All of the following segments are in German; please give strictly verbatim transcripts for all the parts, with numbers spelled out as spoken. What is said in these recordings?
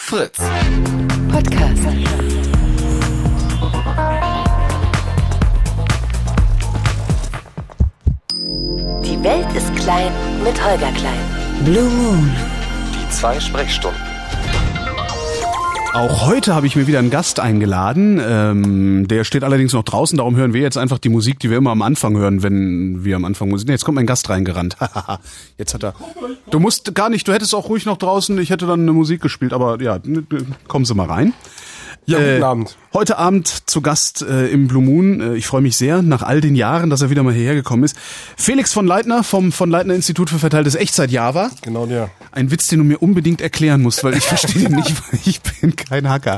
Fritz. Podcast. Die Welt ist klein mit Holger Klein. Blue Moon. Die zwei Sprechstunden. Auch heute habe ich mir wieder einen Gast eingeladen. Ähm, der steht allerdings noch draußen, darum hören wir jetzt einfach die Musik, die wir immer am Anfang hören, wenn wir am Anfang Musik... Nee, jetzt kommt mein Gast reingerannt. Jetzt hat er... Du musst gar nicht, du hättest auch ruhig noch draußen, ich hätte dann eine Musik gespielt, aber ja, kommen Sie mal rein. Ja, guten äh, Abend. Heute Abend zu Gast äh, im Blue Moon. Äh, ich freue mich sehr, nach all den Jahren, dass er wieder mal hierher gekommen ist. Felix von Leitner vom von Leitner Institut für verteiltes Echtzeit-Java. Genau der. Ein Witz, den du mir unbedingt erklären musst, weil ich verstehe den nicht, weil ich bin kein Hacker.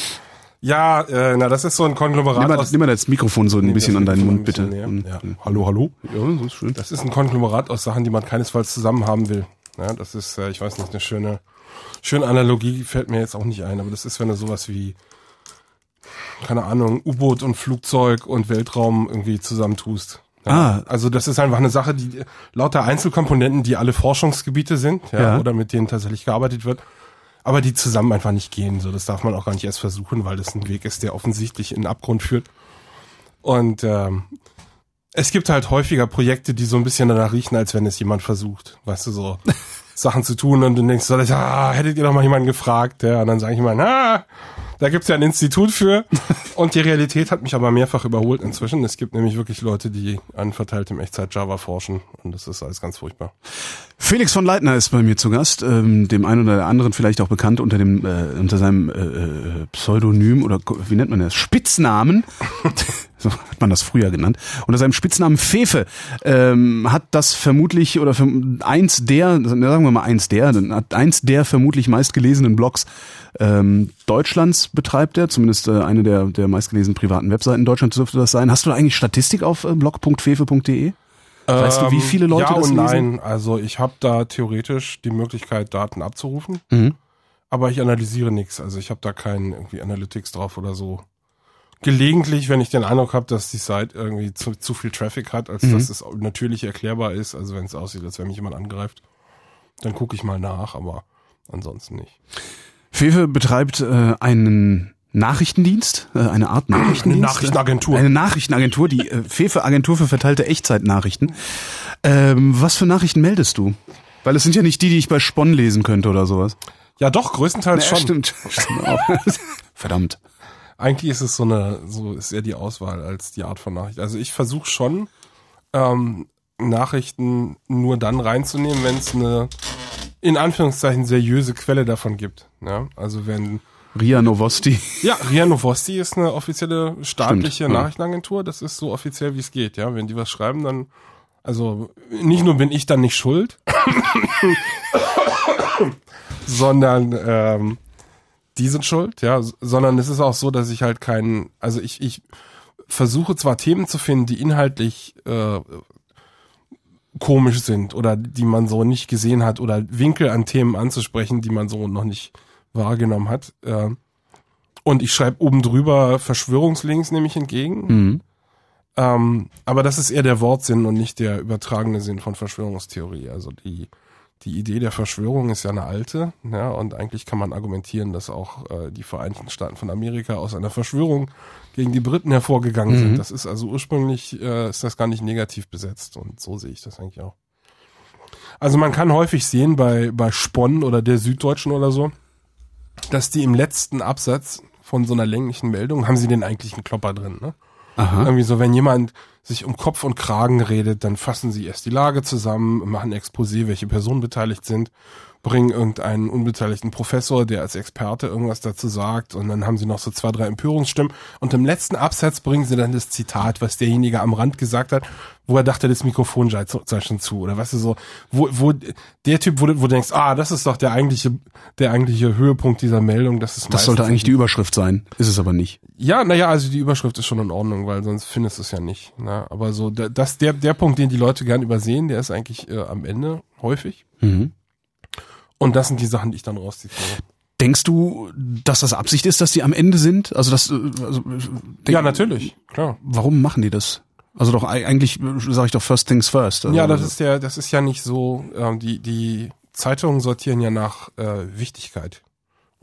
Ja, äh, na, das ist so ein Konglomerat Nimm mal, aus... nimm mal das Mikrofon so ein bisschen an deinen Mund, bitte. Ja. Hallo, hallo. Ja, das ist schön. Das ist ein Konglomerat aus Sachen, die man keinesfalls zusammen haben will. Ja, das ist, äh, ich weiß nicht, eine schöne, schöne Analogie fällt mir jetzt auch nicht ein, aber das ist, wenn du sowas wie, keine Ahnung, U-Boot und Flugzeug und Weltraum irgendwie zusammentust. Ja, ah. Also das ist einfach eine Sache, die lauter Einzelkomponenten, die alle Forschungsgebiete sind, ja, Ja. oder mit denen tatsächlich gearbeitet wird, aber die zusammen einfach nicht gehen. So, das darf man auch gar nicht erst versuchen, weil das ein Weg ist, der offensichtlich in den Abgrund führt. Und ähm, es gibt halt häufiger Projekte, die so ein bisschen danach riechen, als wenn es jemand versucht, weißt du, so Sachen zu tun und du denkst so, ah, hättet ihr doch mal jemanden gefragt, ja, und dann sage ich mal, na, da gibt's ja ein Institut für. Und die Realität hat mich aber mehrfach überholt inzwischen. Es gibt nämlich wirklich Leute, die an verteiltem Echtzeit-Java forschen. Und das ist alles ganz furchtbar. Felix von Leitner ist bei mir zu Gast, ähm, dem einen oder anderen vielleicht auch bekannt unter dem äh, unter seinem äh, Pseudonym oder wie nennt man das? Spitznamen. So hat man das früher genannt. Unter seinem Spitznamen Fefe ähm, hat das vermutlich oder für eins der, sagen wir mal eins der, hat eins der vermutlich meistgelesenen Blogs ähm, Deutschlands betreibt er, zumindest äh, eine der der meistgelesenen privaten Webseiten Deutschlands dürfte das sein. Hast du da eigentlich Statistik auf äh, blog punkt fefe punkt de? Weißt du, wie viele Leute ja das und lesen? Nein, also ich habe da theoretisch die Möglichkeit, Daten abzurufen, Mhm. aber ich analysiere nichts. Also ich habe da keinen irgendwie Analytics drauf oder so. Gelegentlich, wenn ich den Eindruck habe, dass die Site irgendwie zu, zu viel Traffic hat, als Mhm. dass es natürlich erklärbar ist, also wenn es aussieht, als wenn mich jemand angreift, dann gucke ich mal nach, aber ansonsten nicht. Fefe betreibt äh, einen Nachrichtendienst, äh, eine Art Nachrichtendienst. Eine Nachrichtenagentur. Eine Nachrichtenagentur, die äh, Fefe Agentur für verteilte Echtzeitnachrichten. Ähm, was für Nachrichten meldest du? Weil es sind ja nicht die, die ich bei Spon lesen könnte oder sowas. Ja doch, größtenteils Ja, schon. stimmt. stimmt auch. Verdammt. Eigentlich ist es so eine, so ist eher die Auswahl als die Art von Nachricht. Also ich versuche schon, ähm, Nachrichten nur dann reinzunehmen, wenn es eine, in Anführungszeichen, seriöse Quelle davon gibt. Ja, also wenn Ria Novosti. Ja, R I A Novosti ist eine offizielle staatliche Stimmt, ja. Nachrichtenagentur. Das ist so offiziell, wie es geht. Ja, wenn die was schreiben, dann, also nicht nur bin ich dann nicht schuld, sondern ähm, die sind schuld. Ja, sondern es ist auch so, dass ich halt keinen, also ich ich versuche zwar Themen zu finden, die inhaltlich äh, komisch sind oder die man so nicht gesehen hat oder Winkel an Themen anzusprechen, die man so noch nicht wahrgenommen hat. Und ich schreibe oben drüber Verschwörungslinks nehme ich entgegen. Mhm. Ähm, aber das ist eher der Wortsinn und nicht der übertragene Sinn von Verschwörungstheorie. Also die die Idee der Verschwörung ist ja eine alte, ja, und eigentlich kann man argumentieren, dass auch äh, die Vereinigten Staaten von Amerika aus einer Verschwörung gegen die Briten hervorgegangen Mhm. sind. Das ist also ursprünglich äh, ist das gar nicht negativ besetzt und so sehe ich das eigentlich auch. Also man kann häufig sehen bei bei Spon oder der Süddeutschen oder so, dass die im letzten Absatz von so einer länglichen Meldung, haben sie den eigentlichen Klopper drin, ne? Aha. Irgendwie so, wenn jemand sich um Kopf und Kragen redet, dann fassen sie erst die Lage zusammen, machen ein Exposé, welche Personen beteiligt sind, bringen irgendeinen unbeteiligten Professor, der als Experte irgendwas dazu sagt, und dann haben sie noch so zwei, drei Empörungsstimmen und im letzten Absatz bringen sie dann das Zitat, was derjenige am Rand gesagt hat, wo er dachte, das Mikrofon sei, sei schon zu, oder weißt du so, wo, wo der Typ, wo, wo du denkst, ah, das ist doch der eigentliche, der eigentliche Höhepunkt dieser Meldung, das ist Das sollte eigentlich die Überschrift sein, ist es aber nicht. Ja, naja, also die Überschrift ist schon in Ordnung, weil sonst findest du es ja nicht. Na, aber so, das, der, der Punkt, den die Leute gern übersehen, der ist eigentlich äh, am Ende häufig. Mhm. Und das sind die Sachen, die ich dann rausziehe. Denkst du, dass das Absicht ist, dass die am Ende sind? Also das, also, denk, Ja, natürlich, klar. Warum machen die das? Also doch eigentlich sage ich doch first things first. Also Ja, das ist ja, das ist ja nicht so. Ähm, die die Zeitungen sortieren ja nach äh, Wichtigkeit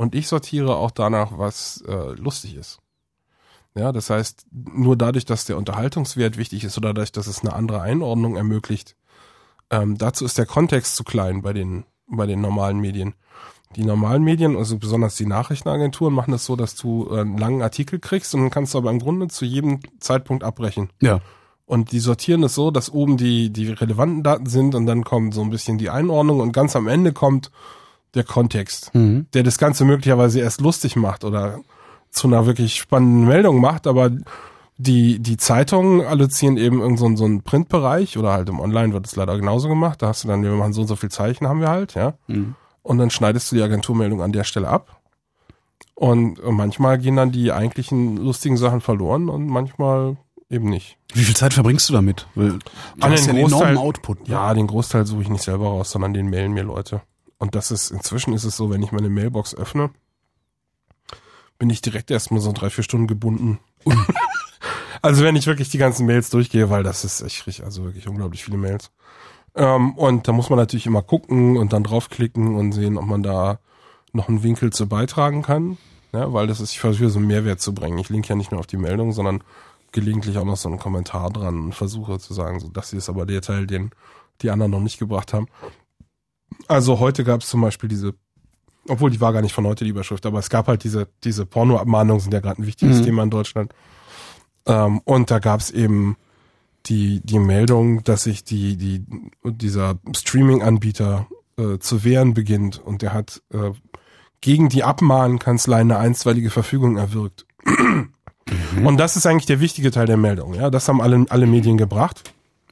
Und ich sortiere auch danach, was äh, lustig ist. Ja, das heißt, nur dadurch, dass der Unterhaltungswert wichtig ist oder dadurch, dass es eine andere Einordnung ermöglicht, ähm, dazu ist der Kontext zu klein bei den bei den normalen Medien. Die normalen Medien, also besonders die Nachrichtenagenturen, machen das so, dass du äh, einen langen Artikel kriegst und dann kannst du aber im Grunde zu jedem Zeitpunkt abbrechen. Ja. Und die sortieren es so, dass oben die die relevanten Daten sind und dann kommt so ein bisschen die Einordnung und ganz am Ende kommt der Kontext, mhm. der das Ganze möglicherweise erst lustig macht oder zu einer wirklich spannenden Meldung macht, aber die die Zeitungen allozieren eben irgend so, so einen Printbereich oder halt im Online wird es leider genauso gemacht, da hast du dann, wir machen so und so viel Zeichen haben wir halt, ja, mhm. und dann schneidest du die Agenturmeldung an der Stelle ab und manchmal gehen dann die eigentlichen lustigen Sachen verloren und manchmal eben nicht. Wie viel Zeit verbringst du damit? Weil du An hast den ja einen Großteil, enormen Output. Ne? Ja, den Großteil suche ich nicht selber raus, sondern den mailen mir Leute. Und das ist, inzwischen ist es so, wenn ich meine Mailbox öffne, bin ich direkt erstmal so drei, vier Stunden gebunden. Also wenn ich wirklich die ganzen Mails durchgehe, weil das ist, ich kriege also wirklich unglaublich viele Mails. Ähm, und da muss man natürlich immer gucken und dann draufklicken und sehen, ob man da noch einen Winkel zu beitragen kann. Ja, weil das ist, ich versuche so einen Mehrwert zu bringen. Ich linke ja nicht nur auf die Meldung, sondern gelegentlich auch noch so einen Kommentar dran und versuche zu sagen, so, das hier ist aber der Teil, den die anderen noch nicht gebracht haben. Also heute gab es zum Beispiel diese, obwohl die war gar nicht von heute die Überschrift, aber es gab halt diese diese Porno-Abmahnungen, sind ja gerade ein wichtiges mhm. Thema in Deutschland. Ähm, und da gab es eben die die Meldung, dass sich die die dieser Streaming-Anbieter äh, zu wehren beginnt und der hat äh, gegen die Abmahnkanzlei eine einstweilige Verfügung erwirkt. Mhm. Und das ist eigentlich der wichtige Teil der Meldung. Ja, das haben alle alle Medien gebracht.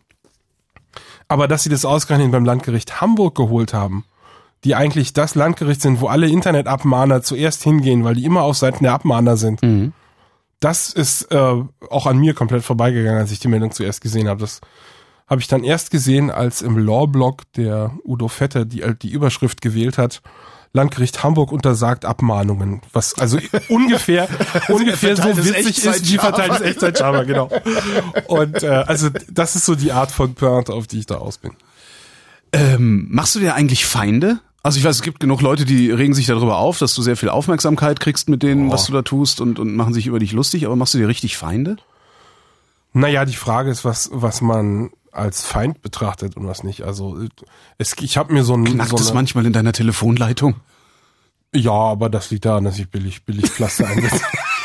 Aber dass sie das ausgerechnet beim Landgericht Hamburg geholt haben, die eigentlich das Landgericht sind, wo alle Internetabmahner zuerst hingehen, weil die immer auf Seiten der Abmahner sind, mhm. das ist äh, auch an mir komplett vorbeigegangen, als ich die Meldung zuerst gesehen habe. Das habe ich dann erst gesehen, als im Law-Blog der Udo Vetter die, die Überschrift gewählt hat, Landgericht Hamburg untersagt Abmahnungen, was also ungefähr ungefähr so witzig ist wie verteiltes Echtzeit-Java, genau. Und äh, also das ist so die Art von Pointe, auf die ich da aus bin. Ähm, machst du dir eigentlich Feinde? Also ich weiß, es gibt genug Leute, die regen sich darüber auf, dass du sehr viel Aufmerksamkeit kriegst mit denen, oh. was du da tust und und machen sich über dich lustig, aber machst du dir richtig Feinde? Naja, die Frage ist, was was man als Feind betrachtet und was nicht. Also es, ich habe mir so ein... Knackt so es manchmal in deiner Telefonleitung? Ja, aber das liegt daran, dass ich billig billig Plaste einsetze.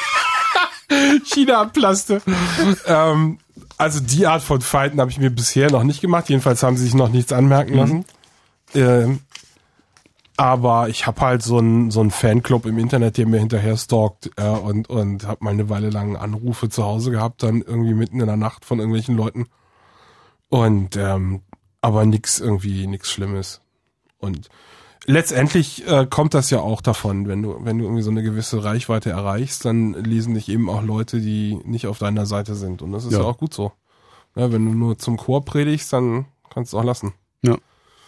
China-Plaste. ähm, also die Art von Feinden habe ich mir bisher noch nicht gemacht. Jedenfalls haben sie sich noch nichts anmerken lassen. Mhm. Ähm, aber ich habe halt so einen so einen Fanclub im Internet, der mir hinterher stalkt äh, und und habe mal eine Weile lang Anrufe zu Hause gehabt, dann irgendwie mitten in der Nacht von irgendwelchen Leuten. Und ähm, aber nix irgendwie nix Schlimmes. Und letztendlich äh, kommt das ja auch davon, wenn du wenn du irgendwie so eine gewisse Reichweite erreichst, dann lesen dich eben auch Leute, die nicht auf deiner Seite sind. Und das ist ja, ja auch gut so. Ja, wenn du nur zum Chor predigst, dann kannst du es auch lassen. Ja.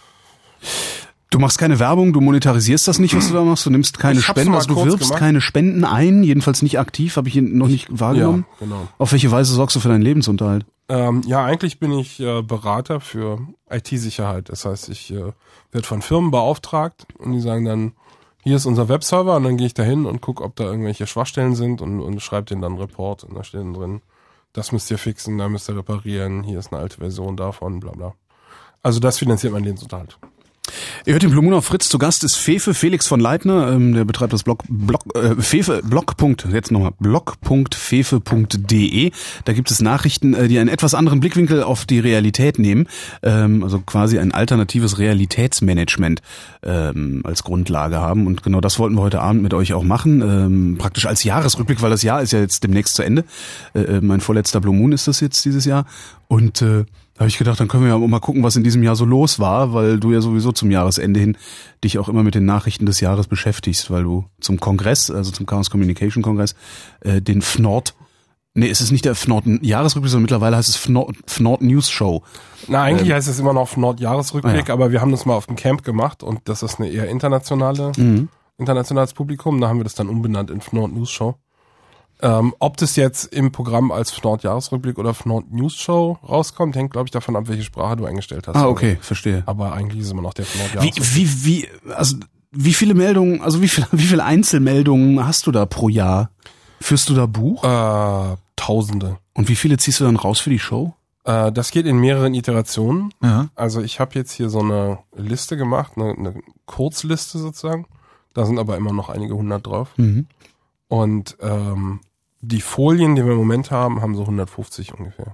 Du machst keine Werbung, du monetarisierst das nicht, was du da machst, du nimmst keine Spenden, also du wirbst gemacht. keine Spenden ein, jedenfalls nicht aktiv, habe ich noch nicht wahrgenommen. Ja, genau. Auf welche Weise sorgst du für deinen Lebensunterhalt? Ähm, ja, eigentlich bin ich äh, Berater für I T-Sicherheit. Das heißt, ich äh, werde von Firmen beauftragt und die sagen dann, hier ist unser Webserver und dann gehe ich da hin und gucke, ob da irgendwelche Schwachstellen sind und, und schreibe denen dann einen Report und da steht dann drin, das müsst ihr fixen, da müsst ihr reparieren, hier ist eine alte Version davon, bla bla. Also das finanziert mein Lebensunterhalt. Ihr hört den Blue Moon auf Fritz. Zu Gast ist Fefe, Felix von Leitner, ähm, der betreibt das Blog, Blog äh, Fefe, Blog. Jetzt nochmal, blog punkt fefe punkt de. Da gibt es Nachrichten, äh, die einen etwas anderen Blickwinkel auf die Realität nehmen, ähm, also quasi ein alternatives Realitätsmanagement ähm, als Grundlage haben. Und genau das wollten wir heute Abend mit euch auch machen, ähm, praktisch als Jahresrückblick, weil das Jahr ist ja jetzt demnächst zu Ende. Äh, mein vorletzter Blue Moon ist das jetzt dieses Jahr. Und äh, da habe ich gedacht, dann können wir ja mal gucken, was in diesem Jahr so los war, weil du ja sowieso zum Jahresende hin dich auch immer mit den Nachrichten des Jahres beschäftigst, weil du zum Kongress, also zum Chaos Communication Kongress, äh, den F N O R D, nee, es ist nicht der F N O R D Jahresrückblick, sondern mittlerweile heißt es F N O R D News Show. Na, eigentlich ähm, heißt es immer noch F N O R D Jahresrückblick, ah, ja. aber wir haben das mal auf dem Camp gemacht und das ist eine eher internationale, mhm. internationales Publikum, da haben wir das dann umbenannt in F N O R D News Show. Ähm, ob das jetzt im Programm als F N O R D Jahresrückblick oder F N O R D News Show rauskommt, hängt, glaube ich, davon ab, welche Sprache du eingestellt hast. Ah, okay, verstehe. Aber eigentlich ist es immer noch der F N O R D Jahresrückblick. Wie, wie, wie, also wie viele Meldungen, also wie viele, wie viele Einzelmeldungen hast du da pro Jahr? Führst du da Buch? Äh, Tausende. Und wie viele ziehst du dann raus für die Show? Äh, das geht in mehreren Iterationen. Ja. Also ich habe jetzt hier so eine Liste gemacht, eine, eine Kurzliste sozusagen. Da sind aber immer noch einige hundert drauf. Mhm. Und ähm, die Folien, die wir im Moment haben, haben so hundertfünfzig ungefähr.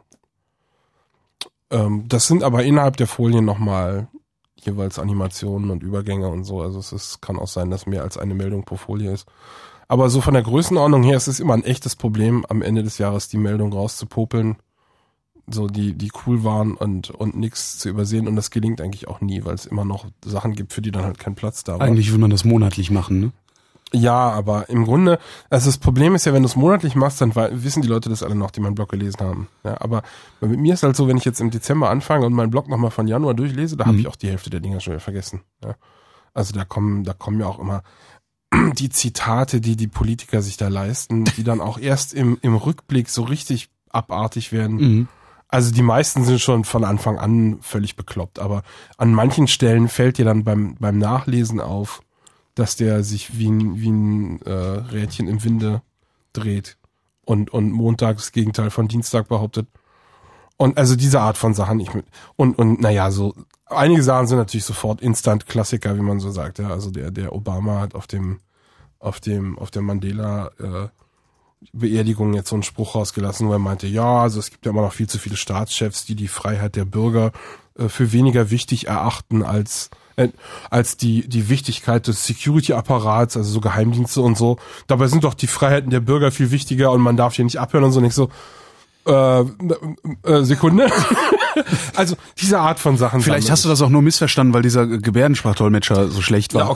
Ähm, das sind aber innerhalb der Folien nochmal jeweils Animationen und Übergänge und so. Also es ist, kann auch sein, dass mehr als eine Meldung pro Folie ist. Aber so von der Größenordnung her ist es immer ein echtes Problem, am Ende des Jahres die Meldung rauszupopeln, so die die cool waren und und nichts zu übersehen. Und das gelingt eigentlich auch nie, weil es immer noch Sachen gibt, für die dann halt kein Platz da war. Eigentlich will man das monatlich machen, ne? Ja, aber im Grunde, also das Problem ist ja, wenn du es monatlich machst, dann wissen die Leute das alle noch, die meinen Blog gelesen haben. Ja, aber mit mir ist halt so, wenn ich jetzt im Dezember anfange und meinen Blog nochmal von Januar durchlese, da mhm. habe ich auch die Hälfte der Dinger schon wieder vergessen. Ja. Also da kommen, da kommen ja auch immer die Zitate, die die Politiker sich da leisten, die dann auch erst im, im Rückblick so richtig abartig werden. Mhm. Also die meisten sind schon von Anfang an völlig bekloppt, aber an manchen Stellen fällt dir dann beim, beim Nachlesen auf, dass der sich wie ein, wie ein äh, Rädchen im Winde dreht und, und Montag das Gegenteil von Dienstag behauptet. Und also diese Art von Sachen, ich mit, und, und naja, so, einige Sachen sind natürlich sofort Instant-Klassiker, wie man so sagt, ja. Also der, der Obama hat auf dem, auf dem, auf der Mandela, äh, Beerdigung jetzt so einen Spruch rausgelassen, wo er meinte, ja, also es gibt ja immer noch viel zu viele Staatschefs, die die Freiheit der Bürger äh, für weniger wichtig erachten als äh, als die die Wichtigkeit des Security-Apparats, also so Geheimdienste und so. Dabei sind doch die Freiheiten der Bürger viel wichtiger und man darf hier nicht abhören und so. Nicht so äh, äh, Sekunde. Also diese Art von Sachen. Vielleicht hast du das auch nur missverstanden, weil dieser Gebärdensprachdolmetscher so schlecht war. Ja,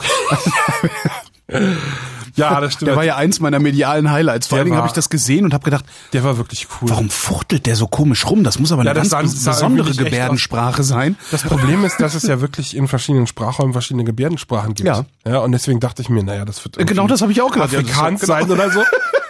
okay. Ja, das stimmt. Der war ja eins meiner medialen Highlights. Vor allen Dingen habe ich das gesehen und habe gedacht, der war wirklich cool. Warum fuchtelt der so komisch rum? Das muss aber eine ja, ganz das sah, besondere sah Gebärdensprache sein. Das Problem ist, dass es ja wirklich in verschiedenen Sprachräumen verschiedene Gebärdensprachen gibt. Ja. Ja, und deswegen dachte ich mir, naja, das wird genau das habe ich auch gedacht. Afrikaans ja, sein genau. Oder so.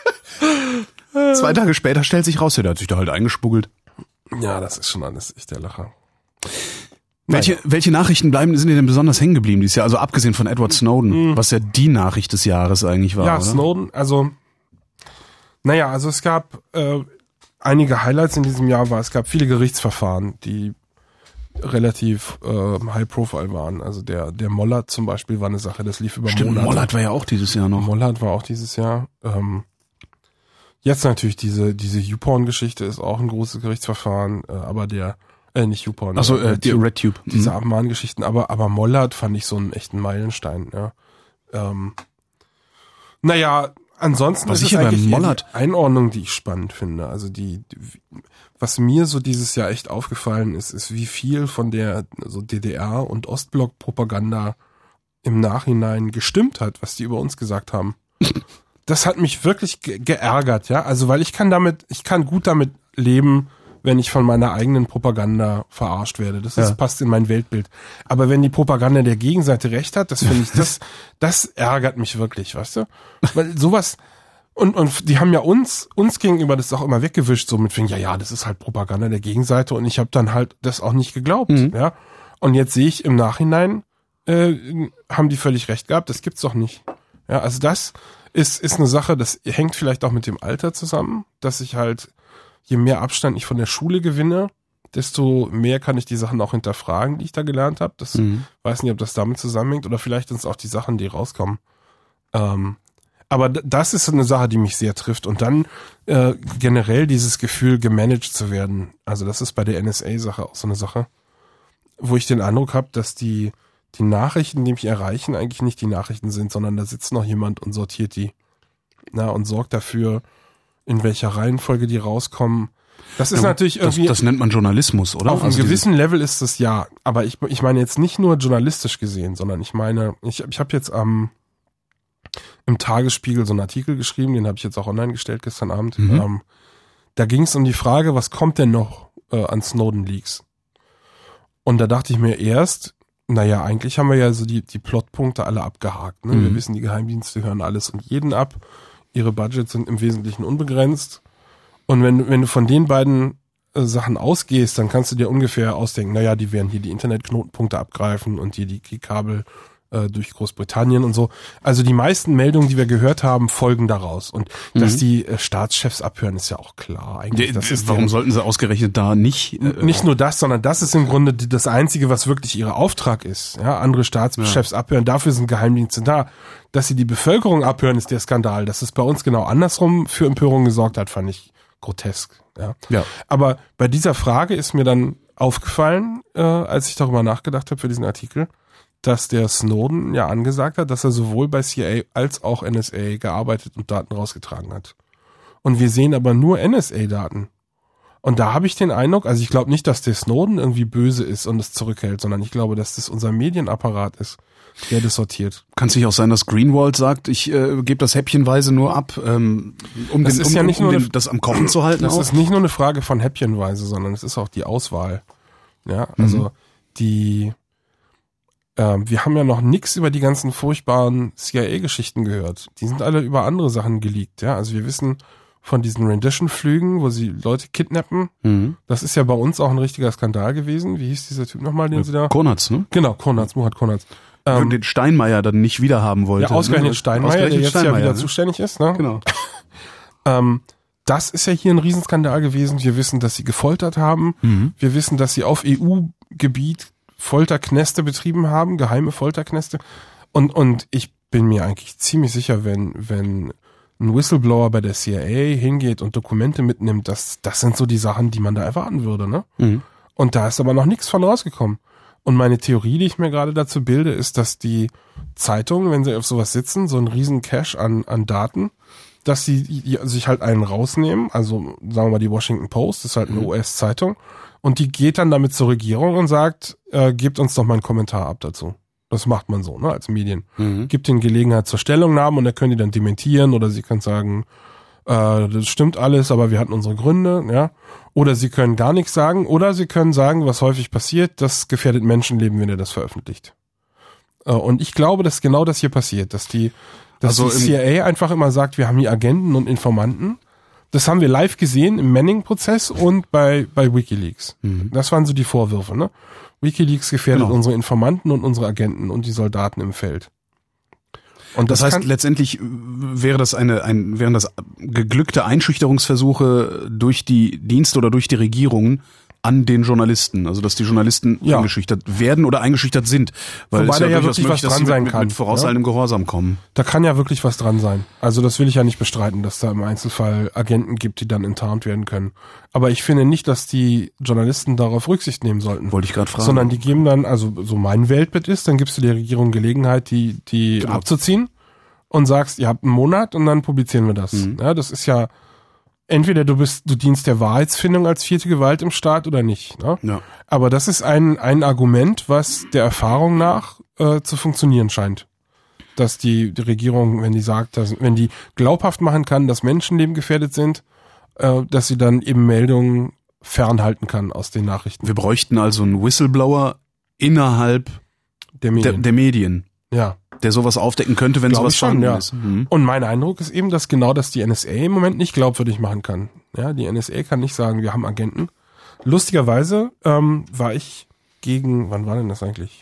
Zwei Tage später stellt sich raus, der hat sich da halt eingespuggelt. Ja, das ist schon alles echt der Lacher. Welche, naja. welche Nachrichten bleiben, sind dir denn besonders hängen geblieben dieses Jahr? Also abgesehen von Edward Snowden, mhm. was ja die Nachricht des Jahres eigentlich war, Ja, oder? Snowden, also, naja, also es gab äh, einige Highlights in diesem Jahr, war es gab viele Gerichtsverfahren, die relativ äh, high-profile waren. Also der der Mollard zum Beispiel war eine Sache, das lief über Stimmt, Monate. Mollard war ja auch dieses Jahr noch. Mollard war auch dieses Jahr. Ähm, jetzt natürlich diese diese YouPorn-Geschichte ist auch ein großes Gerichtsverfahren, äh, aber der Äh, nicht YouPorn. Achso, äh, die RedTube. Diese Abmahngeschichten, aber, aber Mollard fand ich so einen echten Meilenstein, ja. Ähm, naja, ansonsten was ist ich es eigentlich Mollard die Einordnung, die ich spannend finde. Also die, die, was mir so dieses Jahr echt aufgefallen ist, ist, wie viel von der so D D R- und Ostblock-Propaganda im Nachhinein gestimmt hat, was die über uns gesagt haben. Das hat mich wirklich ge- geärgert, ja. Also, weil ich kann damit, ich kann gut damit leben, wenn ich von meiner eigenen Propaganda verarscht werde. Das ist, ja. passt in mein Weltbild. Aber wenn die Propaganda der Gegenseite recht hat, das finde ich, das, das ärgert mich wirklich, weißt du? Weil sowas, und, und die haben ja uns, uns gegenüber das auch immer weggewischt, so mit, ja, ja, das ist halt Propaganda der Gegenseite und ich habe dann halt das auch nicht geglaubt, mhm. ja. Und jetzt sehe ich im Nachhinein, äh, haben die völlig recht gehabt, das gibt's doch nicht. Ja, also das ist, ist eine Sache, das hängt vielleicht auch mit dem Alter zusammen, dass ich halt, je mehr Abstand ich von der Schule gewinne, desto mehr kann ich die Sachen auch hinterfragen, die ich da gelernt habe. Das mhm. weiß nicht, ob das damit zusammenhängt oder vielleicht sind es auch die Sachen, die rauskommen. Ähm, aber d- das ist eine Sache, die mich sehr trifft. Und dann äh, generell dieses Gefühl, gemanagt zu werden. Also das ist bei der N S A-Sache auch so eine Sache, wo ich den Eindruck habe, dass die die Nachrichten, die mich erreichen, eigentlich nicht die Nachrichten sind, sondern da sitzt noch jemand und sortiert die. Na, und sorgt dafür, in welcher Reihenfolge die rauskommen. Das ist ja, natürlich irgendwie... Das, das nennt man Journalismus, oder? Auf also einem gewissen Level ist es ja. Aber ich, ich meine jetzt nicht nur journalistisch gesehen, sondern ich meine, ich, ich habe jetzt am im Tagesspiegel so einen Artikel geschrieben, den habe ich jetzt auch online gestellt gestern Abend. Mhm. Ähm, da ging es um die Frage, was kommt denn noch äh, an Snowden-Leaks? Und da dachte ich mir erst, naja, eigentlich haben wir ja so die, die Plotpunkte alle abgehakt. Ne? Mhm. Wir wissen, die Geheimdienste hören alles und jeden ab. Ihre Budgets sind im Wesentlichen unbegrenzt. Und wenn, wenn du von den beiden äh, Sachen ausgehst, dann kannst du dir ungefähr ausdenken, naja, die werden hier die Internetknotenpunkte abgreifen und hier die, die Kabel äh, durch Großbritannien und so. Also die meisten Meldungen, die wir gehört haben, folgen daraus. Und mhm. dass die äh, Staatschefs abhören, ist ja auch klar. Eigentlich, das ist Warum deren, sollten sie ausgerechnet da nicht? Äh, nicht nur das, sondern das ist im Grunde das Einzige, was wirklich ihr Auftrag ist. Ja, andere Staatschefs ja. abhören, dafür sind Geheimdienste da. Dass sie die Bevölkerung abhören, ist der Skandal. Dass es bei uns genau andersrum für Empörung gesorgt hat, fand ich grotesk. Ja. ja. Aber bei dieser Frage ist mir dann aufgefallen, äh, als ich darüber nachgedacht habe für diesen Artikel, dass der Snowden ja angesagt hat, dass er sowohl bei C I A als auch N S A gearbeitet und Daten rausgetragen hat. Und wir sehen aber nur N S A-Daten. Und da habe ich den Eindruck, also ich glaube nicht, dass der Snowden irgendwie böse ist und es zurückhält, sondern ich glaube, dass das unser Medienapparat ist, der das sortiert. Kann es nicht auch sein, dass Greenwald sagt, ich äh, gebe das häppchenweise nur ab, ähm, um, das den, ist um, ja nicht um nur den, eine, das am Kochen zu halten? Das auch? ist nicht nur eine Frage von häppchenweise, sondern es ist auch die Auswahl. Ja, also mhm. die ähm, wir haben ja noch nichts über die ganzen furchtbaren C I A-Geschichten gehört. Die sind alle über andere Sachen geleakt. Ja, also wir wissen von diesen Rendition-Flügen, wo sie Leute kidnappen. Mhm. Das ist ja bei uns auch ein richtiger Skandal gewesen. Wie hieß dieser Typ nochmal, den ja, sie da... Konatz, ne? Genau, Konatz, Murat Konatz. Ähm, und den Steinmeier dann nicht wiederhaben wollte. Ja, ausgerechnet ne? Steinmeier, ausgerechnet der jetzt Steinmeier, ja wieder ne? zuständig ist. Ne? Genau. ähm, das ist ja hier ein Riesenskandal gewesen. Wir wissen, dass sie gefoltert haben. Mhm. Wir wissen, dass sie auf E U-Gebiet Folterknäste betrieben haben, geheime Folterknäste. Und, und ich bin mir eigentlich ziemlich sicher, wenn, wenn ein Whistleblower bei der C I A hingeht und Dokumente mitnimmt, das, das sind so die Sachen, die man da erwarten würde, ne? Mhm. Und da ist aber noch nichts von rausgekommen. Und meine Theorie, die ich mir gerade dazu bilde, ist, dass die Zeitungen, wenn sie auf sowas sitzen, so einen riesen Cache an, an Daten, dass sie die, sich halt einen rausnehmen, also sagen wir mal die Washington Post, das ist halt eine U S-Zeitung, und die geht dann damit zur Regierung und sagt, äh, gebt uns doch mal einen Kommentar ab dazu. Das macht man so, ne, als Medien. Mhm. Gibt ihnen Gelegenheit zur Stellungnahme und dann können die dann dementieren oder sie können sagen, äh, das stimmt alles, aber wir hatten unsere Gründe, ja. Oder sie können gar nichts sagen oder sie können sagen, was häufig passiert, das gefährdet Menschenleben, wenn ihr das veröffentlicht. Äh, und ich glaube, dass genau das hier passiert, dass die, dass also die C I A einfach immer sagt, wir haben hier Agenten und Informanten. Das haben wir live gesehen im Manning-Prozess und bei, bei WikiLeaks. Mhm. Das waren so die Vorwürfe, ne? WikiLeaks gefährdet genau. unsere Informanten und unsere Agenten und die Soldaten im Feld. Und das, das heißt, letztendlich wäre das eine, ein, wären das geglückte Einschüchterungsversuche durch die Dienste oder durch die Regierungen an den Journalisten, also dass die Journalisten ja. eingeschüchtert werden oder eingeschüchtert sind, weil Wobei es da ja, ja durchaus wirklich was möglich, dran sein mit, kann. Mit vorauseilendem ja? Gehorsam kommen. Da kann ja wirklich was dran sein. Also das will ich ja nicht bestreiten, dass da im Einzelfall Agenten gibt, die dann enttarnt werden können. Aber ich finde nicht, dass die Journalisten darauf Rücksicht nehmen sollten. Wollte ich gerade fragen. Sondern die geben dann, also so mein Weltbild ist, dann gibst du der Regierung Gelegenheit, die die genau. abzuziehen und sagst, ihr habt einen Monat und dann publizieren wir das. Mhm. Ja, das ist ja entweder du bist, du dienst der Wahrheitsfindung als vierte Gewalt im Staat oder nicht. Ne? Ja. Aber das ist ein ein Argument, was der Erfahrung nach äh, zu funktionieren scheint. Dass die, die Regierung, wenn die sagt, dass, wenn die glaubhaft machen kann, dass Menschenleben gefährdet sind, äh, dass sie dann eben Meldungen fernhalten kann aus den Nachrichten. Wir bräuchten also einen Whistleblower innerhalb der Medien. Der, der Medien. Ja. Der sowas aufdecken könnte, wenn Glaub sowas schon, vorhanden ja. ist. Mhm. Und mein Eindruck ist eben, dass genau das die N S A im Moment nicht glaubwürdig machen kann. Ja, die N S A kann nicht sagen, wir haben Agenten. Lustigerweise ähm, war ich gegen, wann war denn das eigentlich?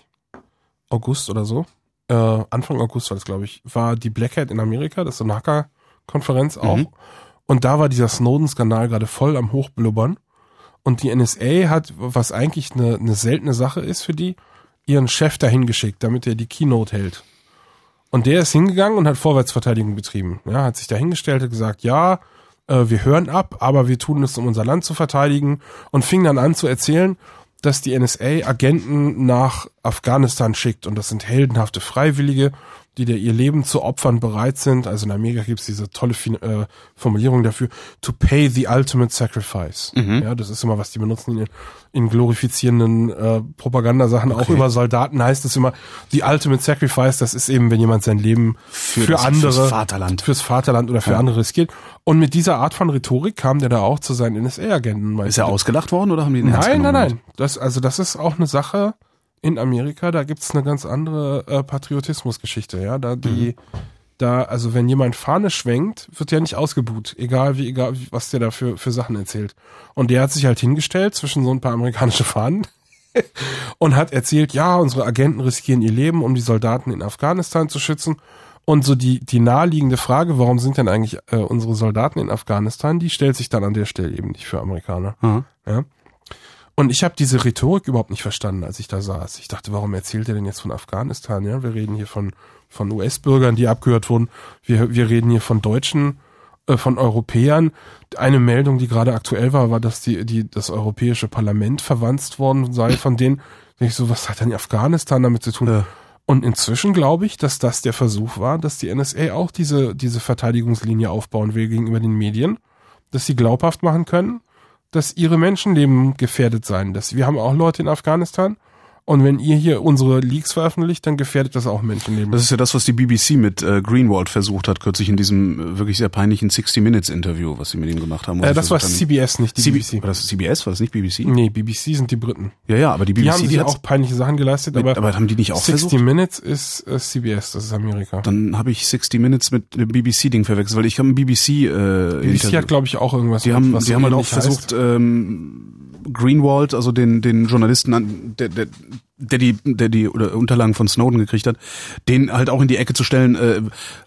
August oder so? Äh, Anfang August war das, glaube ich, war die Black Hat in Amerika, das ist so eine Hacker-Konferenz auch. Mhm. Und da war dieser Snowden-Skandal gerade voll am Hochblubbern. Und die N S A hat, was eigentlich eine, eine seltene Sache ist für die, ihren Chef dahin geschickt, damit er die Keynote hält. Und der ist hingegangen und hat Vorwärtsverteidigung betrieben. Ja, hat sich dahingestellt, hat gesagt, ja, äh, wir hören ab, aber wir tun es, um unser Land zu verteidigen, und fing dann an zu erzählen, dass die N S A Agenten nach Afghanistan schickt, und das sind heldenhafte Freiwillige, die da ihr Leben zu opfern bereit sind. Also in Amerika gibt es diese tolle äh, Formulierung dafür, to pay the ultimate sacrifice. Mhm. Ja, das ist immer, was die benutzen in, in glorifizierenden äh, Propagandasachen. Okay. Auch über Soldaten heißt es immer, the ultimate sacrifice, das ist eben, wenn jemand sein Leben für, für das, andere, fürs Vaterland. fürs Vaterland oder für ja. andere riskiert. Und mit dieser Art von Rhetorik kam der da auch zu seinen N S A-Agenten. Ist er ausgelacht worden oder haben die ihn ernst genommen? Nein, nein, nein. Das, also das ist auch eine Sache in Amerika, da gibt's eine ganz andere äh, Patriotismusgeschichte, ja, da die, mhm. da, also wenn jemand Fahne schwenkt, wird der nicht ausgebuht, egal wie, egal was der da für, für Sachen erzählt. Und der hat sich halt hingestellt zwischen so ein paar amerikanische Fahnen und hat erzählt, ja, unsere Agenten riskieren ihr Leben, um die Soldaten in Afghanistan zu schützen. Und so die die naheliegende Frage, warum sind denn eigentlich äh, unsere Soldaten in Afghanistan, die stellt sich dann an der Stelle eben nicht für Amerikaner. Mhm. Ja. Und ich habe diese Rhetorik überhaupt nicht verstanden, als ich da saß. Ich dachte, warum erzählt er denn jetzt von Afghanistan? Ja, wir reden hier von von U S-Bürgern, die abgehört wurden. Wir wir reden hier von Deutschen, äh, von Europäern. Eine Meldung, die gerade aktuell war, war, dass die die das Europäische Parlament verwanzt worden sei von denen. Denke ich so, was hat denn Afghanistan damit zu tun? Ja. Und inzwischen glaube ich, dass das der Versuch war, dass die N S A auch diese diese Verteidigungslinie aufbauen will gegenüber den Medien, dass sie glaubhaft machen können, dass ihre Menschenleben gefährdet seien. Dass wir haben auch Leute in Afghanistan und wenn ihr hier unsere Leaks veröffentlicht, dann gefährdet das auch Menschenleben. Das ist ja das, was die B B C mit äh, Greenwald versucht hat, kürzlich in diesem äh, wirklich sehr peinlichen sixty minutes Interview, was sie mit ihm gemacht haben. Äh, das war C B S, nicht die C B- B B C. War das C B S? War das nicht B B C? Nee, B B C sind die Briten. Ja, ja, aber die B B C, die haben die sich auch peinliche Sachen geleistet, mit, aber, aber haben die nicht auch sixty versucht? minutes ist äh, C B S, das ist Amerika. Dann habe ich sixty minutes mit dem B B C-Ding verwechselt, weil ich habe ein B B C äh, B B C hat, glaube ich, auch irgendwas. Die haben, was die so haben halt auch ähnlich heißt. versucht, ähm, Greenwald, also den den Journalisten, an, der, der, der die der die oder Unterlagen von Snowden gekriegt hat, den halt auch in die Ecke zu stellen. Äh,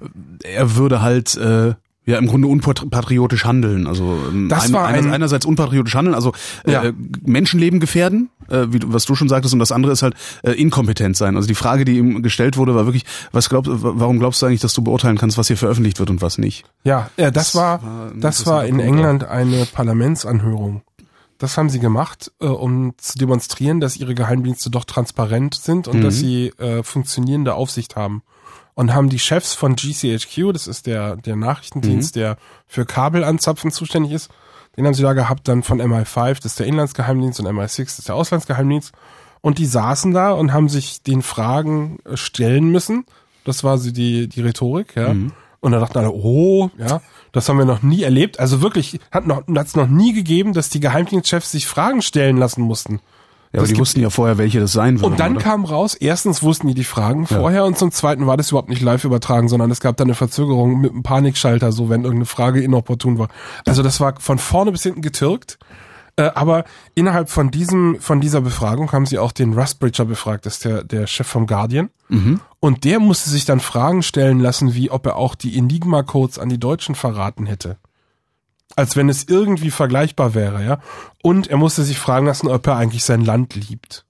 er würde halt äh, ja im Grunde unpatriotisch handeln. Also ähm, das ein, war ein, einerseits, einerseits unpatriotisch handeln, also äh, ja. Menschenleben gefährden, äh, wie du, was du schon sagtest, und das andere ist halt äh, inkompetent sein. Also die Frage, die ihm gestellt wurde, war wirklich, was glaubst, warum glaubst du eigentlich, dass du beurteilen kannst, was hier veröffentlicht wird und was nicht? Ja, ja, das, das war das war in England eine Parlamentsanhörung. Das haben sie gemacht, äh, um zu demonstrieren, dass ihre Geheimdienste doch transparent sind und mhm. dass sie äh, funktionierende Aufsicht haben. Und haben die Chefs von G C H Q, das ist der der Nachrichtendienst, mhm. der für Kabelanzapfen zuständig ist, den haben sie da gehabt, dann von M I fünf, das ist der Inlandsgeheimdienst, und M I sechs, das ist der Auslandsgeheimdienst. Und die saßen da und haben sich den Fragen stellen müssen. Das war so die die Rhetorik, ja. Mhm. Und da dachten alle, oh, ja, das haben wir noch nie erlebt. Also wirklich, hat noch, hat's noch nie gegeben, dass die Geheimdienstchefs sich Fragen stellen lassen mussten. Ja, aber die wussten ja vorher, welche das sein würden. Und dann oder? kam raus, erstens wussten die die Fragen vorher, ja. Und zum Zweiten war das überhaupt nicht live übertragen, sondern es gab da eine Verzögerung mit einem Panikschalter, so wenn irgendeine Frage inopportun war. Also das war von vorne bis hinten getürkt. Äh, aber innerhalb von diesem, von dieser Befragung haben sie auch den Rusbridger befragt, das ist der, der Chef vom Guardian. Mhm. Und der musste sich dann Fragen stellen lassen, wie ob er auch die Enigma-Codes an die Deutschen verraten hätte. Als wenn es irgendwie vergleichbar wäre, ja. Und er musste sich fragen lassen, ob er eigentlich sein Land liebt.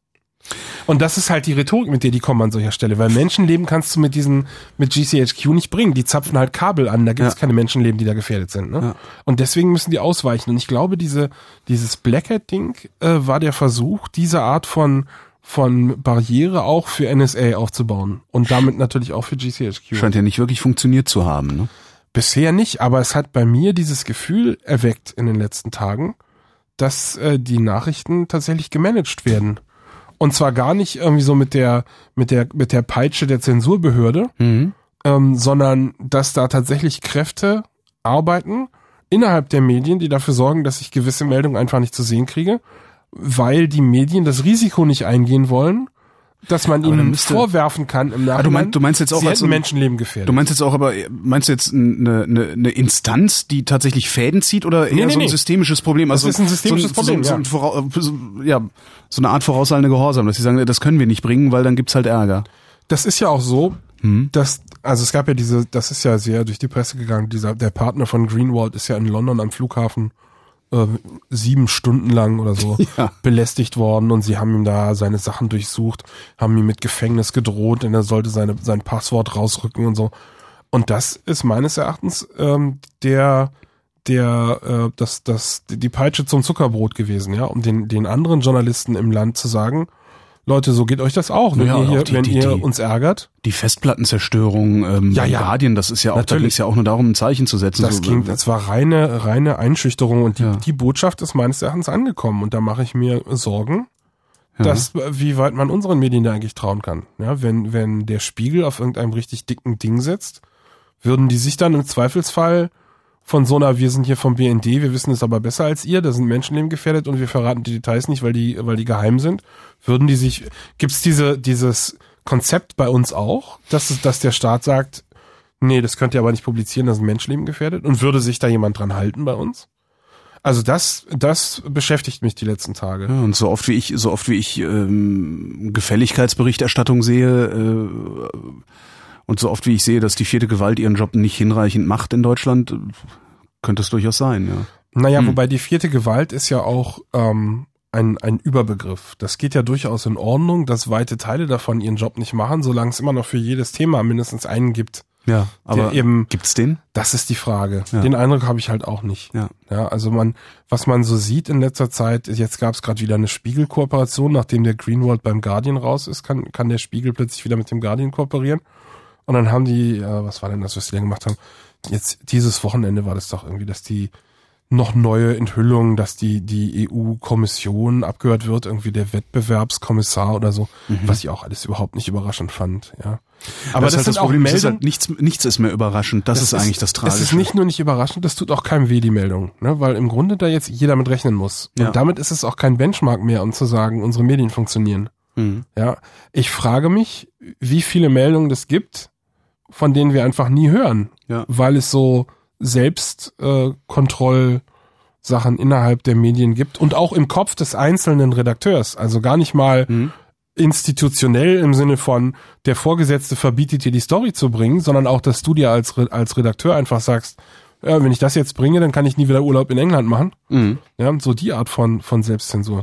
Und das ist halt die Rhetorik, mit der die kommen an solcher Stelle, weil Menschenleben kannst du mit diesen, mit G C H Q nicht bringen. Die zapfen halt Kabel an, da gibt es ja. keine Menschenleben, die da gefährdet sind, ne? Ja. Und deswegen müssen die ausweichen. Und ich glaube, diese, dieses Blackhat-Ding äh, war der Versuch, diese Art von von Barriere auch für N S A aufzubauen. Und damit natürlich auch für G C H Q. Scheint ja nicht wirklich funktioniert zu haben, ne? Bisher nicht, aber es hat bei mir dieses Gefühl erweckt in den letzten Tagen, dass äh, die Nachrichten tatsächlich gemanagt werden. Und zwar gar nicht irgendwie so mit der mit der mit der Peitsche der Zensurbehörde, mhm. ähm, sondern dass da tatsächlich Kräfte arbeiten innerhalb der Medien, die dafür sorgen, dass ich gewisse Meldungen einfach nicht zu sehen kriege, weil die Medien das Risiko nicht eingehen wollen, dass man aber ihnen müsste, vorwerfen kann im Nachhinein, du meinst, du meinst jetzt auch sie als hätten Menschenleben gefährdet. Du meinst jetzt auch, aber meinst du jetzt eine, eine, eine Instanz, die tatsächlich Fäden zieht oder eher nee, nee, so ein nee. systemisches Problem? Also das ist ein systemisches so ein, Problem, so, ja. So, so, ja. So eine Art vorauseilende Gehorsam, dass sie sagen, das können wir nicht bringen, weil dann gibt's halt Ärger. Das ist ja auch so, hm. dass, also es gab ja diese, das ist ja sehr durch die Presse gegangen, dieser, der Partner von Greenwald ist ja in London am Flughafen äh, sieben Stunden lang oder so ja. belästigt worden und sie haben ihm da seine Sachen durchsucht, haben ihm mit Gefängnis gedroht und er sollte seine, sein Passwort rausrücken und so. Und das ist meines Erachtens ähm, der, der, äh, das, das, die Peitsche zum Zuckerbrot gewesen, ja, um den, den anderen Journalisten im Land zu sagen, Leute, so geht euch das auch, wenn ja, ihr, hier, die, wenn die, ihr die, uns ärgert. Die Festplattenzerstörung ähm, ja, bei ja. Guardian, das ist ja auch, Natürlich. da ging es ja auch nur darum, ein Zeichen zu setzen. Das so, ging, das war reine, reine Einschüchterung und die, ja. die Botschaft ist meines Erachtens angekommen und da mache ich mir Sorgen, ja. dass, wie weit man unseren Medien da eigentlich trauen kann. Ja, wenn, wenn der Spiegel auf irgendeinem richtig dicken Ding setzt, würden die sich dann im Zweifelsfall von so einer, wir sind hier vom B N D, wir wissen es aber besser als ihr, da sind Menschenleben gefährdet und wir verraten die Details nicht, weil die, weil die geheim sind, würden die sich, gibt's diese, dieses Konzept bei uns auch, dass es, dass der Staat sagt, nee, das könnt ihr aber nicht publizieren, da sind Menschenleben gefährdet und würde sich da jemand dran halten bei uns? Also das, das beschäftigt mich die letzten Tage. Ja, und so oft wie ich, so oft wie ich ähm, Gefälligkeitsberichterstattung sehe äh, und so oft wie ich sehe, dass die vierte Gewalt ihren Job nicht hinreichend macht in Deutschland, könnte es durchaus sein, ja. Naja, hm. wobei die vierte Gewalt ist ja auch ähm, ein, ein Überbegriff. Das geht ja durchaus in Ordnung, dass weite Teile davon ihren Job nicht machen, solange es immer noch für jedes Thema mindestens einen gibt. Ja, aber eben, gibt's den? Das ist die Frage. Ja. Den Eindruck habe ich halt auch nicht. Ja. Ja, also man, was man so sieht in letzter Zeit, jetzt gab es gerade wieder eine Spiegel-Kooperation, nachdem der Greenwald beim Guardian raus ist, kann, kann der Spiegel plötzlich wieder mit dem Guardian kooperieren. Und dann haben die, äh, was war denn das, was die da gemacht haben? Jetzt, dieses Wochenende war das doch irgendwie, dass die noch neue Enthüllungen, dass die die E U-Kommission abgehört wird, irgendwie der Wettbewerbskommissar oder so, mhm. was ich auch alles überhaupt nicht überraschend fand, ja. Aber das, das ist halt das Problem, ist halt nichts, nichts ist mehr überraschend, das, das ist eigentlich das Tragische. Es ist nicht nur nicht überraschend, das tut auch keinem weh, die Meldung, ne, weil im Grunde da jetzt jeder mit rechnen muss. Und ja. damit ist es auch kein Benchmark mehr, um zu sagen, unsere Medien funktionieren. Mhm. Ja. Ich frage mich, wie viele Meldungen es gibt, von denen wir einfach nie hören, ja. weil es so Selbstkontrollsachen äh, innerhalb der Medien gibt und auch im Kopf des einzelnen Redakteurs. Also gar nicht mal mhm. institutionell im Sinne von, der Vorgesetzte verbietet dir die Story zu bringen, sondern auch, dass du dir als, als Redakteur einfach sagst, ja, wenn ich das jetzt bringe, dann kann ich nie wieder Urlaub in England machen. Mhm. Ja, so die Art von, von Selbstzensur.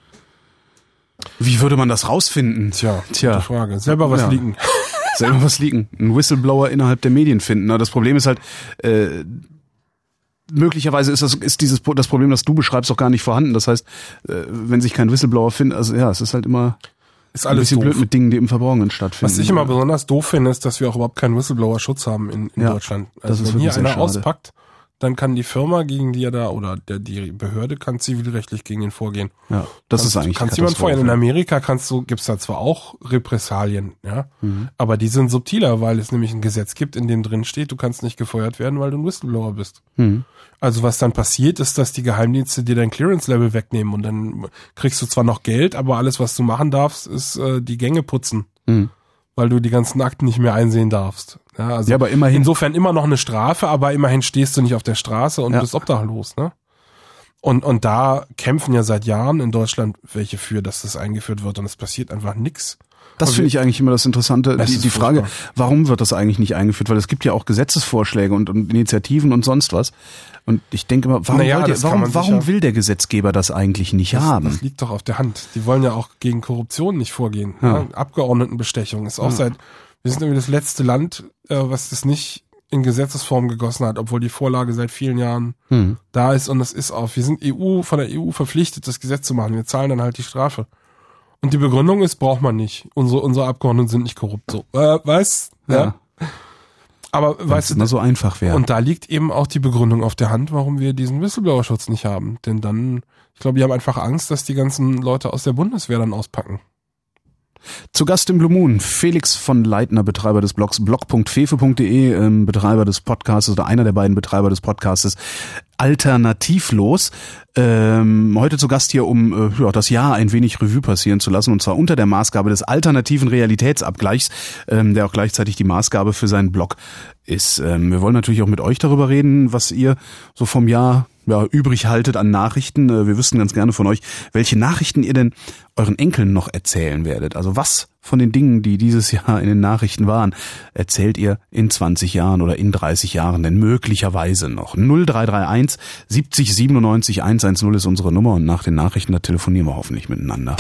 Wie würde man das rausfinden? Tja, Tja. gute Frage. Selber was ja. liegen. Selber was liegen. Ein Whistleblower innerhalb der Medien finden. Das Problem ist halt, äh, möglicherweise ist das, ist dieses, das Problem, das du beschreibst, auch gar nicht vorhanden. Das heißt, äh, wenn sich kein Whistleblower findet, also ja, es ist halt immer ist alles ein bisschen doof. blöd mit Dingen, die im Verborgenen stattfinden. Was ich immer besonders doof finde, ist, dass wir auch überhaupt keinen Whistleblower-Schutz haben in, in ja, Deutschland. Also wenn hier einer schade. auspackt, dann kann die Firma, gegen die er da, oder der, die Behörde kann zivilrechtlich gegen ihn vorgehen. Ja, das kannst, ist eigentlich kannst jemand feuern. In Amerika kannst du, gibt's da zwar auch Repressalien, ja, mhm. aber die sind subtiler, weil es nämlich ein Gesetz gibt, in dem drin steht, du kannst nicht gefeuert werden, weil du ein Whistleblower bist. Mhm. Also was dann passiert, ist, dass die Geheimdienste dir dein Clearance-Level wegnehmen und dann kriegst du zwar noch Geld, aber alles, was du machen darfst, ist äh, die Gänge putzen. Mhm. Weil du die ganzen Akten nicht mehr einsehen darfst. Ja, also ja, aber immerhin. Insofern immer noch eine Strafe, aber immerhin stehst du nicht auf der Straße und ja. bist obdachlos, ne? Und, und da kämpfen ja seit Jahren in Deutschland welche für, dass das eingeführt wird und es passiert einfach nix. Das finde ich eigentlich immer das Interessante. Das die die Frage, furchtbar. Warum wird das eigentlich nicht eingeführt? Weil es gibt ja auch Gesetzesvorschläge und, und Initiativen und sonst was. Und ich denke immer, warum, naja, ihr, warum, warum will der Gesetzgeber das eigentlich nicht das, haben? Das liegt doch auf der Hand. Die wollen ja auch gegen Korruption nicht vorgehen. Ja. Ja? Abgeordnetenbestechung ist auch ja. seit, wir sind irgendwie das letzte Land, äh, was das nicht in Gesetzesform gegossen hat, obwohl die Vorlage seit vielen Jahren hm. da ist und das ist auch, wir sind E U, von der E U verpflichtet, das Gesetz zu machen. Wir zahlen dann halt die Strafe. Und die Begründung ist, braucht man nicht. Unsere, unsere Abgeordneten sind nicht korrupt. So, äh, weißt? Ja. ja. Aber wenn weißt es immer so einfach wäre. Und da liegt eben auch die Begründung auf der Hand, warum wir diesen Whistleblower-Schutz nicht haben. Denn dann, ich glaube, die haben einfach Angst, dass die ganzen Leute aus der Bundeswehr dann auspacken. Zu Gast im Blue Moon Felix von Leitner, Betreiber des Blogs blog punkt fefe punkt de, ähm, Betreiber des Podcasts oder einer der beiden Betreiber des Podcasts Alternativlos. Ähm, heute zu Gast hier, um äh, ja, das Jahr ein wenig Revue passieren zu lassen, und zwar unter der Maßgabe des alternativen Realitätsabgleichs, ähm, der auch gleichzeitig die Maßgabe für seinen Blog ist. Ähm, wir wollen natürlich auch mit euch darüber reden, was ihr so vom Jahr ja, übrig haltet an Nachrichten. Wir wüssten ganz gerne von euch, welche Nachrichten ihr denn euren Enkeln noch erzählen werdet. Also was von den Dingen, die dieses Jahr in den Nachrichten waren, erzählt ihr in zwanzig Jahren oder in dreißig Jahren denn möglicherweise noch? null drei drei eins siebzig siebenundneunzig hundertzehn ist unsere Nummer und nach den Nachrichten, da telefonieren wir hoffentlich miteinander.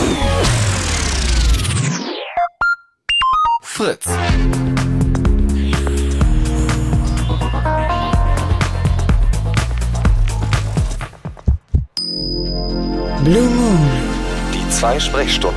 Fritz. Blue Moon. Die zwei Sprechstunden.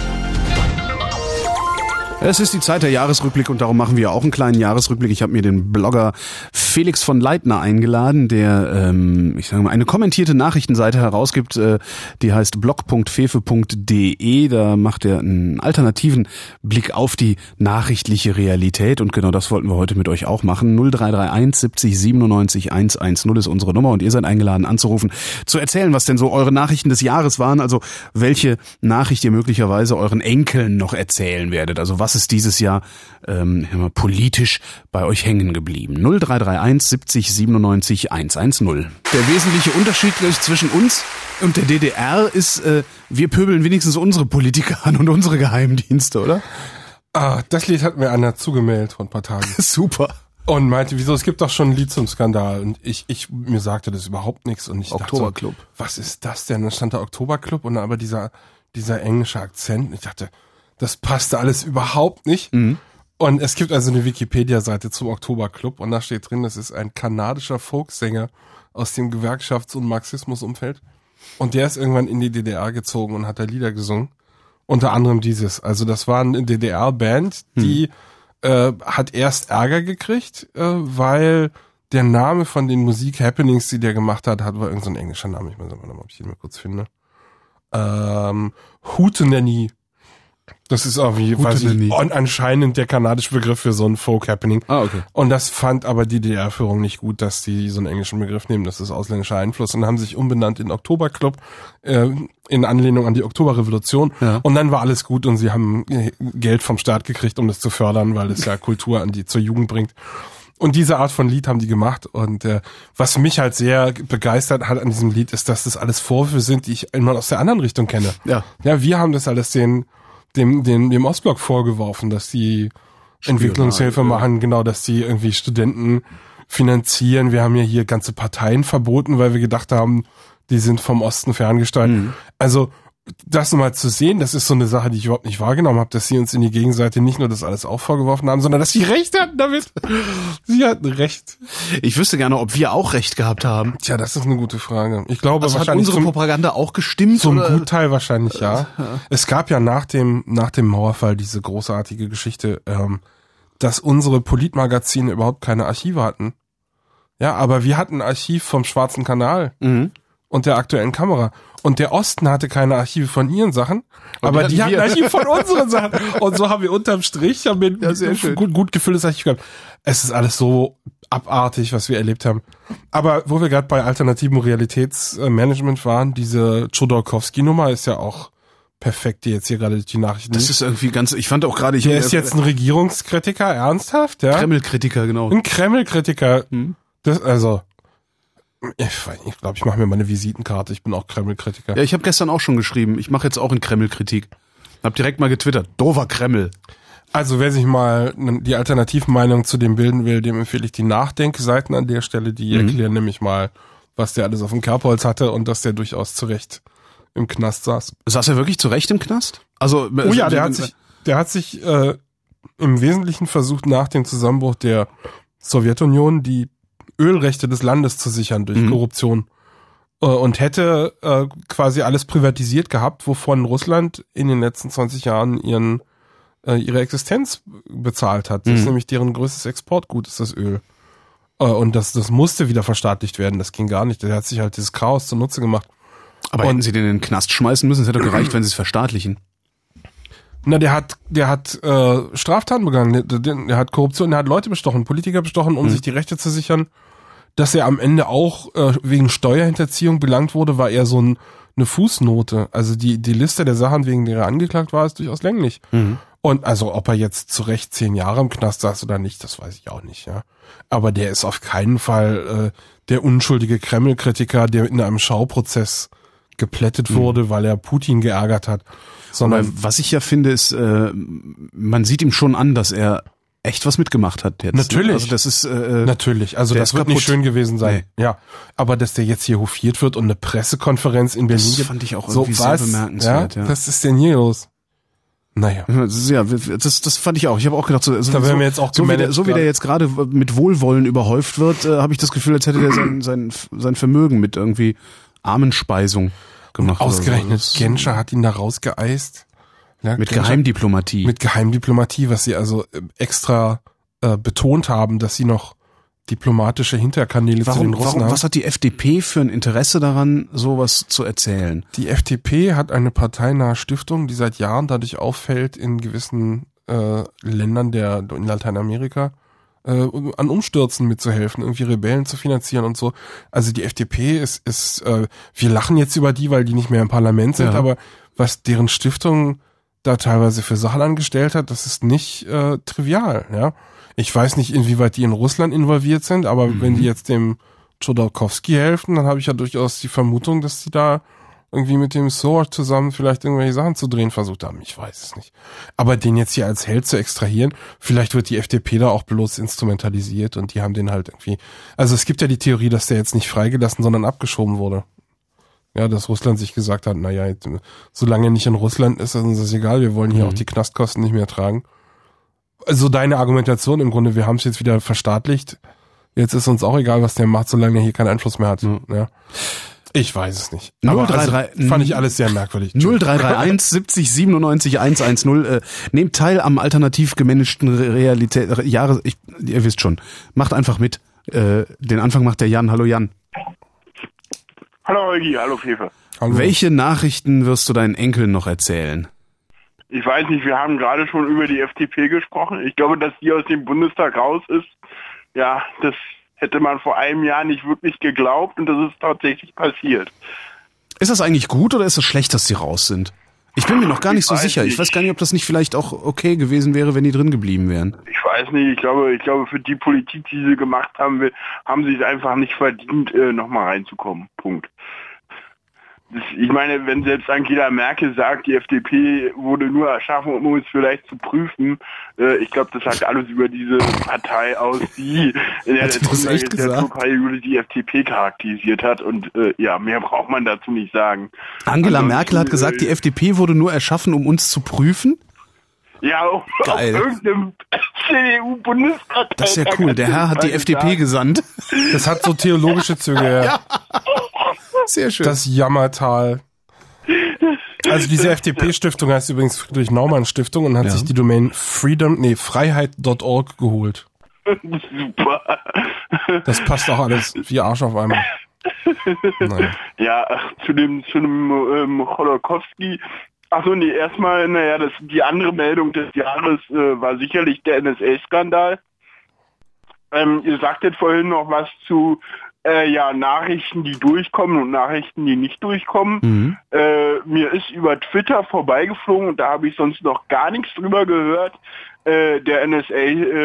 Es ist die Zeit der Jahresrückblick und darum machen wir auch einen kleinen Jahresrückblick. Ich habe mir den Blogger Felix von Leitner eingeladen, der, ähm, ich sage mal, eine kommentierte Nachrichtenseite herausgibt, äh, die heißt blog punkt fefe punkt de. Da macht er einen alternativen Blick auf die nachrichtliche Realität und genau das wollten wir heute mit euch auch machen. null drei drei eins siebzig siebenundneunzig hundertzehn ist unsere Nummer und ihr seid eingeladen anzurufen, zu erzählen, was denn so eure Nachrichten des Jahres waren, also welche Nachricht ihr möglicherweise euren Enkeln noch erzählen werdet, also was Was ist dieses Jahr ähm, politisch bei euch hängen geblieben? null drei drei eins siebzig siebenundneunzig hundertzehn. Der wesentliche Unterschied zwischen uns und der D D R ist, äh, wir pöbeln wenigstens unsere Politiker an und unsere Geheimdienste, oder? Ah, das Lied hat mir einer zugemeldet vor ein paar Tagen. Super. Und meinte, wieso, es gibt doch schon ein Lied zum Skandal. Und ich, ich, mir sagte das überhaupt nichts. Und ich Oktoberclub. dachte so, was ist das denn? Dann stand da Oktoberclub und dann aber dieser, dieser englische Akzent. Ich dachte, das passte alles überhaupt nicht. Mhm. Und es gibt also eine Wikipedia-Seite zum Oktoberclub und da steht drin, das ist ein kanadischer Folksänger aus dem Gewerkschafts- und Marxismusumfeld. Und der ist irgendwann in die D D R gezogen und hat da Lieder gesungen. Unter anderem dieses. Also das war eine D D R-Band, die mhm. äh, hat erst Ärger gekriegt, äh, weil der Name von den Musik-Happenings, die der gemacht hat, hat war irgendein so ein englischer Name. Ich weiß nicht, ob ich den mal kurz finde. Ähm, Hootenanny. Das ist auch wie, weiß ich, anscheinend der kanadische Begriff für so ein Folk-Happening. Ah, okay. Und das fand aber die D D R-Führung nicht gut, dass die so einen englischen Begriff nehmen. Das ist ausländischer Einfluss. Und haben sich umbenannt in Oktoberclub, äh, in Anlehnung an die Oktoberrevolution. Ja. Und dann war alles gut und sie haben Geld vom Staat gekriegt, um das zu fördern, weil es ja Kultur an die zur Jugend bringt. Und diese Art von Lied haben die gemacht. Und äh, was mich halt sehr begeistert hat an diesem Lied, ist, dass das alles Vorwürfe sind, die ich immer aus der anderen Richtung kenne. Ja, ja, wir haben das alles den dem dem dem Ostblock vorgeworfen, dass die Entwicklungshilfe machen, genau, dass die irgendwie Studenten finanzieren. Wir haben ja hier ganze Parteien verboten, weil wir gedacht haben, die sind vom Osten ferngesteuert. Mhm. Also das mal zu sehen, das ist so eine Sache, die ich überhaupt nicht wahrgenommen habe, dass sie uns in die Gegenseite nicht nur das alles auch vorgeworfen haben, sondern dass sie Recht hatten damit. Sie hatten Recht. Ich wüsste gerne, ob wir auch Recht gehabt haben. Tja, das ist eine gute Frage. Ich glaube, also wahrscheinlich hat unsere zum, Propaganda auch gestimmt? Zum oder? Gutteil wahrscheinlich, ja. ja. Es gab ja nach dem nach dem Mauerfall diese großartige Geschichte, ähm, dass unsere Politmagazine überhaupt keine Archive hatten. Ja, aber wir hatten ein Archiv vom Schwarzen Kanal mhm. und der Aktuellen Kamera. Und der Osten hatte keine Archive von ihren Sachen, und aber die, die hatten ein Archiv von unseren Sachen. Und so haben wir unterm Strich haben wir ja, sehr schön. Gut, gut gefülltes Archiv gehabt. Es ist alles so abartig, was wir erlebt haben. Aber wo wir gerade bei alternativen Realitätsmanagement waren, diese Chodorkowski-Nummer ist ja auch perfekt, die jetzt hier gerade durch die Nachrichten. Das ist irgendwie ganz, ich fand auch gerade... Der ist jetzt ein Regierungskritiker, ernsthaft? Ja? Kreml-Kritiker, genau. Ein Kreml-Kritiker. Hm. Das, also... Ich, ich glaube, ich mache mir mal eine Visitenkarte. Ich bin auch Kreml-Kritiker. Ja, ich habe gestern auch schon geschrieben. Ich mache jetzt auch in Kreml-Kritik. Hab direkt mal getwittert. Dover Kreml. Also wer sich mal die Alternativmeinung zu dem bilden will, dem empfehle ich die Nachdenkseiten an der Stelle. Die mhm. erklären nämlich mal, was der alles auf dem Kerbholz hatte und dass der durchaus zu Recht im Knast saß. Saß er wirklich zu Recht im Knast? Also oh ja, der hat sich, der hat sich äh, im Wesentlichen versucht, nach dem Zusammenbruch der Sowjetunion die Ölrechte des Landes zu sichern durch mhm. Korruption äh, und hätte äh, quasi alles privatisiert gehabt, wovon Russland in den letzten zwanzig Jahren ihren äh, ihre Existenz bezahlt hat. Das mhm. ist nämlich deren größtes Exportgut, ist das Öl. Äh, und das das musste wieder verstaatlicht werden, das ging gar nicht. Der hat sich halt dieses Chaos zunutze gemacht. Aber und, hätten sie den in den Knast schmeißen müssen? Es hätte doch gereicht, wenn sie es verstaatlichen. Na, der hat, der hat äh, Straftaten begangen, der, der hat Korruption, der hat Leute bestochen, Politiker bestochen, um mhm. sich die Rechte zu sichern. Dass er am Ende auch äh, wegen Steuerhinterziehung belangt wurde, war eher so ein, eine Fußnote. Also die die Liste der Sachen, wegen der er angeklagt war, ist durchaus länglich. Mhm. Und also ob er jetzt zu Recht zehn Jahre im Knast saß oder nicht, das weiß ich auch nicht. Ja, aber der ist auf keinen Fall äh, der unschuldige Kreml-Kritiker, der in einem Schauprozess geplättet wurde, mhm. weil er Putin geärgert hat. Sondern aber was ich ja finde, ist, äh, man sieht ihm schon an, dass er echt was mitgemacht hat jetzt. Natürlich. Also das ist äh, natürlich. Also das wird kaputt. Nicht schön gewesen sein. Nee. Ja. Aber dass der jetzt hier hofiert wird und eine Pressekonferenz in Berlin gibt. Das fand ich auch irgendwie so, sehr bemerkenswert. Ja? Ja. Was ist denn hier los? Naja. Ja, das, das fand ich auch. Ich habe auch gedacht, so, so, da werden wir jetzt auch so, wie der, so wie der jetzt gerade mit Wohlwollen überhäuft wird, äh, habe ich das Gefühl, als hätte der sein, sein, sein Vermögen mit irgendwie Armenspeisung gemacht. Ausgerechnet so. Genscher hat ihn da rausgeeist. Ja, mit Genscher, Geheimdiplomatie. Mit Geheimdiplomatie, was sie also extra äh, betont haben, dass sie noch diplomatische Hinterkanäle warum, zu den Russen warum, haben. Was hat die F D P für ein Interesse daran, sowas zu erzählen? Die F D P hat eine parteinahe Stiftung, die seit Jahren dadurch auffällt, in gewissen äh, Ländern der in Lateinamerika äh, an Umstürzen mitzuhelfen, irgendwie Rebellen zu finanzieren und so. Also die F D P ist, ist äh, wir lachen jetzt über die, weil die nicht mehr im Parlament sind, ja. aber was deren Stiftung da teilweise für Sachen angestellt hat, das ist nicht äh, trivial, ja. Ich weiß nicht, inwieweit die in Russland involviert sind, aber mhm. wenn die jetzt dem Chodorkowski helfen, dann habe ich ja durchaus die Vermutung, dass die da irgendwie mit dem Sword zusammen vielleicht irgendwelche Sachen zu drehen versucht haben. Ich weiß es nicht. Aber den jetzt hier als Held zu extrahieren, vielleicht wird die F D P da auch bloß instrumentalisiert und die haben den halt irgendwie... Also es gibt ja die Theorie, dass der jetzt nicht freigelassen, sondern abgeschoben wurde. Ja, dass Russland sich gesagt hat, naja, solange er nicht in Russland ist, ist uns das egal, wir wollen hier mhm. auch die Knastkosten nicht mehr tragen. Also deine Argumentation im Grunde, wir haben es jetzt wieder verstaatlicht, jetzt ist uns auch egal, was der macht, solange er hier keinen Einfluss mehr hat. Mhm. Ja. Ich weiß es nicht. Aber null drei drei, also, fand ich alles sehr merkwürdig. null drei drei eins siebzig siebenundneunzig hundertzehn. Äh, nehmt teil am alternativ gemanagten Realität, äh, Jahres, ich, ihr wisst schon. Macht einfach mit. Äh, den Anfang macht der Jan. Hallo Jan. Hallo Holgi, hallo Fefe. Hallo. Welche Nachrichten wirst du deinen Enkeln noch erzählen? Ich weiß nicht, wir haben gerade schon über die F D P gesprochen. Ich glaube, dass die aus dem Bundestag raus ist. Ja, das hätte man vor einem Jahr nicht wirklich geglaubt und das ist tatsächlich passiert. Ist das eigentlich gut oder ist es schlecht, dass sie raus sind? Ich bin mir noch gar nicht ich so sicher. Nicht. Ich weiß gar nicht, ob das nicht vielleicht auch okay gewesen wäre, wenn die drin geblieben wären. Ich weiß nicht. Ich glaube, ich glaube, für die Politik, die sie gemacht haben, haben sie es einfach nicht verdient, nochmal reinzukommen. Punkt. Das, ich meine, wenn selbst Angela Merkel sagt, die F D P wurde nur erschaffen, um uns vielleicht zu prüfen, äh, ich glaube, das sagt alles über diese Partei aus, die in der Legislaturperiode die F D P charakterisiert hat und äh, ja, mehr braucht man dazu nicht sagen. Angela Ansonsten, Merkel hat gesagt, die F D P wurde nur erschaffen, um uns zu prüfen? Ja, auf, auf irgendeinem C D U-Bundespartei. Das ist ja cool, der Herr hat die F D P gesandt. Das hat so theologische Züge, ja. ja. Sehr schön. Das Jammertal. Also diese F D P-Stiftung heißt übrigens Friedrich-Naumann-Stiftung und hat ja. sich die Domain freedom, nee, freiheit Punkt org geholt. Super. Das passt auch alles wie Arsch auf einmal. Nein. Ja, ach, zu dem, zu dem ähm, Chodorkowski. Achso, nee, erstmal, naja, das, die andere Meldung des Jahres äh, war sicherlich der N S A-Skandal. Ähm, ihr sagtet vorhin noch was zu Äh, ja, Nachrichten, die durchkommen und Nachrichten, die nicht durchkommen. Mhm. Äh, mir ist über Twitter vorbeigeflogen und da habe ich sonst noch gar nichts drüber gehört. Äh, der N S A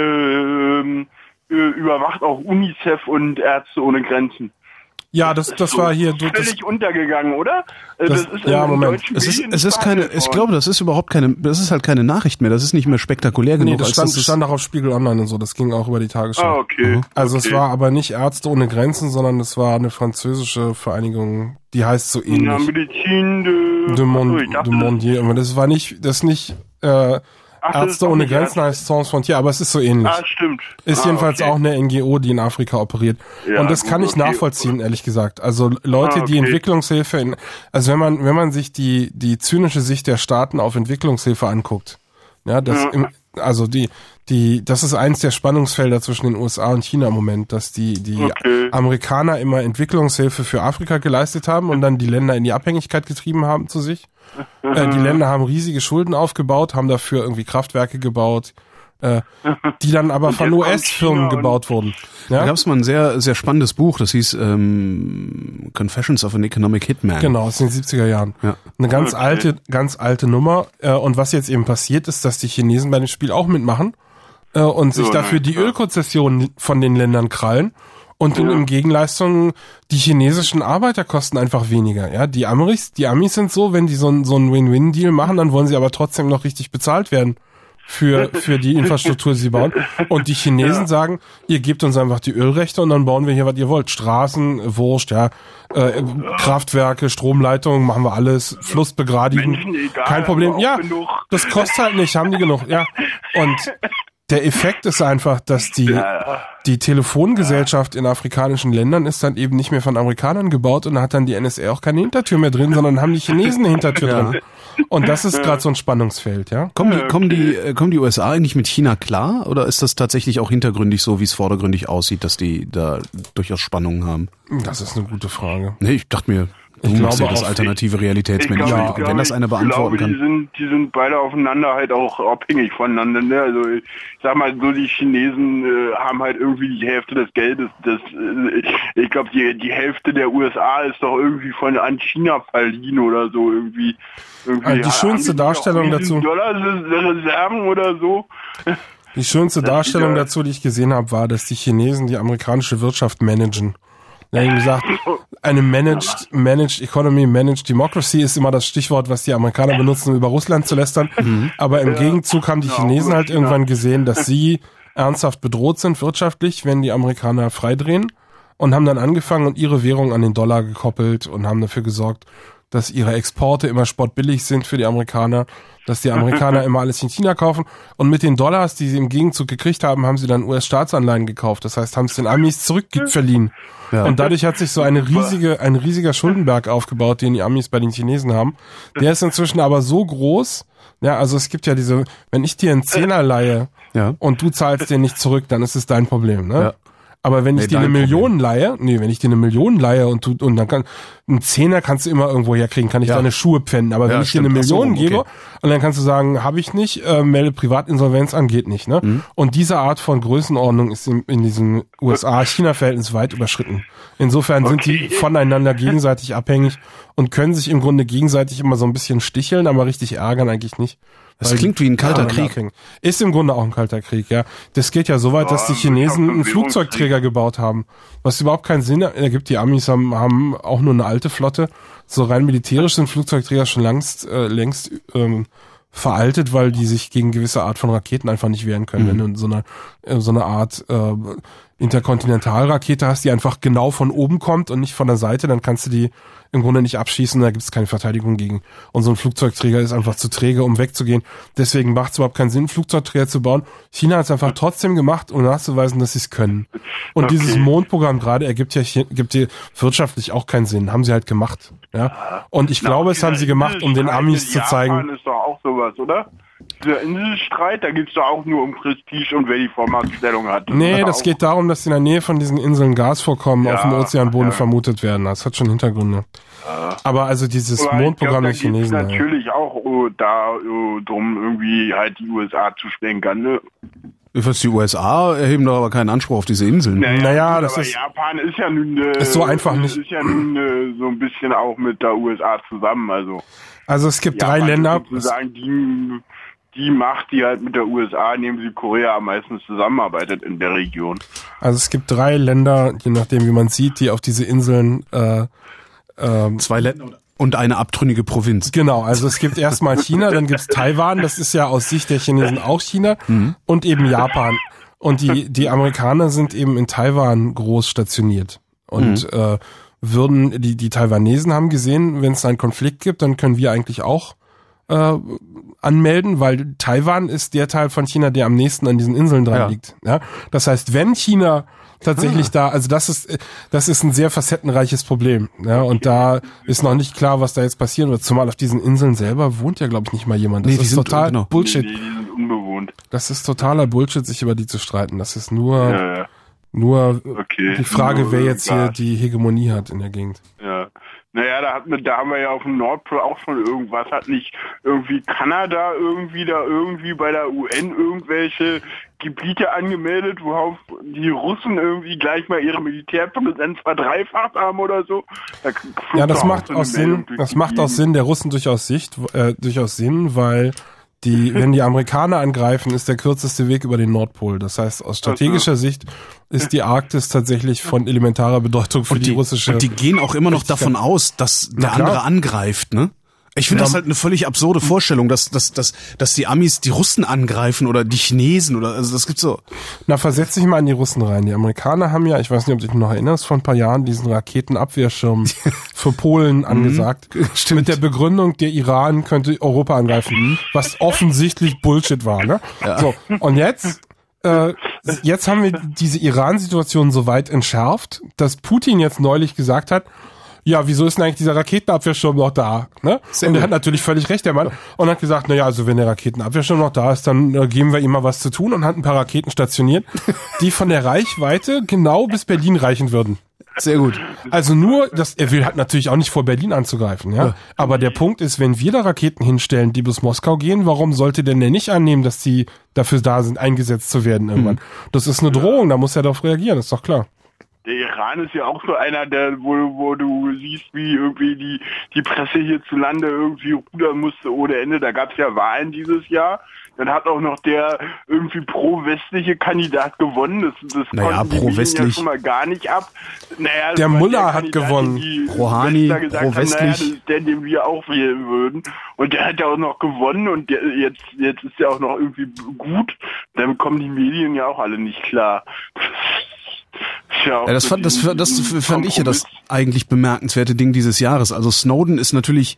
äh, äh, überwacht auch UNICEF und Ärzte ohne Grenzen. Ja, das, das so war hier völlig das, untergegangen, oder? Das, das ist ja, Moment. Es ist, es ist keine, ich glaube, das ist überhaupt keine, das ist halt keine Nachricht mehr. Das ist nicht mehr spektakulär genug. Nee, das stand, das stand auch auf Spiegel Online und so. Das ging auch über die Tagesschau. Ah, okay. Mhm. Also okay. es war aber nicht Ärzte ohne Grenzen, sondern es war eine französische Vereinigung, die heißt so ähnlich. Ja, Medizin de, de, Mon, Achso, de Mondier. Aber das war nicht, das nicht, äh, Ach, Ärzte ohne Grenzen heißt Sans Frontières, aber es ist so ähnlich. Ah, stimmt. Ist ah, jedenfalls okay. auch eine N G O, die in Afrika operiert. Ja, und das gut, kann ich okay. nachvollziehen, ehrlich gesagt. Also Leute, ah, okay. die Entwicklungshilfe in, also wenn man, wenn man sich die, die zynische Sicht der Staaten auf Entwicklungshilfe anguckt, ja, das, ja. Im, also die, die, das ist eins der Spannungsfelder zwischen den U S A und China im Moment, dass die, die okay. Amerikaner immer Entwicklungshilfe für Afrika geleistet haben und dann die Länder in die Abhängigkeit getrieben haben zu sich. Äh, die Länder haben riesige Schulden aufgebaut, haben dafür irgendwie Kraftwerke gebaut, äh, die dann aber von U S-Firmen gebaut wurden. Ja? Da gab es mal ein sehr, sehr spannendes Buch, das hieß ähm, Confessions of an Economic Hitman. Genau, aus den siebziger Jahren. Ja. Eine ganz okay. alte, ganz alte Nummer. Äh, und was jetzt eben passiert ist, dass die Chinesen bei dem Spiel auch mitmachen äh, und sich so, dafür nein, die ja. Ölkonzessionen von den Ländern krallen. Und ja. in Gegenleistung die chinesischen Arbeiter kosten einfach weniger. Ja, die Amis, die Amis sind so, wenn die so ein so ein Win-Win-Deal machen, dann wollen sie aber trotzdem noch richtig bezahlt werden für für die Infrastruktur, die sie bauen. Und die Chinesen ja. sagen, ihr gebt uns einfach die Ölrechte und dann bauen wir hier, was ihr wollt. Straßen, Wurst, ja, äh, Kraftwerke, Stromleitungen, machen wir alles, Flussbegradigung, egal, kein Problem. Ja, genug. Das kostet halt nicht, haben die genug. Ja, und der Effekt ist einfach, dass die, die Telefongesellschaft in afrikanischen Ländern ist dann eben nicht mehr von Amerikanern gebaut und da hat dann die N S A auch keine Hintertür mehr drin, sondern haben die Chinesen eine Hintertür ja. drin. Und das ist gerade so ein Spannungsfeld, ja. Kommen die, kommen die, kommen die U S A eigentlich mit China klar oder ist das tatsächlich auch hintergründig so, wie es vordergründig aussieht, dass die da durchaus Spannungen haben? Das ist eine gute Frage. Nee, ich dachte mir, Du ich machst glaube ja das auch, alternative Realitätsmensch. Ich Ja, glaube, wenn das einer beantworten ich glaube, kann. Die sind, die sind beide aufeinander halt auch abhängig voneinander. Ne? Also ich sag mal so, die Chinesen äh, haben halt irgendwie die Hälfte des Geldes. Das, äh, ich glaube, die, die Hälfte der U S A ist doch irgendwie von an China verliehen oder so irgendwie. irgendwie Also die schönste haben die Darstellung auch dazu. Dollar-Reserven oder so. Die schönste Das Darstellung ist ja- dazu, die ich gesehen habe, war, dass die Chinesen die amerikanische Wirtschaft managen. Da haben gesagt, eine managed, managed economy, managed democracy ist immer das Stichwort, was die Amerikaner benutzen, um über Russland zu lästern. Aber im Gegenzug haben die Ja, Chinesen halt China. irgendwann gesehen, dass sie ernsthaft bedroht sind wirtschaftlich, wenn die Amerikaner freidrehen, und haben dann angefangen und ihre Währung an den Dollar gekoppelt und haben dafür gesorgt, dass ihre Exporte immer spottbillig sind für die Amerikaner, dass die Amerikaner immer alles in China kaufen, und mit den Dollars, die sie im Gegenzug gekriegt haben, haben sie dann U S-Staatsanleihen gekauft. Das heißt, haben es den Amis zurückverliehen. Ja. Und dadurch hat sich so eine riesige, ein riesiger Schuldenberg aufgebaut, den die Amis bei den Chinesen haben. Der ist inzwischen aber so groß, ja, also es gibt ja diese, wenn ich dir einen Zehner leihe Ja. und du zahlst den nicht zurück, dann ist es dein Problem, ne? Ja. Aber wenn Nee, ich dir eine dein Million leihe, nee, wenn ich dir eine Million leihe und du, und dann kann, einen Zehner kannst du immer irgendwo herkriegen, kann ich Ja. deine Schuhe pfänden. Aber Ja, wenn ich stimmt. dir eine Ach so, Million okay. gebe, und dann kannst du sagen, habe ich nicht, äh, melde Privatinsolvenz an, geht nicht, ne? Mhm. Und diese Art von Größenordnung ist in, in diesem U S A-China-Verhältnis weit überschritten. Insofern sind die voneinander gegenseitig abhängig und können sich im Grunde gegenseitig immer so ein bisschen sticheln, aber richtig ärgern eigentlich nicht. Das Weil klingt wie ein kalter voneinander Krieg. abhängen. Ist im Grunde auch ein kalter Krieg, ja. Das geht ja so weit, dass die Ja, Chinesen einen Währungskrieg. Flugzeugträger gebaut haben, was überhaupt keinen Sinn ergibt. Die Amis haben, haben auch nur eine alte Flotte. So rein militärisch sind Flugzeugträger schon längst, äh, längst ähm, veraltet, weil die sich gegen gewisse Art von Raketen einfach nicht wehren können. Mhm. Wenn du so eine, äh, so eine Art äh, Interkontinentalrakete hast, die einfach genau von oben kommt und nicht von der Seite, dann kannst du die im Grunde nicht abschießen, da gibt es keine Verteidigung gegen. Und so ein Flugzeugträger ist einfach zu träge, um wegzugehen. Deswegen macht es überhaupt keinen Sinn, einen Flugzeugträger zu bauen. China hat es einfach trotzdem gemacht, um nachzuweisen, dass sie es können. Und Okay. dieses Mondprogramm gerade ergibt ja Chi- gibt dir wirtschaftlich auch keinen Sinn. Haben sie halt gemacht. Ja. Und ich glaube, es haben sie gemacht, um den Amis zu zeigen. Japan ist doch auch sowas, oder? Dieser Inselstreit, da geht's doch auch nur um Prestige und wer die Vormachtstellung hat. Nee, ist das auch- geht darum, dass in der Nähe von diesen Inseln Gasvorkommen Ja, auf dem Ozeanboden ja. vermutet werden. Das hat schon Hintergründe. Aber also dieses Aber ich Mondprogramm der glaub, da geht's Chinesen. ja. natürlich auch oh, da oh, drum, irgendwie halt die U S A zu stänkern, ne? Was die U S A erheben doch aber keinen Anspruch auf diese Inseln. Naja, gut, das aber ist- Japan ist ja nun äh, Ist so einfach nicht. Ist ja nun äh, so ein bisschen auch mit der U S A zusammen, also Also es gibt drei Japan Länder. ist sozusagen die, die Macht, die halt mit der U S A neben Südkorea am meisten zusammenarbeitet in der Region. Also es gibt drei Länder, je nachdem wie man sieht, die auf diese Inseln äh, ähm, Zwei Länder und eine abtrünnige Provinz. genau, also es gibt erstmal China, dann gibt's Taiwan, das ist ja aus Sicht der Chinesen auch China, und eben Japan. Und die, die Amerikaner sind eben in Taiwan groß stationiert. Und äh, würden, die, die Taiwanesen haben gesehen, wenn es einen Konflikt gibt, dann können wir eigentlich auch äh, anmelden, weil Taiwan ist der Teil von China, der am nächsten an diesen Inseln dran Ja. liegt. Ja? Das heißt, wenn China tatsächlich da, also das ist das ist ein sehr facettenreiches Problem. Ja? Und da ist noch nicht klar, was da jetzt passieren wird. Zumal auf diesen Inseln selber wohnt ja, glaube ich, nicht mal jemand. Das Nee, die ist sind- total genau. Bullshit. Nee, die sind unbewohnt. Das ist totaler Bullshit, sich über die zu streiten. Das ist nur Ja, ja. nur Okay. die Frage, Nur wer jetzt hier Gas. die Hegemonie hat in der Gegend. Ja. Naja, da, hat, da haben wir ja auf dem Nordpol auch schon irgendwas. Hat nicht irgendwie Kanada irgendwie da irgendwie bei der U N irgendwelche Gebiete angemeldet, worauf die Russen irgendwie gleich mal ihre Militärpräsenz verdreifacht haben oder so? Da flog Ja, das doch auch macht so eine aus Sinn, Meldung durch das die macht aus Gegend. Sinn der Russen durchaus Sicht, äh, durchaus Sinn, weil die, wenn die Amerikaner angreifen, ist der kürzeste Weg über den Nordpol. Das heißt, aus strategischer Sicht ist die Arktis tatsächlich von elementarer Bedeutung für Und die, die, russische. und die gehen auch immer noch davon aus, dass der klar. andere angreift, ne? Ich finde Ja. das halt eine völlig absurde Vorstellung, dass, dass, dass, dass die Amis die Russen angreifen oder die Chinesen oder, also das gibt's so. Na, versetz dich mal in die Russen rein. Die Amerikaner haben ja, ich weiß nicht, ob du dich noch erinnerst, vor ein paar Jahren diesen Raketenabwehrschirm für Polen angesagt. Stimmt. Mit der Begründung, der Iran könnte Europa angreifen. Was offensichtlich Bullshit war, ne? So, und jetzt, äh, jetzt haben wir diese Iran-Situation so weit entschärft, dass Putin jetzt neulich gesagt hat, ja, wieso ist denn eigentlich dieser Raketenabwehrschirm noch da? Ne? Sehr Und er gut. hat natürlich völlig recht, der Mann. Und hat gesagt, na ja, also wenn der Raketenabwehrschirm noch da ist, dann äh, geben wir ihm mal was zu tun und hat ein paar Raketen stationiert, die von der Reichweite genau bis Berlin reichen würden. Sehr gut. Also nur, dass er will halt natürlich auch nicht vor Berlin anzugreifen, ja. ja. Aber der Punkt ist, wenn wir da Raketen hinstellen, die bis Moskau gehen, warum sollte denn der nicht annehmen, dass die dafür da sind, eingesetzt zu werden irgendwann? Mhm. Das ist eine Drohung, da muss er darauf reagieren, ist doch klar. Der Iran ist ja auch so einer, der, wo, wo du siehst, wie irgendwie die, die Presse hierzulande irgendwie rudern musste ohne Ende. Da gab es ja Wahlen dieses Jahr. Dann hat auch noch der irgendwie pro-westliche Kandidat gewonnen. Das, das naja, konnten die pro-westlich ja schon mal gar nicht ab. Naja, der Mullah hat gewonnen. Rouhani, pro-westlich. Naja, das ist der, den wir auch wählen würden. Und der hat ja auch noch gewonnen und der, jetzt, jetzt ist der auch noch irgendwie gut. Dann kommen die Medien ja auch alle nicht klar. Ja, das fand, das, das fand ich ja das eigentlich bemerkenswerte Ding dieses Jahres. Also Snowden ist natürlich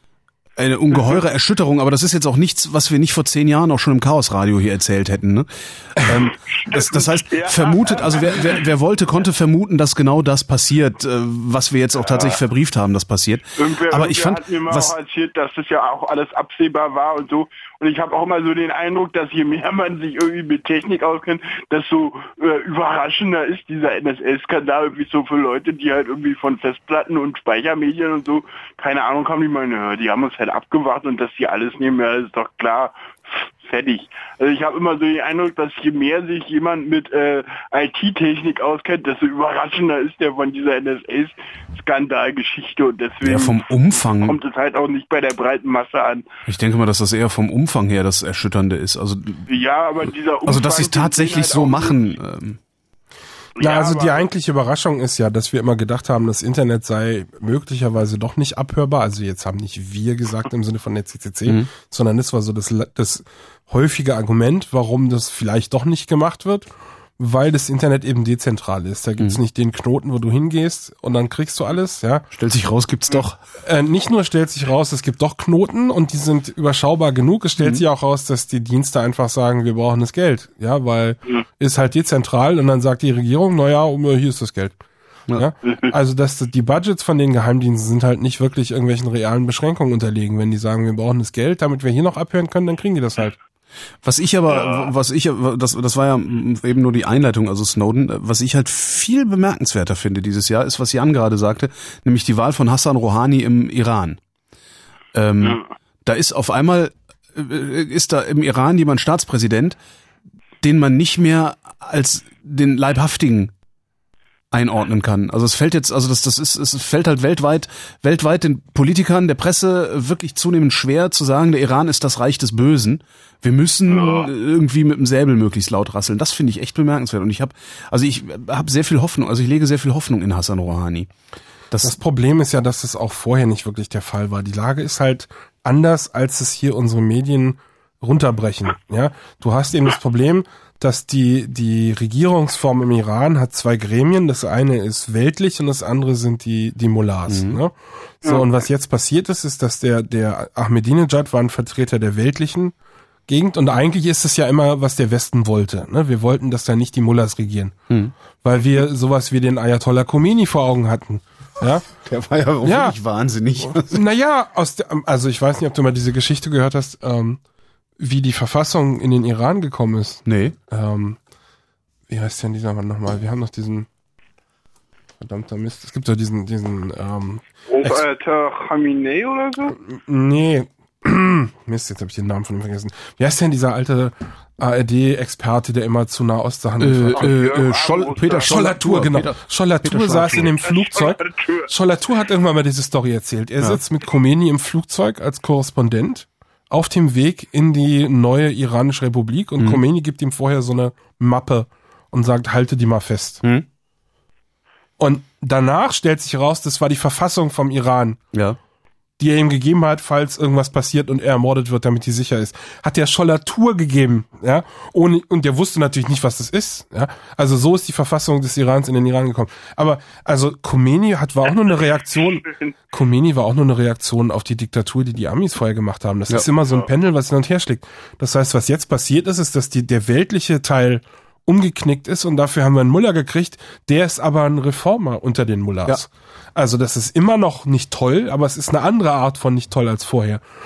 eine ungeheure Erschütterung, aber das ist jetzt auch nichts, was wir nicht vor zehn Jahren auch schon im Chaosradio hier erzählt hätten. Ne? ähm, das, das heißt, vermutet, also wer, wer, wer wollte, konnte vermuten, dass genau das passiert, äh, was wir jetzt auch tatsächlich verbrieft haben, das passiert. Irgendwer, aber ich fand, hat mir mal was auch erzählt, dass das ja auch alles absehbar war und so. Und ich habe auch mal so den Eindruck, dass je mehr man sich irgendwie mit Technik auskennt, desto äh, überraschender ist dieser N S A-Skandal irgendwie so für Leute, die halt irgendwie von Festplatten und Speichermedien und so, keine Ahnung haben, die meinen, ja, die haben uns halt abgewacht und dass die alles nehmen, ja, ist doch klar, fertig. Also ich habe immer so den Eindruck, dass je mehr sich jemand mit äh, I T-Technik auskennt, desto überraschender ist der von dieser N S A-Skandalgeschichte und deswegen ja, vom Umfang kommt es halt auch nicht bei der breiten Masse an. Ich denke mal, dass das eher vom Umfang her das Erschütternde ist. Also ja, aber dieser Umfang, also dass sie es tatsächlich halt so machen. Ähm, Na, ja, also die eigentliche Überraschung ist ja, dass wir immer gedacht haben, das Internet sei möglicherweise doch nicht abhörbar. Also jetzt haben nicht wir gesagt im Sinne von der C C C, mhm. sondern das war so das, das häufige Argument, warum das vielleicht doch nicht gemacht wird, weil das Internet eben dezentral ist. Da gibt's mhm. nicht den Knoten, wo du hingehst und dann kriegst du alles. Ja, stellt sich raus, gibt's doch. Äh, nicht nur stellt sich raus, es gibt doch Knoten und die sind überschaubar genug. Es stellt mhm. sich auch raus, dass die Dienste einfach sagen, wir brauchen das Geld. Ja, weil mhm. ist halt dezentral und dann sagt die Regierung, naja, hier ist das Geld. Ja. Ja? Also dass die Budgets von den Geheimdiensten sind halt nicht wirklich irgendwelchen realen Beschränkungen unterlegen. Wenn die sagen, wir brauchen das Geld, damit wir hier noch abhören können, dann kriegen die das halt. Was ich aber, ja. was ich, das, das war ja eben nur die Einleitung, also Snowden, was ich halt viel bemerkenswerter finde dieses Jahr, ist, was Jan gerade sagte, nämlich die Wahl von Hassan Rouhani im Iran. Ähm, ja. Da ist auf einmal, ist da im Iran jemand Staatspräsident, den man nicht mehr als den Leibhaftigen einordnen kann. Also es fällt jetzt, also das, das ist, es fällt halt weltweit, weltweit den Politikern, der Presse wirklich zunehmend schwer zu sagen, der Iran ist das Reich des Bösen. Wir müssen ja. irgendwie mit dem Säbel möglichst laut rasseln. Das finde ich echt bemerkenswert. Und ich habe, also ich habe sehr viel Hoffnung, also ich lege sehr viel Hoffnung in Hassan Rouhani. Das, das Problem ist ja, dass es auch vorher nicht wirklich der Fall war. Die Lage ist halt anders, als es hier unsere Medien runterbrechen. Ja, du hast eben das Problem, dass die die Regierungsform im Iran hat zwei Gremien. Das eine ist weltlich und das andere sind die die Mullahs. Mhm. Ne? So, und was jetzt passiert ist, ist, dass der der Ahmadinejad war ein Vertreter der weltlichen Gegend und eigentlich ist es ja immer, was der Westen wollte. Ne? Wir wollten, dass da nicht die Mullahs regieren, mhm. weil wir sowas wie den Ayatollah Khomeini vor Augen hatten. Ja, der war ja auch ja. wirklich wahnsinnig. Naja, aus der, also ich weiß nicht, ob du mal diese Geschichte gehört hast, ähm, wie die Verfassung in den Iran gekommen ist. Nee. Ähm, wie heißt denn dieser Mann nochmal? Wir haben noch diesen verdammter Mist. Es gibt doch diesen, diesen ähm, Ayatollah Khamenei oder so? Nee. Mist, jetzt habe ich den Namen von ihm vergessen. Wie heißt denn dieser alte A R D-Experte, der immer zu Nahostsachen äh, äh, äh, Scholl, Peter Schollatur, genau. Peter, Schollatur Peter saß in dem Flugzeug. Schollatur hat irgendwann mal diese Story erzählt. Er ja. sitzt mit Khomeini im Flugzeug als Korrespondent auf dem Weg in die neue iranische Republik und mhm. Khomeini gibt ihm vorher so eine Mappe und sagt, halte die mal fest. Mhm. Und danach stellt sich heraus, das war die Verfassung vom Iran. Ja. Die er ihm gegeben hat, falls irgendwas passiert und er ermordet wird, damit die sicher ist. Hat der Schollatur gegeben, ja, ohne, und der wusste natürlich nicht, was das ist, ja. Also so ist die Verfassung des Irans in den Iran gekommen. Aber, also, Khomeini hat, war auch nur eine Reaktion, Khomeini war auch nur eine Reaktion auf die Diktatur, die die Amis vorher gemacht haben. Das ja. ist immer so ein Pendel, was hin und her schlägt. Das heißt, was jetzt passiert ist, ist, dass die, der weltliche Teil umgeknickt ist und dafür haben wir einen Mullah gekriegt, der ist aber ein Reformer unter den Mullahs. Ja. Also das ist immer noch nicht toll, aber es ist eine andere Art von nicht toll als vorher.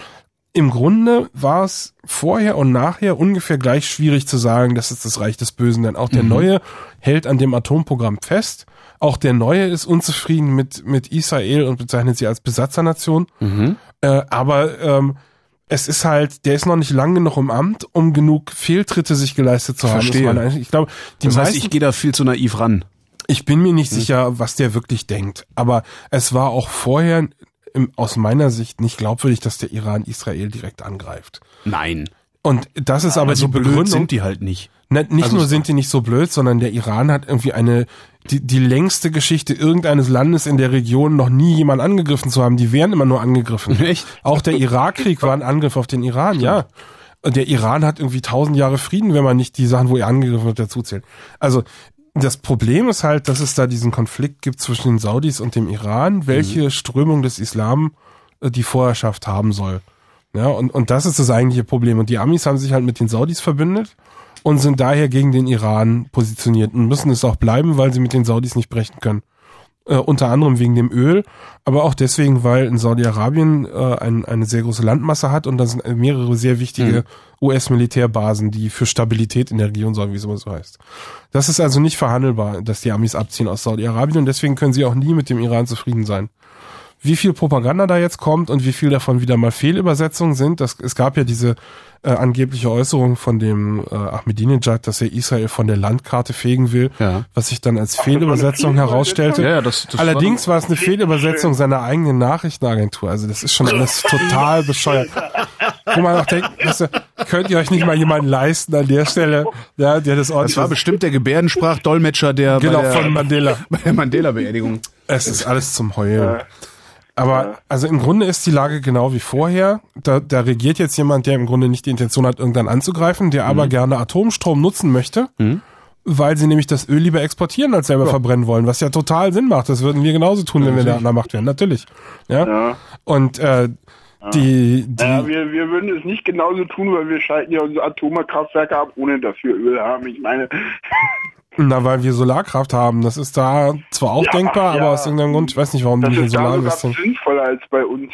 im Grunde war es vorher und nachher ungefähr gleich schwierig zu sagen, das ist das Reich des Bösen, denn auch der mhm. Neue hält an dem Atomprogramm fest. Auch der Neue ist unzufrieden mit mit Israel und bezeichnet sie als Besatzernation. Mhm. Äh, aber ähm, es ist halt, der ist noch nicht lang genug im Amt, um genug Fehltritte sich geleistet zu haben. Verstehe. Ich glaube, die das heißt, meisten, ich gehe da viel zu naiv ran. Ich bin mir nicht mhm. sicher, was der wirklich denkt. Aber es war auch vorher im, aus meiner Sicht nicht glaubwürdig, dass der Iran Israel direkt angreift. Nein. Und das ist aber also die Begründung. Blöd sind die halt nicht. Ne, nicht also nur sind die nicht so blöd, sondern der Iran hat irgendwie eine die, die längste Geschichte irgendeines Landes in der Region noch nie jemand angegriffen zu haben. Die werden immer nur angegriffen. Echt? Auch der Irakkrieg war ein Angriff auf den Iran, ja. Und der Iran hat irgendwie tausend Jahre Frieden, wenn man nicht die Sachen, wo er angegriffen wird, dazu zählt. Also das Problem ist halt, dass es da diesen Konflikt gibt zwischen den Saudis und dem Iran, welche mhm. Strömung des Islam äh, die Vorherrschaft haben soll. Ja, und, und das ist das eigentliche Problem. Und die Amis haben sich halt mit den Saudis verbündet und sind daher gegen den Iran positioniert und müssen es auch bleiben, weil sie mit den Saudis nicht brechen können. Äh, unter anderem wegen dem Öl, aber auch deswegen, weil in Saudi-Arabien äh, ein, eine sehr große Landmasse hat und da sind mehrere sehr wichtige mhm. U S-Militärbasen, die für Stabilität in der Region sorgen, wie es immer so heißt. Das ist also nicht verhandelbar, dass die Amis abziehen aus Saudi-Arabien und deswegen können sie auch nie mit dem Iran zufrieden sein. Wie viel Propaganda da jetzt kommt und wie viel davon wieder mal Fehlübersetzungen sind, das, es gab ja diese äh, angebliche Äußerung von dem äh, Ahmadinejad, dass er Israel von der Landkarte fegen will, ja. was sich dann als Fehlübersetzung herausstellte. Ja, das, das Allerdings war, war es eine Fehlübersetzung seiner eigenen Nachrichtenagentur. Also das ist schon alles total bescheuert. Wo man auch denkt, weißt du, könnt ihr euch nicht mal jemanden leisten an der Stelle, ja, der das ordentlich... Das war bestimmt der Gebärdensprachdolmetscher, der, genau, bei der von Mandela. Bei der Mandela-Beerdigung. Es ist alles zum Heulen. Aber also im Grunde ist die Lage genau wie vorher. Da, da regiert jetzt jemand, der im Grunde nicht die Intention hat, irgendwann anzugreifen, der aber mhm. gerne Atomstrom nutzen möchte, mhm. weil sie nämlich das Öl lieber exportieren als selber ja. verbrennen wollen, was ja total Sinn macht. Das würden wir genauso tun, ja, wenn wir da an der Macht wären. Natürlich. Ja. ja. Und äh, die, die ja, wir, wir würden es nicht genauso tun, weil wir schalten ja unsere Atomkraftwerke ab, ohne dass wir Öl haben. Ich meine... Na, weil wir Solarkraft haben. Das ist da zwar auch ja, denkbar, ja. aber aus irgendeinem Grund, ich weiß nicht, warum die nicht in Solar investieren. Das ist sinnvoller als bei uns.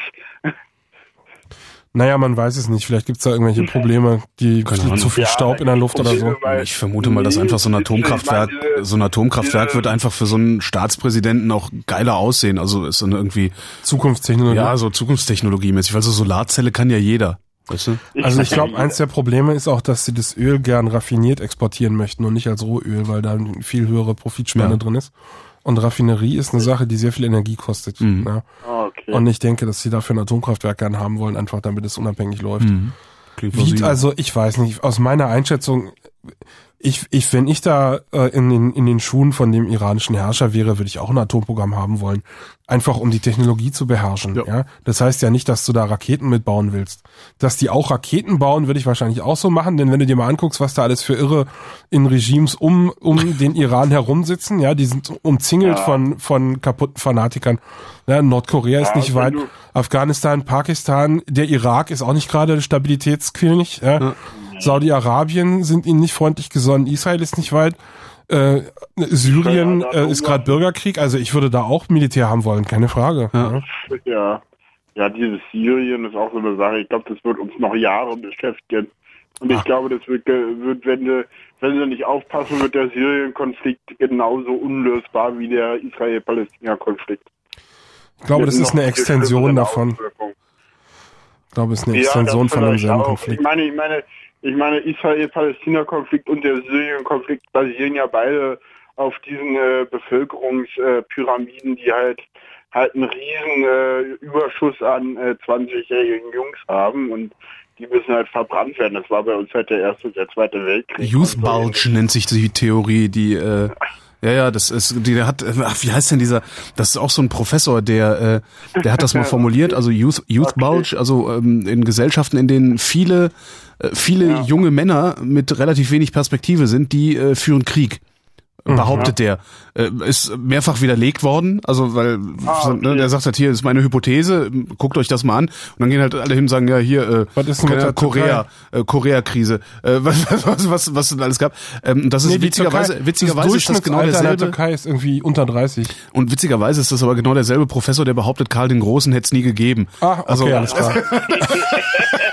Naja, man weiß es nicht. Vielleicht gibt's da irgendwelche Probleme, die zu viel Staub ja, in der Luft oder so. Ich vermute mal, dass einfach so ein Atomkraftwerk, so ein Atomkraftwerk wird einfach für so einen Staatspräsidenten auch geiler aussehen. Also ist dann irgendwie Zukunftstechnologie. Ja, so Zukunftstechnologiemäßig, weil so Solarzelle kann ja jeder. Weißt du? Also ich glaube, eins der Probleme ist auch, dass sie das Öl gern raffiniert exportieren möchten und nicht als Rohöl, weil da eine viel höhere Profitspanne ja. drin ist. Und Raffinerie ist eine Sache, die sehr viel Energie kostet. Mhm. Ja. Okay. Und ich denke, dass sie dafür ein Atomkraftwerk gern haben wollen, einfach damit es unabhängig läuft. Mhm. Wie, also ich weiß nicht, aus meiner Einschätzung, ich, ich, wenn ich da äh, in, den, in den Schuhen von dem iranischen Herrscher wäre, würde ich auch ein Atomprogramm haben wollen. Einfach um die Technologie zu beherrschen. Ja. Ja? Das heißt ja nicht, dass du da Raketen mitbauen willst. Dass die auch Raketen bauen, würde ich wahrscheinlich auch so machen, denn wenn du dir mal anguckst, was da alles für Irre in Regimes um um den Iran herum sitzen, ja, die sind umzingelt ja. von von kaputten Fanatikern. Ja, Nordkorea ja, ist nicht weit, Afghanistan, Pakistan, der Irak ist auch nicht gerade der Stabilitätskönig. Ja. Ja. Saudi-Arabien sind ihnen nicht freundlich gesonnen, Israel ist nicht weit. Äh, Syrien äh, ist gerade Bürgerkrieg, also ich würde da auch Militär haben wollen, keine Frage. Ja, ja, ja dieses Syrien ist auch so eine Sache, ich glaube, das wird uns noch Jahre beschäftigen. Und ich Ach. glaube, das wird, wird wenn, sie, wenn sie nicht aufpassen, wird der Syrien-Konflikt genauso unlösbar wie der Israel-Palästina-Konflikt. Ich glaube, das ist eine Extension davon. Ich glaube, es ist eine Extension ja, von demselben Konflikt. Ich meine, ich meine, ich meine, Israel-Palästina-Konflikt und der Syrien-Konflikt basieren ja beide auf diesen äh, Bevölkerungspyramiden, die halt halt einen riesen äh, Überschuss an äh, zwanzigjährigen Jungs haben und die müssen halt verbrannt werden. Das war bei uns halt der erste und der zweite Weltkrieg. Youth Bulge nennt sich die Theorie, die äh, ja, ja, das ist, die, der hat, ach, wie heißt denn dieser, das ist auch so ein Professor, der, äh, der hat das mal formuliert, also Youth, Youth okay. Bulge, also ähm, in Gesellschaften, in denen viele, äh, viele ja. junge Männer mit relativ wenig Perspektive sind, die äh, führen Krieg. Behauptet ja. der. Äh, ist mehrfach widerlegt worden, also weil ah, okay. ne, der sagt halt, hier ist meine Hypothese, guckt euch das mal an. Und dann gehen halt alle hin und sagen, ja hier, äh, was ist denn mit Korea, äh, Korea-Krise, äh, was, was, was, was es alles gab. Ähm, das ist nee, witzigerweise, Türkei, witzigerweise das ist das genau derselbe. Der Türkei ist irgendwie unter dreißig. Und witzigerweise ist das aber genau derselbe Professor, der behauptet, Karl den Großen hätte es nie gegeben. Ah, okay, also, alles klar.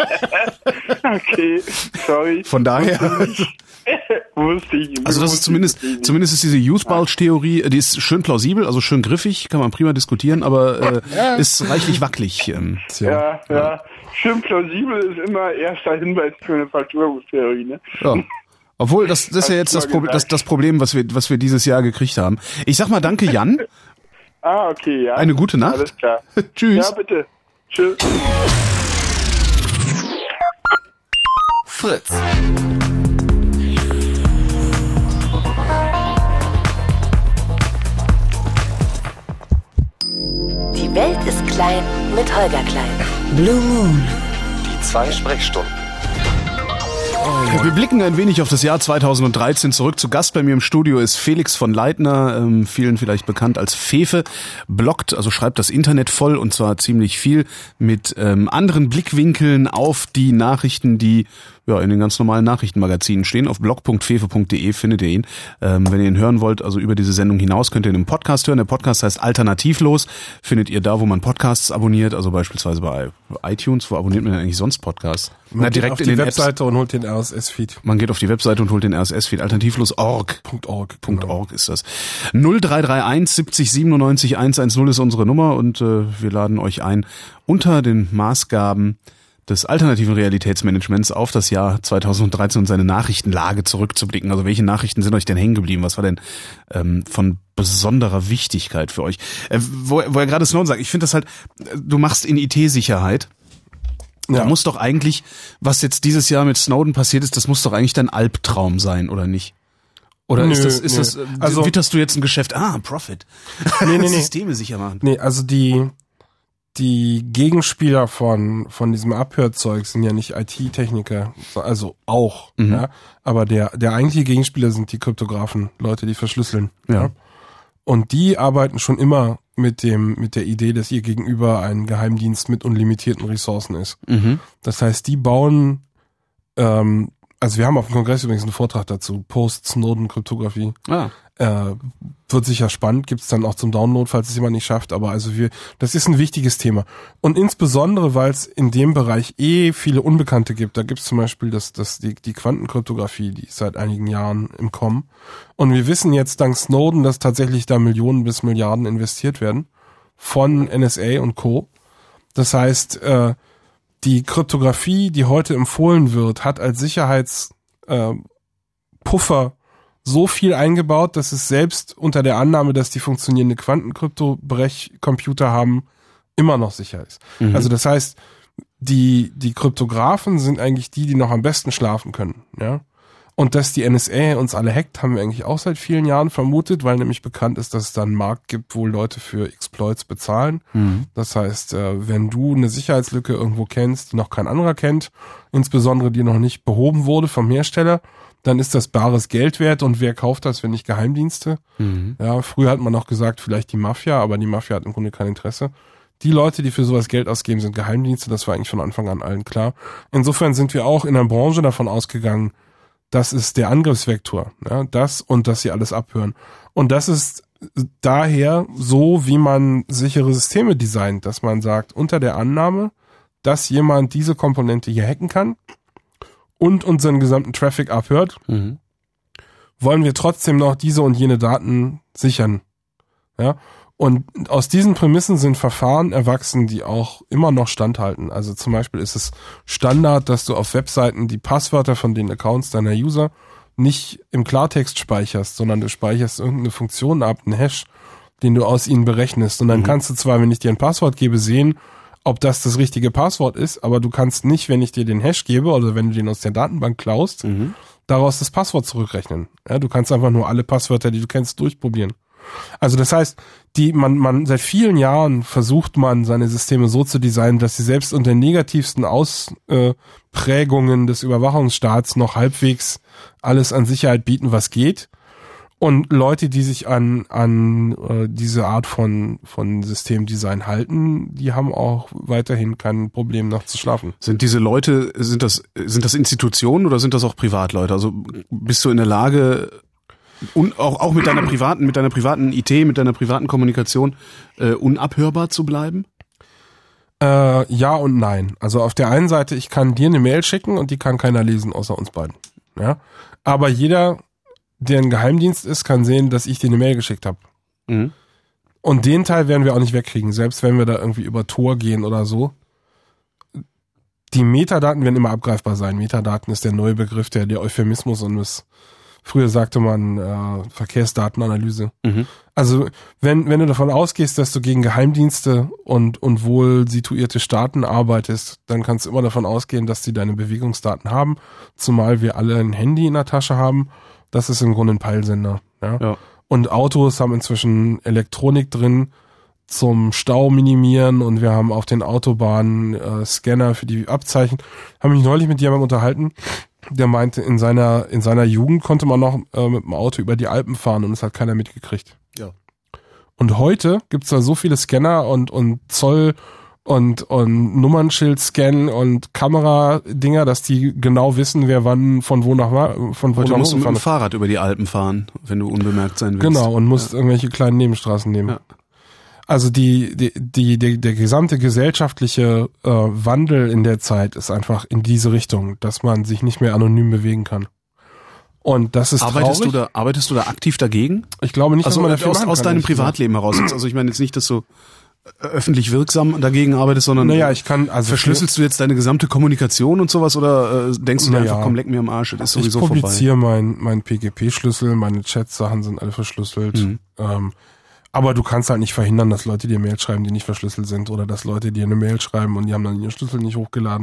Okay, sorry. Von daher. Wusste ich. Also das ist zumindest, zumindest ist diese Use-Bulge-Theorie, die ist schön plausibel, also schön griffig, kann man prima diskutieren, aber äh, ist reichlich wackelig. Ähm, ja, ja, ja. Schön plausibel ist immer erster Hinweis für eine Verschwörungstheorie, ne? Ja. Obwohl, das, das ist ja jetzt das, Pro- das, das Problem, was wir, was wir dieses Jahr gekriegt haben. Ich sag mal danke, Jan. Ah, okay, ja. Eine gute Nacht. Alles klar. Tschüss. Ja, bitte. Tschüss. Fritz. Die Welt ist klein mit Holger Klein. Blue Moon. Die zwei Sprechstunden. Wir blicken ein wenig auf das Jahr zweitausenddreizehn zurück. Zu Gast bei mir im Studio ist Felix von Leitner, ähm, vielen vielleicht bekannt als Fefe, bloggt, also schreibt das Internet voll und zwar ziemlich viel mit ähm, anderen Blickwinkeln auf die Nachrichten, die ja in den ganz normalen Nachrichtenmagazinen stehen. Auf blog punkt fefe punkt de findet ihr ihn. Ähm, wenn ihr ihn hören wollt, also über diese Sendung hinaus, könnt ihr ihn im Podcast hören. Der Podcast heißt Alternativlos. Findet ihr da, wo man Podcasts abonniert, also beispielsweise bei iTunes. Wo abonniert man denn eigentlich sonst Podcasts? Man Na, geht direkt auf in die den Webseite Apps. Und holt den R S S-Feed. Man geht auf die Webseite und holt den R S S-Feed. Alternativlos Punkt org. Punkt org ist das. null drei drei eins siebzig siebenundneunzig hundertzehn ist unsere Nummer und äh, wir laden euch ein, unter den Maßgaben des alternativen Realitätsmanagements auf das Jahr zweitausenddreizehn und seine Nachrichtenlage zurückzublicken. Also welche Nachrichten sind euch denn hängen geblieben? Was war denn ähm, von besonderer Wichtigkeit für euch? Äh, wo, wo er gerade Snowden sagt, ich finde das halt, du machst in I T-Sicherheit. Ja. Da muss doch eigentlich, was jetzt dieses Jahr mit Snowden passiert ist, das muss doch eigentlich dein Albtraum sein, oder nicht? Oder nö, ist das, ist nö. das, also, witterst du jetzt ein Geschäft? Ah, Profit. Nee, nee, nee. Systeme sicher machen. Nee, also die, die Gegenspieler von, von diesem Abhörzeug sind ja nicht I T-Techniker, also auch, Mhm. ja. Aber der, der eigentliche Gegenspieler sind die Kryptografen, Leute, die verschlüsseln. Ja. ja. Und die arbeiten schon immer mit dem, mit der Idee, dass ihr Gegenüber ein Geheimdienst mit unlimitierten Ressourcen ist. Mhm. Das heißt, die bauen, ähm, also wir haben auf dem Kongress übrigens einen Vortrag dazu, Post-Snowden-Kryptographie. Ah. Äh, wird sicher spannend, gibt's dann auch zum Download, falls es jemand nicht schafft, aber also wir, das ist ein wichtiges Thema. Und insbesondere, weil es in dem Bereich eh viele Unbekannte gibt. Da gibt's zum Beispiel das, das, die, die Quantenkryptographie, die ist seit einigen Jahren im Kommen. Und wir wissen jetzt dank Snowden, dass tatsächlich da Millionen bis Milliarden investiert werden von N S A und Co. Das heißt, äh, die Kryptographie, die heute empfohlen wird, hat als Sicherheitspuffer äh, Puffer so viel eingebaut, dass es selbst unter der Annahme, dass die funktionierende Quantenkryptobrechcomputer haben, immer noch sicher ist. Mhm. Also das heißt, die die Kryptografen sind eigentlich die, die noch am besten schlafen können, ja. Und dass die N S A uns alle hackt, haben wir eigentlich auch seit vielen Jahren vermutet, weil nämlich bekannt ist, dass es da einen Markt gibt, wo Leute für Exploits bezahlen. Mhm. Das heißt, wenn du eine Sicherheitslücke irgendwo kennst, die noch kein anderer kennt, insbesondere die noch nicht behoben wurde vom Hersteller, dann ist das bares Geld wert und wer kauft das, wenn nicht Geheimdienste? Mhm. Ja, früher hat man noch gesagt, vielleicht die Mafia, aber die Mafia hat im Grunde kein Interesse. Die Leute, die für sowas Geld ausgeben, sind Geheimdienste, das war eigentlich von Anfang an allen klar. Insofern sind wir auch in der Branche davon ausgegangen, das ist der Angriffsvektor, ja, das und dass sie alles abhören. Und das ist daher so, wie man sichere Systeme designt, dass man sagt, unter der Annahme, dass jemand diese Komponente hier hacken kann und unseren gesamten Traffic abhört, mhm. wollen wir trotzdem noch diese und jene Daten sichern. Ja, und aus diesen Prämissen sind Verfahren erwachsen, die auch immer noch standhalten. Also zum Beispiel ist es Standard, dass du auf Webseiten die Passwörter von den Accounts deiner User nicht im Klartext speicherst, sondern du speicherst irgendeine Funktion ab, einen Hash, den du aus ihnen berechnest. Und dann mhm. kannst du zwar, wenn ich dir ein Passwort gebe, sehen, ob das das richtige Passwort ist, aber du kannst nicht, wenn ich dir den Hash gebe oder wenn du den aus der Datenbank klaust, mhm. daraus das Passwort zurückrechnen. Ja, du kannst einfach nur alle Passwörter, die du kennst, durchprobieren. Also das heißt, die man man seit vielen Jahren versucht man seine Systeme so zu designen, dass sie selbst unter negativsten Ausprägungen des Überwachungsstaats noch halbwegs alles an Sicherheit bieten, was geht. Und Leute, die sich an an äh, diese Art von von Systemdesign halten, die haben auch weiterhin kein Problem, nachts zu schlafen. Sind diese Leute, sind das sind das Institutionen oder sind das auch Privatleute? Also bist du in der Lage, und auch auch mit deiner privaten mit deiner privaten I T, mit deiner privaten Kommunikation äh, unabhörbar zu bleiben? Äh, ja und nein. Also auf der einen Seite, ich kann dir eine Mail schicken und die kann keiner lesen, außer uns beiden. Ja. Aber jeder, der ein Geheimdienst ist, kann sehen, dass ich dir eine Mail geschickt habe. Mhm. Und den Teil werden wir auch nicht wegkriegen, selbst wenn wir da irgendwie über Tor gehen oder so. Die Metadaten werden immer abgreifbar sein. Metadaten ist der neue Begriff, der, der Euphemismus, und es, früher sagte man äh, Verkehrsdatenanalyse. Mhm. Also wenn wenn du davon ausgehst, dass du gegen Geheimdienste und und wohl situierte Staaten arbeitest, dann kannst du immer davon ausgehen, dass die deine Bewegungsdaten haben, zumal wir alle ein Handy in der Tasche haben. Das ist im Grunde ein Peilsender. Ja? Ja. Und Autos haben inzwischen Elektronik drin zum Stau minimieren, und wir haben auf den Autobahnen äh, Scanner für die Abzeichen. Habe mich neulich mit jemandem unterhalten, der meinte, in seiner in seiner Jugend konnte man noch äh, mit dem Auto über die Alpen fahren und es hat keiner mitgekriegt. Ja. Und heute gibt's da so viele Scanner und und Zoll und und Nummernschild-Scan und Kameradinger, dass die genau wissen, wer wann von wo nach von wo heute nach musst du mit fahren. dem Fahrrad über die Alpen fahren, wenn du unbemerkt sein willst. Genau, und musst ja. irgendwelche kleinen Nebenstraßen nehmen. Ja. Also die, die, die, die, der gesamte gesellschaftliche äh, Wandel in der Zeit ist einfach in diese Richtung, dass man sich nicht mehr anonym bewegen kann. Und das ist arbeitest traurig. Du da, arbeitest du da aktiv dagegen? Ich glaube nicht, also dass man dafür aus, machen aus kann, deinem Privatleben heraus. Also ich meine jetzt nicht, dass du öffentlich wirksam dagegen arbeitest, sondern naja, ich kann, also verschlüsselst du jetzt deine gesamte Kommunikation und sowas, oder äh, denkst du dir naja, einfach, komm, leck mir am Arsch, das ist sowieso vorbei? Ich publiziere mein, mein P G P-Schlüssel, meine Chat-Sachen sind alle verschlüsselt. Mhm. Ähm, Aber du kannst halt nicht verhindern, dass Leute dir Mail schreiben, die nicht verschlüsselt sind, oder dass Leute dir eine Mail schreiben und die haben dann ihren Schlüssel nicht hochgeladen.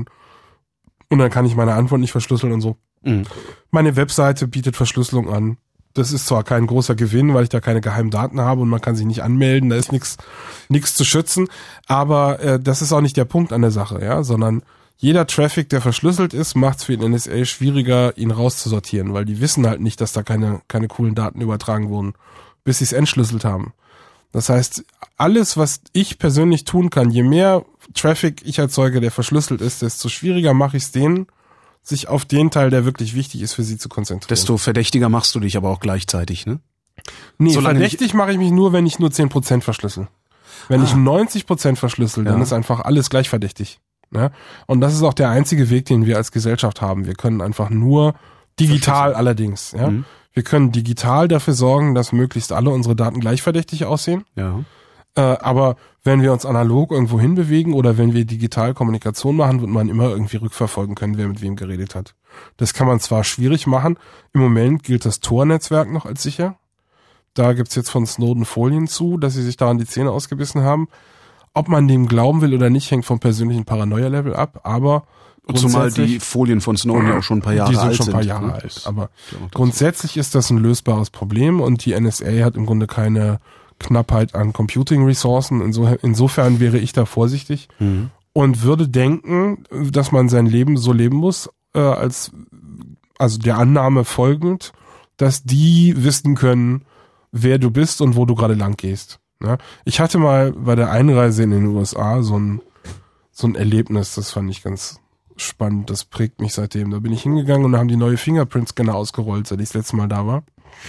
Und dann kann ich meine Antwort nicht verschlüsseln und so. Mhm. Meine Webseite bietet Verschlüsselung an. Das ist zwar kein großer Gewinn, weil ich da keine geheimen Daten habe und man kann sich nicht anmelden, da ist nichts nichts zu schützen, aber äh, das ist auch nicht der Punkt an der Sache, ja, sondern jeder Traffic, der verschlüsselt ist, macht es für den N S A schwieriger, ihn rauszusortieren, weil die wissen halt nicht, dass da keine keine coolen Daten übertragen wurden, bis sie es entschlüsselt haben. Das heißt, alles, was ich persönlich tun kann, je mehr Traffic ich erzeuge, der verschlüsselt ist, desto schwieriger mache ich es denen, sich auf den Teil, der wirklich wichtig ist, für sie zu konzentrieren. Desto verdächtiger machst du dich aber auch gleichzeitig, ne? Nee, Solange verdächtig mache ich mich nur, wenn ich nur zehn Prozent verschlüssel. Wenn ah. ich neunzig Prozent verschlüssel, dann ja. ist einfach alles gleich verdächtig. Ne? Und das ist auch der einzige Weg, den wir als Gesellschaft haben. Wir können einfach nur digital allerdings, ja. Mhm. Wir können digital dafür sorgen, dass möglichst alle unsere Daten gleich verdächtig aussehen. Ja. Äh, aber wenn wir uns analog irgendwo hinbewegen oder wenn wir digital Kommunikation machen, wird man immer irgendwie rückverfolgen können, wer mit wem geredet hat. Das kann man zwar schwierig machen. Im Moment gilt das Tor-Netzwerk noch als sicher. Da gibt's jetzt von Snowden Folien zu, dass sie sich daran die Zähne ausgebissen haben. Ob man dem glauben will oder nicht, hängt vom persönlichen Paranoia-Level ab. Aber und zumal die Folien von Snowden ja auch schon ein paar Jahre alt sind. Die sind schon ein paar Jahre alt. Aber grundsätzlich ist das ein lösbares Problem und die N S A hat im Grunde keine Knappheit an Computing-Ressourcen. Insofern wäre ich da vorsichtig mhm. und würde denken, dass man sein Leben so leben muss, äh, als also der Annahme folgend, dass die wissen können, wer du bist und wo du gerade lang gehst. Ja? Ich hatte mal bei der Einreise in den U S A so ein so ein Erlebnis, das fand ich ganz spannend, das prägt mich seitdem. Da bin ich hingegangen und da haben die neue Fingerprint-Scanner ausgerollt, seit ich das letzte Mal da war.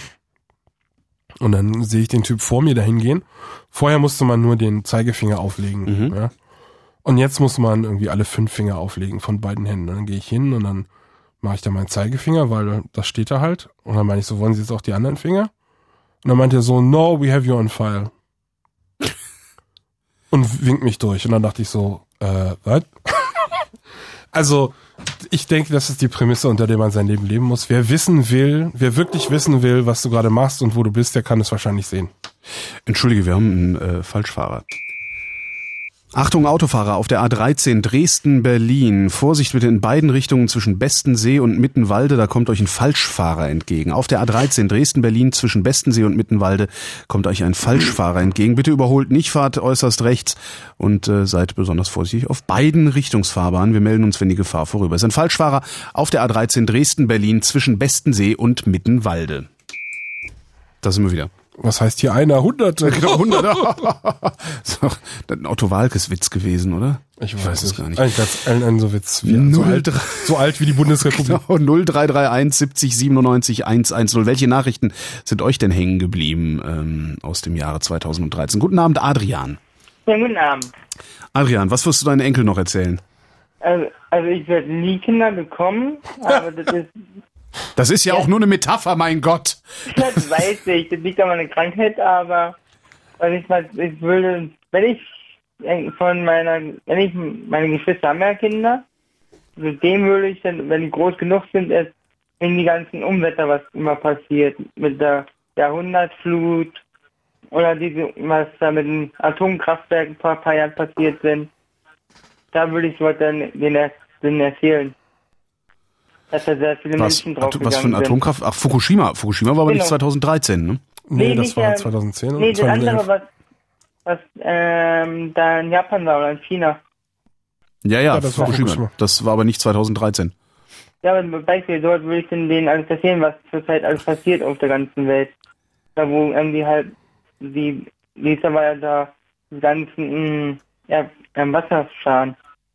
Und dann sehe ich den Typ vor mir dahin gehen. Vorher musste man nur den Zeigefinger auflegen. Mhm. Ja. Und jetzt muss man irgendwie alle fünf Finger auflegen von beiden Händen. Und dann gehe ich hin und dann mache ich da meinen Zeigefinger, weil das steht da halt. Und dann meine ich so, wollen Sie jetzt auch die anderen Finger? Und dann meint er so, no, we have you on file. Und winkt mich durch. Und dann dachte ich so, äh, was? Also, ich denke, das ist die Prämisse, unter der man sein Leben leben muss. Wer wissen will, wer wirklich wissen will, was du gerade machst und wo du bist, der kann es wahrscheinlich sehen. Entschuldige, wir haben einen äh, Falschfahrer. Achtung, Autofahrer auf der A dreizehn Dresden-Berlin. Vorsicht bitte in beiden Richtungen zwischen Bestensee und Mittenwalde, da kommt euch ein Falschfahrer entgegen. Auf der A dreizehn Dresden-Berlin zwischen Bestensee und Mittenwalde kommt euch ein Falschfahrer entgegen. Bitte überholt nicht, fahrt äußerst rechts und äh, seid besonders vorsichtig auf beiden Richtungsfahrbahnen. Wir melden uns, wenn die Gefahr vorüber ist. Ein Falschfahrer auf der A dreizehn Dresden-Berlin zwischen Bestensee und Mittenwalde. Da sind wir wieder. Was heißt hier einer? Hunderte. Genau, Hunderte. Das ist ein Otto Walkes-Witz gewesen, oder? Ich weiß, ich weiß es gar nicht. Ein, ganz, ein, ein so Witz. Wie, so, alt, so alt wie die Bundesrepublik. Genau, null drei drei eins siebzig siebenundneunzig hundertzehn. Welche Nachrichten sind euch denn hängen geblieben ähm, aus dem Jahre zweitausenddreizehn? Guten Abend, Adrian. Schönen guten Abend. Adrian, was wirst du deinen Enkel noch erzählen? Also, also ich werde nie Kinder bekommen, aber das ist... Das ist ja, ja auch nur eine Metapher, mein Gott. Das weiß ich, das liegt an meiner Krankheit, aber was ich, was ich würde, wenn ich von meiner, wenn ich, meine Geschwister haben ja Kinder, mit dem würde ich dann, wenn die groß genug sind, erst in die ganzen Unwetter, was immer passiert, mit der Jahrhundertflut oder diese, was da mit den Atomkraftwerken vor ein paar Jahren passiert sind, da würde ich was dann den, den erzählen. Dass da sehr viele was, Menschen drauf was für ein Atomkraft? Ach, Fukushima. Fukushima war aber genau. nicht zwanzig dreizehn, ne? Nee, nee das war der, zweitausendzehn nee, oder zweitausendelf. Nee, das andere, was, was ähm, da in Japan war oder in China. Ja, ja, ja das Fukushima. War Fukushima. Das war aber nicht zwanzig dreizehn. Ja, aber Beispiel, dort würde ich denn denen alles erzählen, was zurzeit alles passiert auf der ganzen Welt. Da wo irgendwie halt, die, dieser war ja da, die ganzen, mh, ja, Wasserschaden.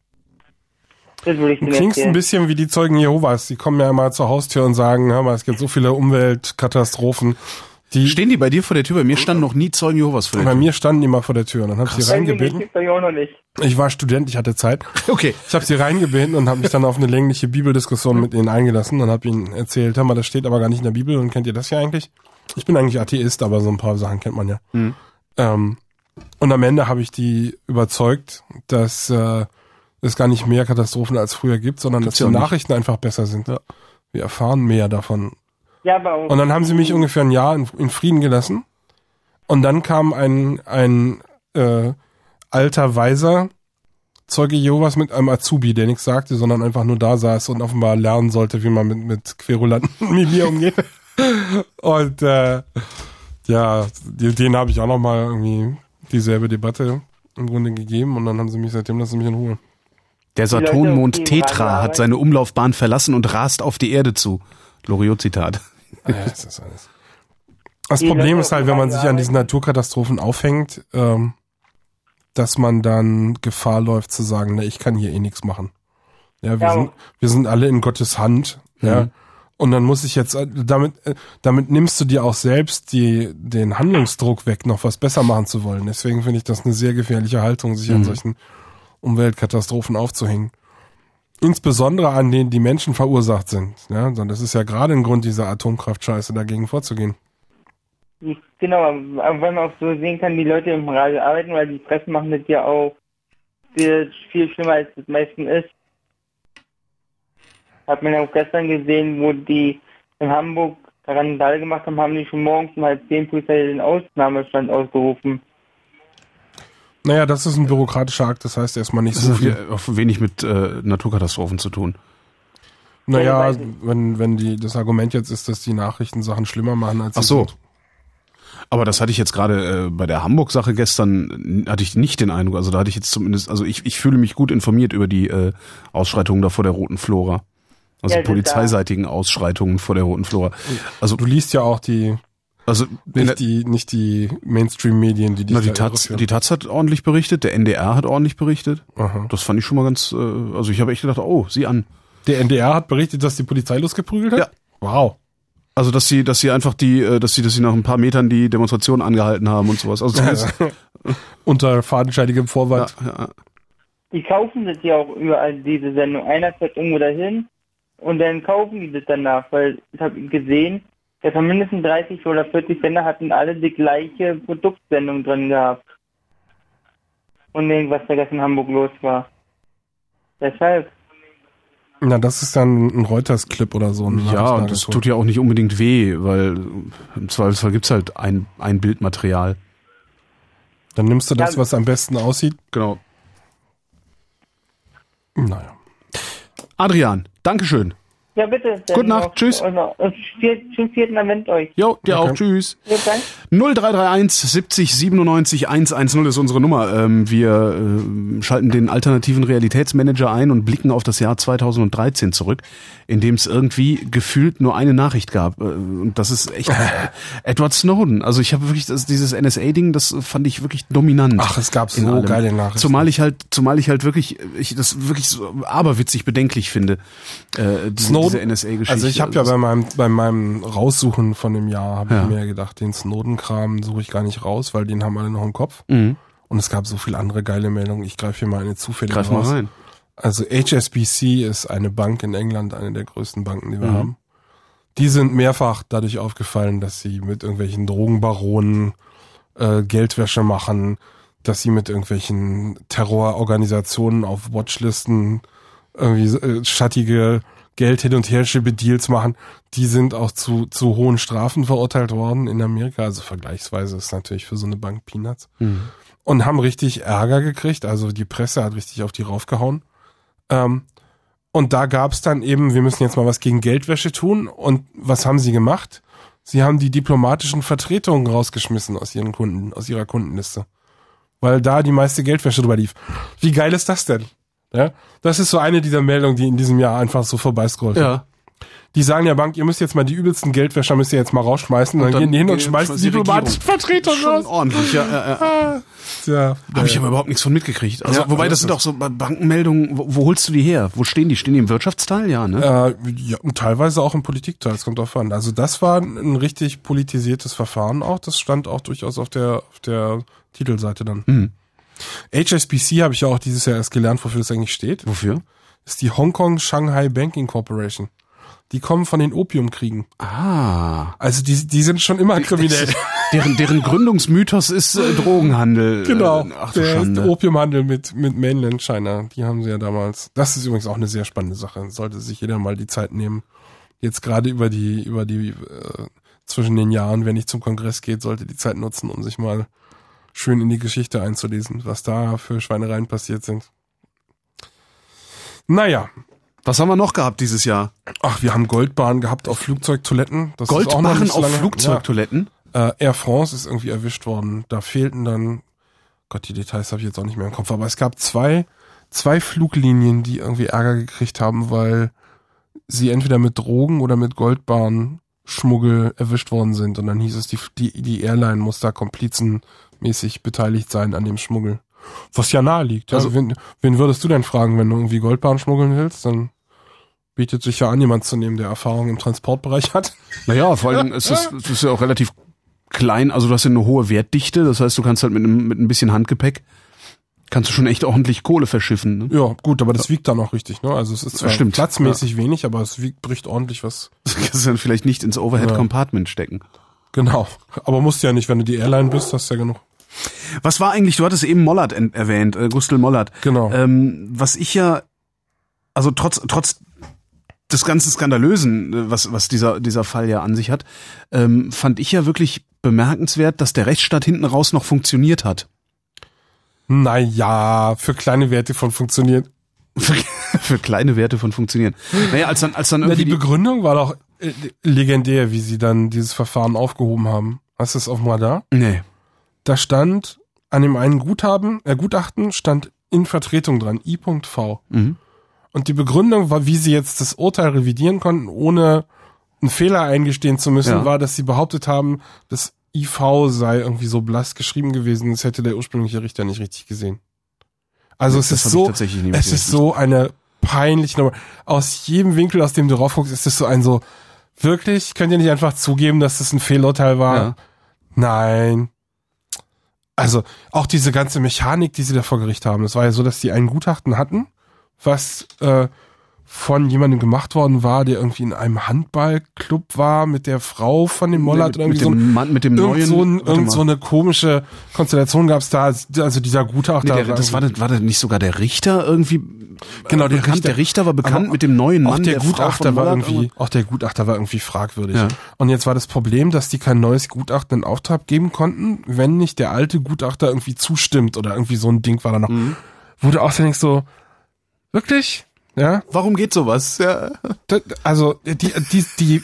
Das würde ich Du denen klingst erzählen. ein bisschen wie die Zeugen Jehovas. Die kommen ja immer zur Haustür und sagen, hör mal, es gibt so viele Umweltkatastrophen. Die Stehen die bei dir vor der Tür? Bei mir standen noch nie Zeugen Jehovas vor der bei Tür. mir standen die mal vor der Tür und dann habe ich sie reingebeten. Ich, ich auch noch nicht. Ich war Student, ich hatte Zeit. Okay. Ich habe sie reingebeten und habe mich dann auf eine längliche Bibeldiskussion mit ihnen eingelassen und habe ihnen erzählt, hör mal, das steht aber gar nicht in der Bibel und kennt ihr das ja eigentlich? Ich bin eigentlich Atheist, aber so ein paar Sachen kennt man ja. Mhm. Ähm, und am Ende habe ich die überzeugt, dass äh, es gar nicht mehr Katastrophen als früher gibt, sondern Gibt's dass ja die auch nicht. Nachrichten einfach besser sind. Ja. Wir erfahren mehr davon. Ja, aber auch, Und dann haben sie mich ungefähr ein Jahr in, in Frieden gelassen. Und dann kam ein, ein äh, alter, weiser Zeuge Jehovas mit einem Azubi, der nichts sagte, sondern einfach nur da saß und offenbar lernen sollte, wie man mit, mit Querulanten wie mir umgeht. Und äh, ja, denen habe ich auch nochmal irgendwie dieselbe Debatte im Grunde gegeben und dann haben sie mich seitdem lassen sie mich in Ruhe. Der Leute, Saturnmond die im Tetra Radio hat seine Umlaufbahn verlassen und rast auf die Erde zu. Loriot-Zitat. Ja, das ist alles. Das Die Problem Leute ist halt, auf wenn dem man sich Radio an diesen Naturkatastrophen aufhängt, ähm, dass man dann Gefahr läuft zu sagen, ne, ich kann hier eh nichts machen. Ja, wir Ja. sind, wir sind alle in Gottes Hand, ja. Mhm. Und dann muss ich jetzt, damit, damit nimmst du dir auch selbst die, den Handlungsdruck weg, noch was besser machen zu wollen. Deswegen finde ich das eine sehr gefährliche Haltung, sich Mhm. an solchen Umweltkatastrophen aufzuhängen. Insbesondere an denen die Menschen verursacht sind. Ja, das ist ja gerade ein Grund, dieser Atomkraftscheiße dagegen vorzugehen. genau, aber wenn man auch so sehen kann, die Leute im Radio arbeiten, weil die Presse machen das ja auch viel, viel schlimmer, als das meistens ist. Hat man ja auch gestern gesehen, wo die in Hamburg Randal gemacht haben, haben die schon morgens um halb zehn Polizei den Ausnahmestand ausgerufen. Naja, das ist ein bürokratischer Akt, das heißt erstmal nicht Das so hat viel. auch wenig mit äh, Naturkatastrophen zu tun. Naja, Ja, wenn, wenn die, das Argument jetzt ist, dass die Nachrichten Sachen schlimmer machen, als sie Ach so. sind. Aber das hatte ich jetzt gerade äh, bei der Hamburg-Sache gestern, hatte ich nicht den Eindruck, also da hatte ich jetzt zumindest, also ich, ich fühle mich gut informiert über die äh, Ausschreitungen da vor der Roten Flora. Also Ja, das polizeiseitigen Ausschreitungen vor der Roten Flora. Also, Du liest ja auch die, also in der, nicht die, nicht die Mainstream-Medien, die dich na, die, da Taz, irreführen. die Taz hat ordentlich berichtet, der N D R hat ordentlich berichtet. Aha. Das fand ich schon mal ganz, äh, also ich habe echt gedacht, oh, sieh an. Der N D R hat berichtet, dass die Polizei losgeprügelt hat? Ja. Wow. Also dass sie, dass sie einfach die, äh, dass sie, dass sie nach ein paar Metern die Demonstration angehalten haben und sowas. Also zumindest, Unter fadenscheinigem Vorwand. ja, ja. Die kaufen das ja auch überall, diese Sendung. Einer fährt irgendwo dahin und dann kaufen die das danach, weil ich habe gesehen, dass von mindestens dreißig oder vierzig Sender hatten alle die gleiche Produktsendung drin gehabt. Und irgendwas, da gestern in Hamburg los war. Deshalb. Na, das ist dann ein Reuters-Clip oder so. eine Ja, und das Nachrichtenagentur. tut ja auch nicht unbedingt weh, weil im Zweifelsfall gibt's halt ein, ein Bildmaterial. Dann nimmst du das, Ja. was am besten aussieht. Genau. Naja. Adrian, Dankeschön. Ja, bitte. dann Gute Nacht, noch- tschüss. Und noch- und vier- schönen vierten Advent euch. Jo, dir Okay. auch, tschüss. Ja, danke. null drei drei eins siebzig siebenundneunzig hundertzehn ist unsere Nummer. Ähm, wir äh, schalten den alternativen Realitätsmanager ein und blicken auf das Jahr zweitausenddreizehn zurück, in dem es irgendwie gefühlt nur eine Nachricht gab. Äh, und das ist echt Edward Snowden. Also ich habe wirklich das, dieses N S A-Ding, das fand ich wirklich dominant. Ach, es gab in so allem. geile Nachrichten. Zumal ich halt, zumal ich halt wirklich, ich das wirklich so aberwitzig bedenklich finde. Äh, diese, Snowden, diese N S A-Geschichte. also ich habe ja bei meinem bei meinem Raussuchen von dem Jahr habe Ja. ich mir gedacht, den Snowden-Kram suche ich gar nicht raus, weil den haben alle noch im Kopf. Mhm. Und es gab so viele andere geile Meldungen. Ich greife hier mal eine zufällige Greif mal raus. rein. Also H S B C ist eine Bank in England, eine der größten Banken, die wir mhm. haben. Die sind mehrfach dadurch aufgefallen, dass sie mit irgendwelchen Drogenbaronen äh, Geldwäsche machen, dass sie mit irgendwelchen Terrororganisationen auf Watchlisten irgendwie äh, schattige Geld hin und her schiebe Deals machen. Die sind auch zu zu hohen Strafen verurteilt worden in Amerika. Also vergleichsweise ist natürlich für so eine Bank Peanuts. Mhm. Und haben richtig Ärger gekriegt. Also die Presse hat richtig auf die raufgehauen. Ähm, und da gab's dann eben, wir müssen jetzt mal was gegen Geldwäsche tun. Und was haben sie gemacht? Sie haben die diplomatischen Vertretungen rausgeschmissen aus ihren Kunden, aus ihrer Kundenliste. Weil da die meiste Geldwäsche drüber lief. Wie geil ist das denn? Ja, das ist so eine dieser Meldungen, die in diesem Jahr einfach so vorbeiscrollt. Ja. Die sagen der Bank, ihr müsst jetzt mal die übelsten Geldwäscher müsst ihr jetzt mal rausschmeißen. Und dann, dann gehen die hin und schmeißen die diplomatischen Vertretungen raus. Ordentlich, ja. ja, ja. ja Habe ich aber überhaupt nichts von mitgekriegt. Also, ja, wobei, das sind auch so Bankenmeldungen, wo, wo holst du die her? Wo stehen die? Stehen die im Wirtschaftsteil? Ja, ne? Äh, ja, und teilweise auch im Politikteil, es kommt drauf an. Also das war ein richtig politisiertes Verfahren auch. Das stand auch durchaus auf der, auf der Titelseite dann. Mhm. H S B C habe ich ja auch dieses Jahr erst gelernt, wofür das eigentlich steht. Wofür? Das ist die Hong Kong Shanghai Banking Corporation. Die kommen von den Opiumkriegen. Ah. Also die die sind schon immer kriminell. deren deren Gründungsmythos ist äh, Drogenhandel. Genau. Äh, ach du der Schande. ist Opiumhandel mit mit Mainland China. Die haben sie ja damals. Das ist übrigens auch eine sehr spannende Sache. Sollte sich jeder mal die Zeit nehmen. Jetzt gerade über die über die äh, zwischen den Jahren, wenn ich zum Kongress geht, sollte die Zeit nutzen, um sich mal schön in die Geschichte einzulesen, was da für Schweinereien passiert sind. Naja. Was haben wir noch gehabt dieses Jahr? Ach, wir haben Goldbarren gehabt auf Flugzeugtoiletten. Das Goldbarren ist auch noch nicht so auf lange. Flugzeugtoiletten? Ja. Äh, Air France ist irgendwie erwischt worden. Da fehlten dann, Gott, die Details habe ich jetzt auch nicht mehr im Kopf, aber es gab zwei, zwei Fluglinien, die irgendwie Ärger gekriegt haben, weil sie entweder mit Drogen oder mit Goldbarren-Schmuggel erwischt worden sind. Und dann hieß es, die, die, die Airline muss da komplizenmäßig beteiligt sein an dem Schmuggel. Was ja nahe liegt. Also, also wen, wen würdest du denn fragen, wenn du irgendwie Goldbarren schmuggeln willst? Dann bietet sich ja an, jemand zu nehmen, der Erfahrung im Transportbereich hat. Naja, vor allem ist es, es ist ja auch relativ klein, also du hast ja eine hohe Wertdichte, das heißt, du kannst halt mit einem, mit ein bisschen Handgepäck, kannst du schon echt ordentlich Kohle verschiffen. Ne? Ja, gut, aber das wiegt dann auch richtig, ne? Also es ist zwar Stimmt, platzmäßig ja. wenig, aber es wiegt, bricht ordentlich was. Das kannst du dann vielleicht nicht ins Overhead-Compartment stecken. Genau, aber musst ja nicht, wenn du die Airline bist, hast du ja genug. Was war eigentlich, du hattest eben Mollert erwähnt, äh, Gustl Mollert. Genau. Ähm, was ich ja, also trotz trotz des ganzen Skandalösen, was was dieser dieser Fall ja an sich hat, ähm, fand ich ja wirklich bemerkenswert, dass der Rechtsstaat hinten raus noch funktioniert hat. Naja, für kleine Werte von funktioniert. Für, für kleine Werte von funktionieren. Naja, als dann als dann irgendwie Na, die Begründung war doch äh, legendär, wie sie dann dieses Verfahren aufgehoben haben. Hast du es auf dem Radar? Nee. Da stand an dem einen Guthaben, äh, Gutachten stand in Vertretung dran, I V. Mhm. Und die Begründung war, wie sie jetzt das Urteil revidieren konnten, ohne einen Fehler eingestehen zu müssen, ja. war, dass sie behauptet haben, das I V sei irgendwie so blass geschrieben gewesen, das hätte der ursprüngliche Richter nicht richtig gesehen. Also das es ist so, es ist so eine peinliche Nummer. Aus jedem Winkel, aus dem du raufguckst, ist es so ein so, wirklich, könnt ihr nicht einfach zugeben, dass das ein Fehlurteil war? Ja. Nein. Also auch diese ganze Mechanik, die sie da vor Gericht haben, das war ja so, dass sie ein Gutachten hatten, was äh, von jemandem gemacht worden war, der irgendwie in einem Handballclub war mit der Frau von dem Mollert nee, oder irgendwie mit so dem Mann, mit dem irgend neuen, so, ein, irgend so eine komische Konstellation gab's da, also dieser Gutachter. Nee, der, das war, war das nicht sogar der Richter irgendwie? Genau, der bekannt, Richter, der Richter war bekannt mit dem neuen Mann. Auch der, der Gutachter war irgendwie, irgendwie, auch der Gutachter war irgendwie fragwürdig. Ja. Und jetzt war das Problem, dass die kein neues Gutachten in Auftrag geben konnten, wenn nicht der alte Gutachter irgendwie zustimmt oder irgendwie so ein Ding war da noch. Mhm. Wurde auch dann so, wirklich? Ja. Warum geht sowas? Ja. Also die, die, die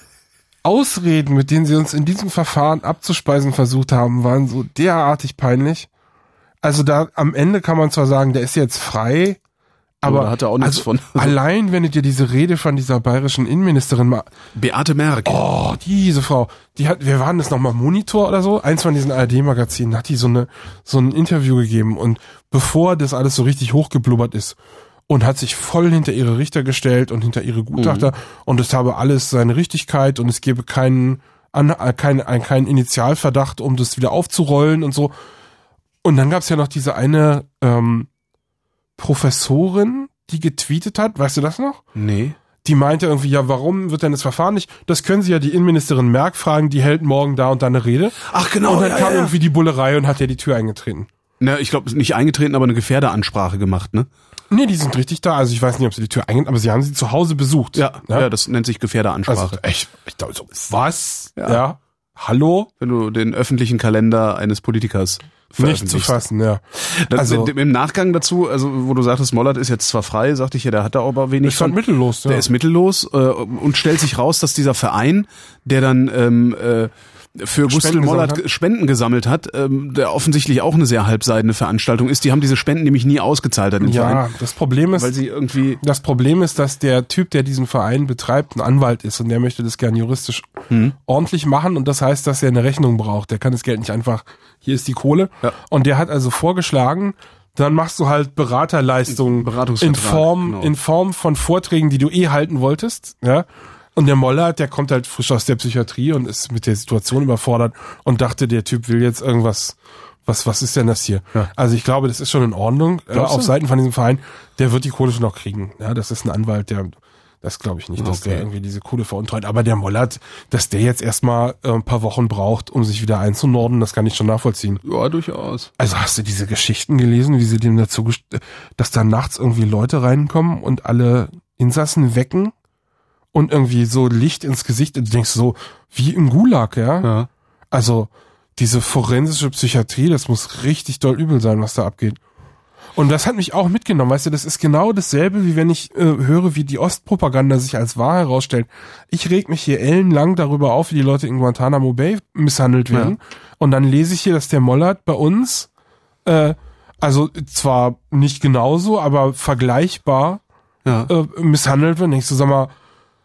Ausreden, mit denen sie uns in diesem Verfahren abzuspeisen versucht haben, waren so derartig peinlich. Also da am Ende kann man zwar sagen, der ist jetzt frei, aber da hat er auch nichts also von. Allein, wenn du dir diese Rede von dieser bayerischen Innenministerin mal... Beate Merck. Oh, diese Frau. Die hat, wir waren das nochmal Monitor oder so, eins von diesen A R D-Magazinen, hat die so eine so ein Interview gegeben und bevor das alles so richtig hochgeblubbert ist, und hat sich voll hinter ihre Richter gestellt und hinter ihre Gutachter mhm. und es habe alles seine Richtigkeit und es gebe keinen an, keinen keinen Initialverdacht, um das wieder aufzurollen und so. Und dann gab's ja noch diese eine ähm, Professorin, die getweetet hat, weißt du das noch? Nee. Die meinte irgendwie, ja, warum wird denn das Verfahren nicht? Das können Sie ja die Innenministerin Merkel fragen, die hält morgen da und da eine Rede. Ach genau. Und dann ja, kam ja. irgendwie die Bullerei und hat ja die Tür eingetreten. Na, ich glaube, nicht eingetreten, aber eine Gefährderansprache gemacht, ne? Nee, die sind richtig da. Also ich weiß nicht, ob sie die Tür eingetreten, aber sie haben sie zu Hause besucht. Ja, ja, ja, das nennt sich Gefährderansprache. Also ich, ich dachte so, was? Ja. ja. Hallo? Wenn du den öffentlichen Kalender eines Politikers Nicht zu fassen, ja. Also Also im Nachgang dazu, also wo du sagtest, Mollert ist jetzt zwar frei, sagte ich ja, der hat da aber wenig ist halt von. mittellos, ja. Der ist mittellos äh, und stellt sich raus, dass dieser Verein, der dann ähm, äh, für Gustl Spenden Mollert gesammelt hat. Spenden gesammelt hat, ähm, der offensichtlich auch eine sehr halbseidene Veranstaltung ist. Die haben diese Spenden nämlich nie ausgezahlt an den Ja, Verein, das Problem ist, weil sie irgendwie das Problem ist, dass der Typ, der diesen Verein betreibt, ein Anwalt ist und der möchte das gern juristisch Hm. ordentlich machen und das heißt, dass er eine Rechnung braucht. Der kann das Geld nicht einfach, hier ist die Kohle. Ja. Und der hat also vorgeschlagen, dann machst du halt Beraterleistungen in Beratungsvertrag, Form, genau. in Form von Vorträgen, die du eh halten wolltest, ja. Und der Mollert, der kommt halt frisch aus der Psychiatrie und ist mit der Situation überfordert und dachte, der Typ will jetzt irgendwas, was, was ist denn das hier? Ja. Also ich glaube, das ist schon in Ordnung, äh, Glaubst du? auf Seiten von diesem Verein. Der wird die Kohle schon noch kriegen. Ja, das ist ein Anwalt, der, das glaube ich nicht, dass Okay. der irgendwie diese Kohle veruntreut. Aber der Mollert, dass der jetzt erstmal äh, ein paar Wochen braucht, um sich wieder einzunorden, das kann ich schon nachvollziehen. ja durchaus. Also hast du diese Geschichten gelesen, wie sie dem dazu, gest- dass da nachts irgendwie Leute reinkommen und alle Insassen wecken und irgendwie so Licht ins Gesicht und du denkst so, wie im Gulag, ja? Ja. Also diese forensische Psychiatrie, das muss richtig doll übel sein, was da abgeht. Und das hat mich auch mitgenommen, weißt du, das ist genau dasselbe, wie wenn ich äh, höre, wie die Ostpropaganda sich als wahr herausstellt. Ich reg mich hier ellenlang darüber auf, wie die Leute in Guantanamo Bay misshandelt werden. Ja. Und dann lese ich hier, dass der Mollert bei uns, äh, also zwar nicht genauso, aber vergleichbar Ja. äh, misshandelt wird. Und ich so, sag mal,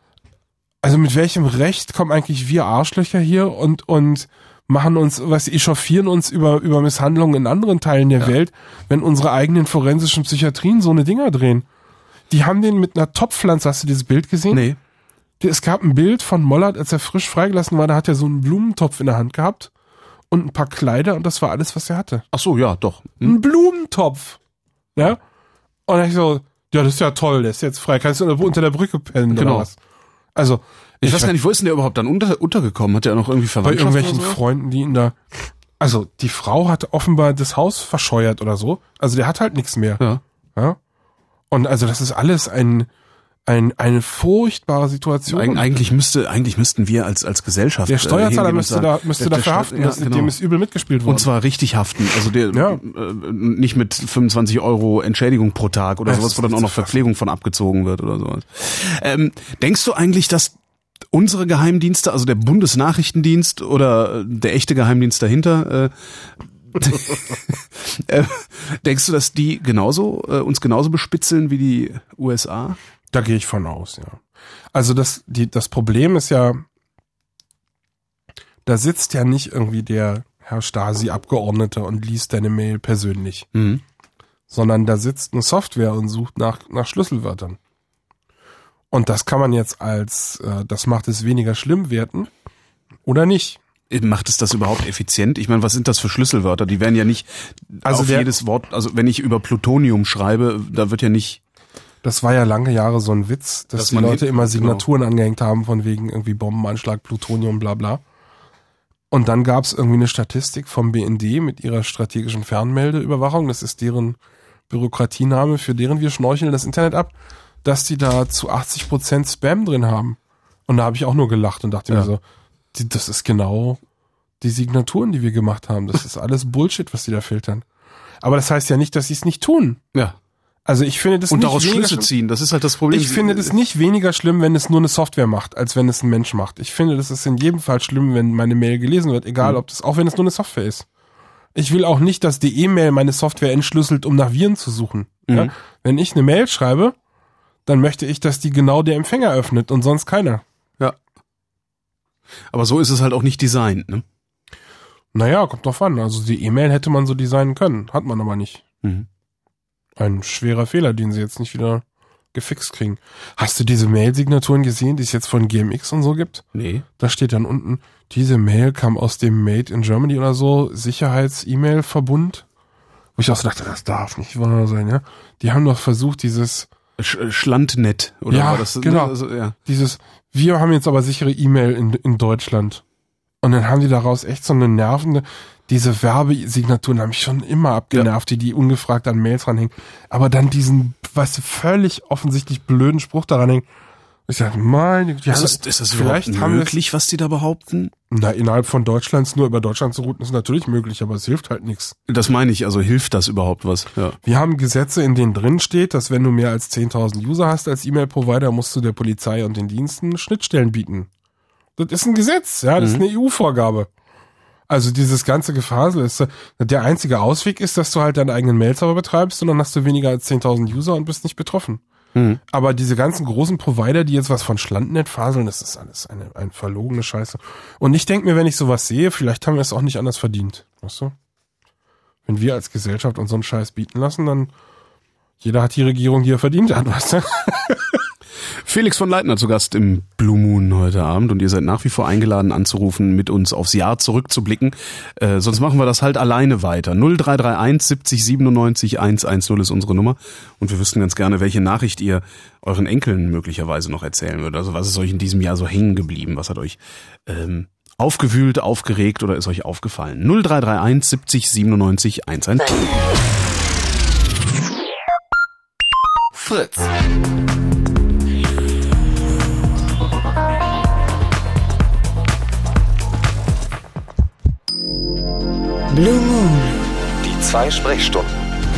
also mit welchem Recht kommen eigentlich wir Arschlöcher hier und und machen uns, was echauffieren uns über über Misshandlungen in anderen Teilen der Ja. Welt, wenn unsere eigenen forensischen Psychiatrien so eine Dinger drehen. Die haben den mit einer Topfpflanze, hast du dieses Bild gesehen? Nee. Es gab ein Bild von Mollert, als er frisch freigelassen war, da hat er so einen Blumentopf in der Hand gehabt und ein paar Kleider und das war alles, was er hatte. Ach so, ja, doch. Hm. Ein Blumentopf. Ja? Und ich so, ja, das ist ja toll, der ist jetzt frei. Kannst du unter, unter der Brücke pennen Genau. oder was? Also, Ich, weiß gar nicht, wo ist denn der überhaupt dann unter, untergekommen? Hat der noch irgendwie bei Verwandtschaft irgendwelchen oder so? Freunden, die ihn da, also, die Frau hat offenbar das Haus verscheuert oder so. Also, der hat halt nichts mehr. Ja. Ja? Und also, das ist alles ein, ein, eine furchtbare Situation. Eig eigentlich müsste, eigentlich müssten wir als, als Gesellschaft. Der äh, Steuerzahler hingehen und müsste sagen, da, müsste der- der dafür Staat- haften, ja, dass genau. dem ist übel mitgespielt worden. Und zwar richtig haften. Also der, Ja. äh, nicht mit fünfundzwanzig Euro Entschädigung pro Tag oder Das sowas, wo ist dann auch nicht noch zu fassen. Verpflegung von abgezogen wird oder sowas. Ähm, denkst du eigentlich, dass unsere Geheimdienste, also der Bundesnachrichtendienst oder der echte Geheimdienst dahinter, äh, äh, denkst du, dass die genauso, äh, uns genauso bespitzeln wie die U S A? Da gehe ich von aus, ja. Also das, die, das Problem ist ja, da sitzt ja nicht irgendwie der Herr Stasi-Abgeordnete und liest deine Mail persönlich, Mhm. sondern da sitzt eine Software und sucht nach, nach Schlüsselwörtern. Und das kann man jetzt als, äh, das macht es weniger schlimm werten oder nicht. Macht es das überhaupt effizient? Ich meine, was sind das für Schlüsselwörter? Die werden ja nicht Also auf der- jedes Wort, also wenn ich über Plutonium schreibe, da wird ja nicht. Das war ja lange Jahre so ein Witz, dass, Dass die man Leute hin- immer genau. Signaturen angehängt haben von wegen irgendwie Bombenanschlag, Plutonium, bla bla. Und dann gab es irgendwie eine Statistik vom B N D mit ihrer strategischen Fernmeldeüberwachung, das ist deren Bürokratiename, für deren wir schnorcheln das Internet ab, dass die da zu achtzig Prozent Spam drin haben. Und da habe ich auch nur gelacht und dachte Ja. mir so, die, das ist genau die Signaturen, die wir gemacht haben. Das ist alles Bullshit, was die da filtern. Aber das heißt ja nicht, dass sie es nicht tun. Ja. Also ich finde das Und nicht daraus weniger Schlüsse schlimm. ziehen, das ist halt das Problem. Ich finde das nicht weniger schlimm, wenn es nur eine Software macht, als wenn es ein Mensch macht. Ich finde, das ist in jedem Fall schlimm, wenn meine Mail gelesen wird, egal ob das, auch wenn es nur eine Software ist. Ich will auch nicht, dass die E-Mail meine Software entschlüsselt, um nach Viren zu suchen. Ja? Mhm. Wenn ich eine Mail schreibe, dann möchte ich, dass die genau der Empfänger öffnet und sonst keiner. Ja. Aber so ist es halt auch nicht designt, ne? Naja, kommt drauf an. Also die E-Mail hätte man so designen können, hat man aber nicht. Mhm. Ein schwerer Fehler, den sie jetzt nicht wieder gefixt kriegen. Hast du diese Mail-Signaturen gesehen, die es jetzt von G M X und so gibt? Nee. Da steht dann unten, diese Mail kam aus dem Made in Germany oder so Sicherheits-E-Mail-Verbund Wo ich auch so dachte, das darf nicht wahr sein, ja. Die haben doch versucht, dieses Sch Schlandnet, oder ja, war das? Genau. Also, ja. Dieses, wir haben jetzt aber sichere E-Mail in, in Deutschland. Und dann haben die daraus echt so eine nervende, diese Werbesignaturen haben mich schon immer abgenervt, ja. die die ungefragt an Mails ranhängen. Aber dann diesen, weißt du, völlig offensichtlich blöden Spruch daran hängen. Ich sag, meine, die ist, haben, das, ist das vielleicht überhaupt möglich, was die da behaupten? Na, innerhalb von Deutschlands nur über Deutschland zu routen ist natürlich möglich, aber es hilft halt nichts. Das meine ich, also hilft das überhaupt was? Ja. Wir haben Gesetze, in denen drin steht, dass wenn du mehr als zehntausend User hast als E-Mail-Provider, musst du der Polizei und den Diensten Schnittstellen bieten. Das ist ein Gesetz, ja, das mhm. ist eine E U-Vorgabe. Also dieses ganze Gefasel ist, der einzige Ausweg ist, dass du halt deinen eigenen Mail-Server betreibst und dann hast du weniger als zehntausend User und bist nicht betroffen. Mhm. Aber diese ganzen großen Provider, die jetzt was von Schlandnet faseln, das ist alles eine, eine verlogene Scheiße. Und ich denke mir, wenn ich sowas sehe, vielleicht haben wir es auch nicht anders verdient. Weißt du? Wenn wir als Gesellschaft uns so einen Scheiß bieten lassen, dann jeder hat die Regierung, die er verdient hat, weißt du? Felix von Leitner zu Gast im Blue Moon heute Abend und ihr seid nach wie vor eingeladen anzurufen, mit uns aufs Jahr zurückzublicken. Äh, sonst machen wir das halt alleine weiter. null drei drei eins siebzig siebenundneunzig hundertzehn ist unsere Nummer und wir wüssten ganz gerne, welche Nachricht ihr euren Enkeln möglicherweise noch erzählen würdet. Also was ist euch in diesem Jahr so hängen geblieben? Was hat euch ähm, aufgewühlt, aufgeregt oder ist euch aufgefallen? null drei drei eins siebzig siebenundneunzig hundertzehn. Fritz. Blue Moon. Die zwei Sprechstunden.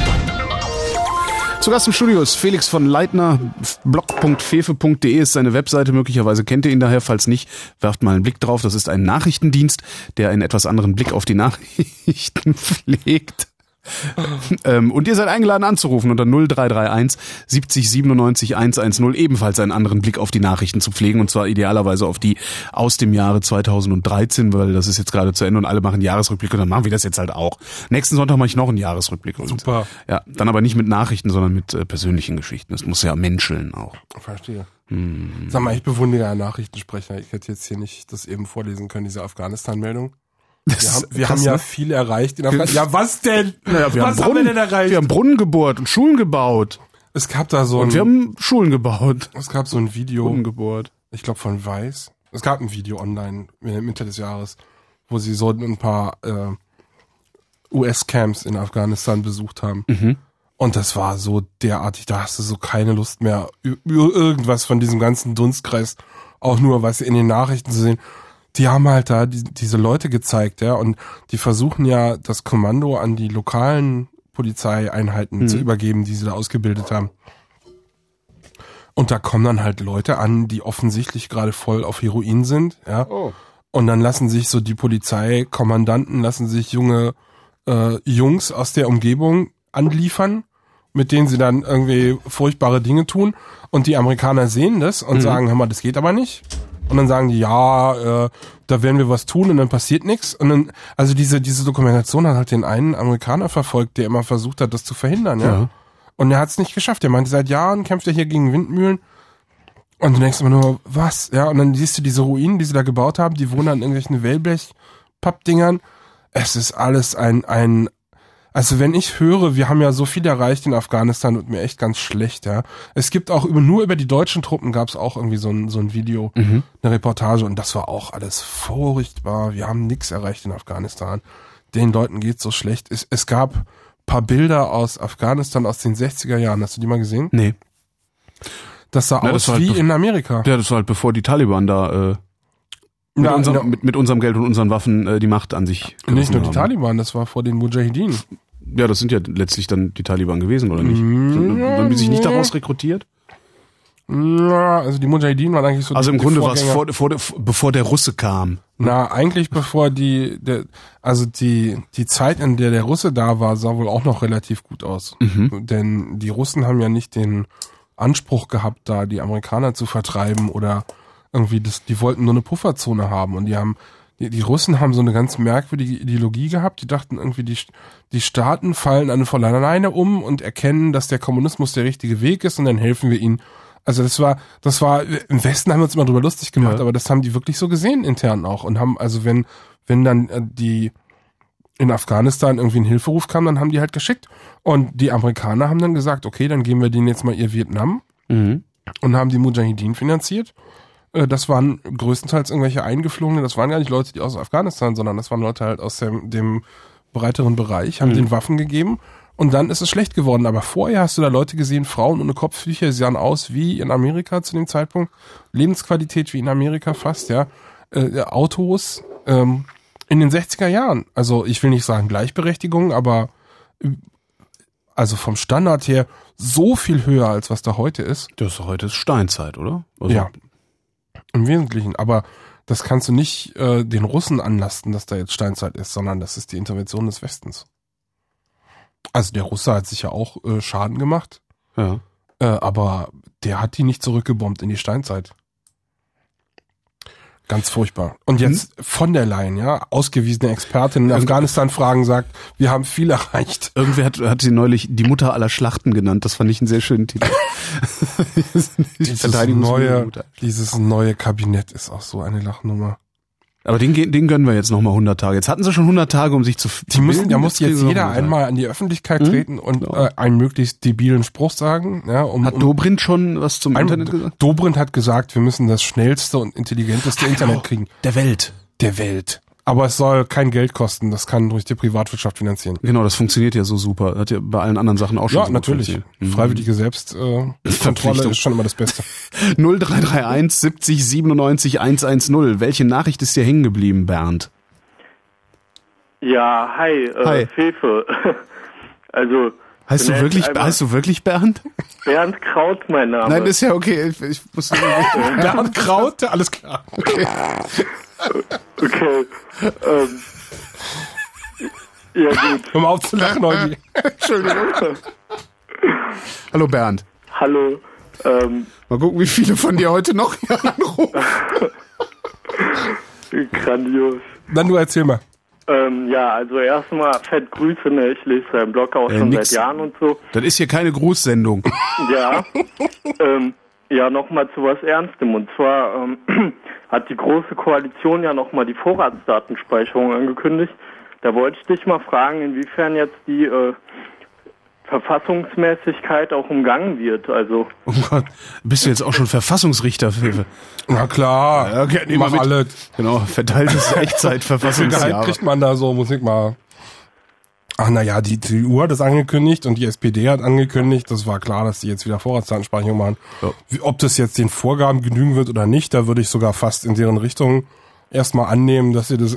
Zu Gast im Studio ist Felix von Leitner. blog punkt fefe punkt de ist seine Webseite. Möglicherweise kennt ihr ihn daher. Falls nicht, werft mal einen Blick drauf. Das ist ein Nachrichtendienst, der einen etwas anderen Blick auf die Nachrichten pflegt. ähm, und ihr seid eingeladen anzurufen unter null drei drei eins siebzig siebenundneunzig hundertzehn, ebenfalls einen anderen Blick auf die Nachrichten zu pflegen und zwar idealerweise auf die aus dem Jahre zweitausenddreizehn, weil das ist jetzt gerade zu Ende und alle machen Jahresrückblick und dann machen wir das jetzt halt auch. Nächsten Sonntag mache ich noch einen Jahresrückblick. Super. Ja, dann aber nicht mit Nachrichten, sondern mit äh, persönlichen Geschichten. Das muss ja menscheln auch. Verstehe. Hm. Sag mal, ich bewundere einen Nachrichtensprecher. Ich hätte jetzt hier nicht das eben vorlesen können, diese Afghanistan-Meldung. Wir, haben, wir haben ja viel erreicht in Afghanistan. Ja, was denn? Naja, wir was haben, Brunnen, haben wir denn erreicht? Wir haben Brunnen gebohrt und Schulen gebaut. Es gab da so ein... Und wir haben Schulen gebaut. Es gab so ein Video... Brunnen gebohrt. Ich glaube von Weiß. Es gab ein Video online Mitte des Jahres, wo sie so ein paar äh, U S-Camps in Afghanistan besucht haben. Mhm. Und das war so derartig, da hast du so keine Lust mehr, irgendwas von diesem ganzen Dunstkreis, auch nur was in den Nachrichten zu sehen. Die haben halt da die, diese Leute gezeigt, ja, und die versuchen ja, das Kommando an die lokalen Polizeieinheiten mhm. zu übergeben, die sie da ausgebildet haben. Und da kommen dann halt Leute an, die offensichtlich gerade voll auf Heroin sind, ja. Oh. Und dann lassen sich so die Polizeikommandanten, lassen sich junge äh, Jungs aus der Umgebung anliefern, mit denen sie dann irgendwie furchtbare Dinge tun. Und die Amerikaner sehen das und mhm. sagen, hör mal, das geht aber nicht. Und dann sagen die, ja, äh, da werden wir was tun und dann passiert nichts. Und dann, also diese diese Dokumentation hat halt den einen Amerikaner verfolgt, der immer versucht hat, das zu verhindern, ja. ja. Und er hat es nicht geschafft. Er meinte, seit Jahren kämpft er hier gegen Windmühlen. Und du denkst immer nur, was? Ja, und dann siehst du diese Ruinen, die sie da gebaut haben, die wohnen an irgendwelchen Wellblech-Pappdingern. Es ist alles ein, ein, also wenn ich höre, wir haben ja so viel erreicht in Afghanistan und mir echt ganz schlecht, ja. Es gibt auch über, nur über die deutschen Truppen gab es auch irgendwie so ein, so ein Video, mhm. eine Reportage und das war auch alles furchtbar. Wir haben nichts erreicht in Afghanistan. Den Leuten geht's so schlecht. Es, es gab ein paar Bilder aus Afghanistan aus den sechziger Jahren. Hast du die mal gesehen? Nee. Das sah Na, aus das wie halt in Amerika. Ja, das war halt bevor die Taliban da, äh, mit, Na, unserem, na, mit, mit unserem Geld und unseren Waffen äh, die Macht an sich nicht nur die haben. Taliban, das war vor den Mujahideen. Ja, das sind ja letztlich dann die Taliban gewesen, oder nicht? Mm, Haben die sich nicht daraus rekrutiert? Ja, also die Mujahideen waren eigentlich so Also die, im Grunde die war es vor, vor, bevor der Russe kam. Na, eigentlich bevor die, der, also die, die Zeit, in der der Russe da war, sah wohl auch noch relativ gut aus. Mhm. Denn die Russen haben ja nicht den Anspruch gehabt, da die Amerikaner zu vertreiben oder irgendwie das, die wollten nur eine Pufferzone haben und die haben, die, die Russen haben so eine ganz merkwürdige Ideologie gehabt. Die dachten irgendwie, die, die Staaten fallen alle von alleine um und erkennen, dass der Kommunismus der richtige Weg ist und dann helfen wir ihnen. Also das war, das war, im Westen haben wir uns immer drüber lustig gemacht, ja. aber das haben die wirklich so gesehen intern auch und haben, also wenn, wenn dann die, in Afghanistan irgendwie ein Hilferuf kam, dann haben die halt geschickt. Und die Amerikaner haben dann gesagt, okay, dann geben wir denen jetzt mal ihr Vietnam Mhm. und haben die Mujahideen finanziert. Äh, Das waren größtenteils irgendwelche Eingeflogene, das waren gar nicht Leute, die aus Afghanistan, sondern das waren Leute halt aus dem, dem breiteren Bereich, haben Mhm. den Waffen gegeben und dann ist es schlecht geworden. Aber vorher hast du da Leute gesehen, Frauen ohne Kopftücher, sie sahen aus wie in Amerika zu dem Zeitpunkt, Lebensqualität wie in Amerika fast, ja, äh, Autos ähm, in den sechziger Jahren. Also ich will nicht sagen Gleichberechtigung, aber äh, also vom Standard her so viel höher, als was da heute ist. Das ist heute Steinzeit, oder? Also, Ja, im Wesentlichen. Aber das kannst du nicht äh, den Russen anlasten, dass da jetzt Steinzeit ist, sondern das ist die Intervention des Westens. Also der Russe hat sich ja auch äh, Schaden gemacht, Ja. äh, aber der hat die nicht zurückgebombt in die Steinzeit. Ganz furchtbar. Und jetzt von der Leyen, ja, ausgewiesene Expertin in Afghanistan-Fragen sagt, wir haben viel erreicht. Irgendwer hat, hat sie neulich die Mutter aller Schlachten genannt. Das fand ich einen sehr schönen Titel. Die Dieses neue, dieses neue Kabinett ist auch so eine Lachnummer. Aber den, den gönnen wir jetzt nochmal hundert Tage. Jetzt hatten sie schon hundert Tage, um sich zu Die müssen, da muss jetzt jeder einmal an die Öffentlichkeit Hm? treten und Ja. äh, einen möglichst debilen Spruch sagen. Ja, um, Hat um, Dobrindt schon was zum ein, Internet gesagt? Dobrindt hat gesagt, wir müssen das schnellste und intelligenteste Internet kriegen Der Welt. der Welt. Aber es soll kein Geld kosten, das kann durch die Privatwirtschaft finanzieren. Genau, das funktioniert ja so super. Hat ja bei allen anderen Sachen auch schon Ja, so natürlich. funktioniert. Mhm. Freiwillige Selbstkontrolle äh, Verpflichtung. ist schon immer das Beste. null drei drei eins siebzig siebenundneunzig hundertzehn. Welche Nachricht ist dir hängen geblieben, Bernd? Ja, hi, äh, Hi. Fefe. Also, Heißt du bin wirklich, jetzt einmal heißt du wirklich Bernd? Bernd Kraut, mein Name. Nein, ist ja okay. Ich, ich muss Bernd Kraut, alles klar. Okay. Ähm, ja, gut. Hör mal auf zu lachen, Olli. Entschuldigung. Hallo Bernd. Hallo. Ähm, Mal gucken, wie viele von dir heute noch hier anrufen. grandios. Dann du erzähl mal. Ähm, ja, also erstmal fett Grüße, ne? Ich lese deinen Blog auch Äh, schon nix. seit Jahren und so. Das ist hier keine Grußsendung. Ja. ähm, ja, nochmal zu was Ernstem. Und zwar ähm, hat die Große Koalition ja nochmal die Vorratsdatenspeicherung angekündigt. Da wollte ich dich mal fragen, inwiefern jetzt die äh, Verfassungsmäßigkeit auch umgangen wird. Also Oh Gott, bist du jetzt auch schon Verfassungsrichter, Fefe? Na klar, Ja, okay, nehmen wir mach mit. alles. Genau, verteiltes Wie viel Gehalt Echtzeit-Verfassungsjahr. kriegt man da so, muss ich mal... Ach naja, die C D U hat das angekündigt und die S P D hat angekündigt, das war klar, dass die jetzt wieder Vorratsdatenspeicherung machen. Ja. Wie, ob das jetzt den Vorgaben genügen wird oder nicht, da würde ich sogar fast in deren Richtung erstmal annehmen, dass sie das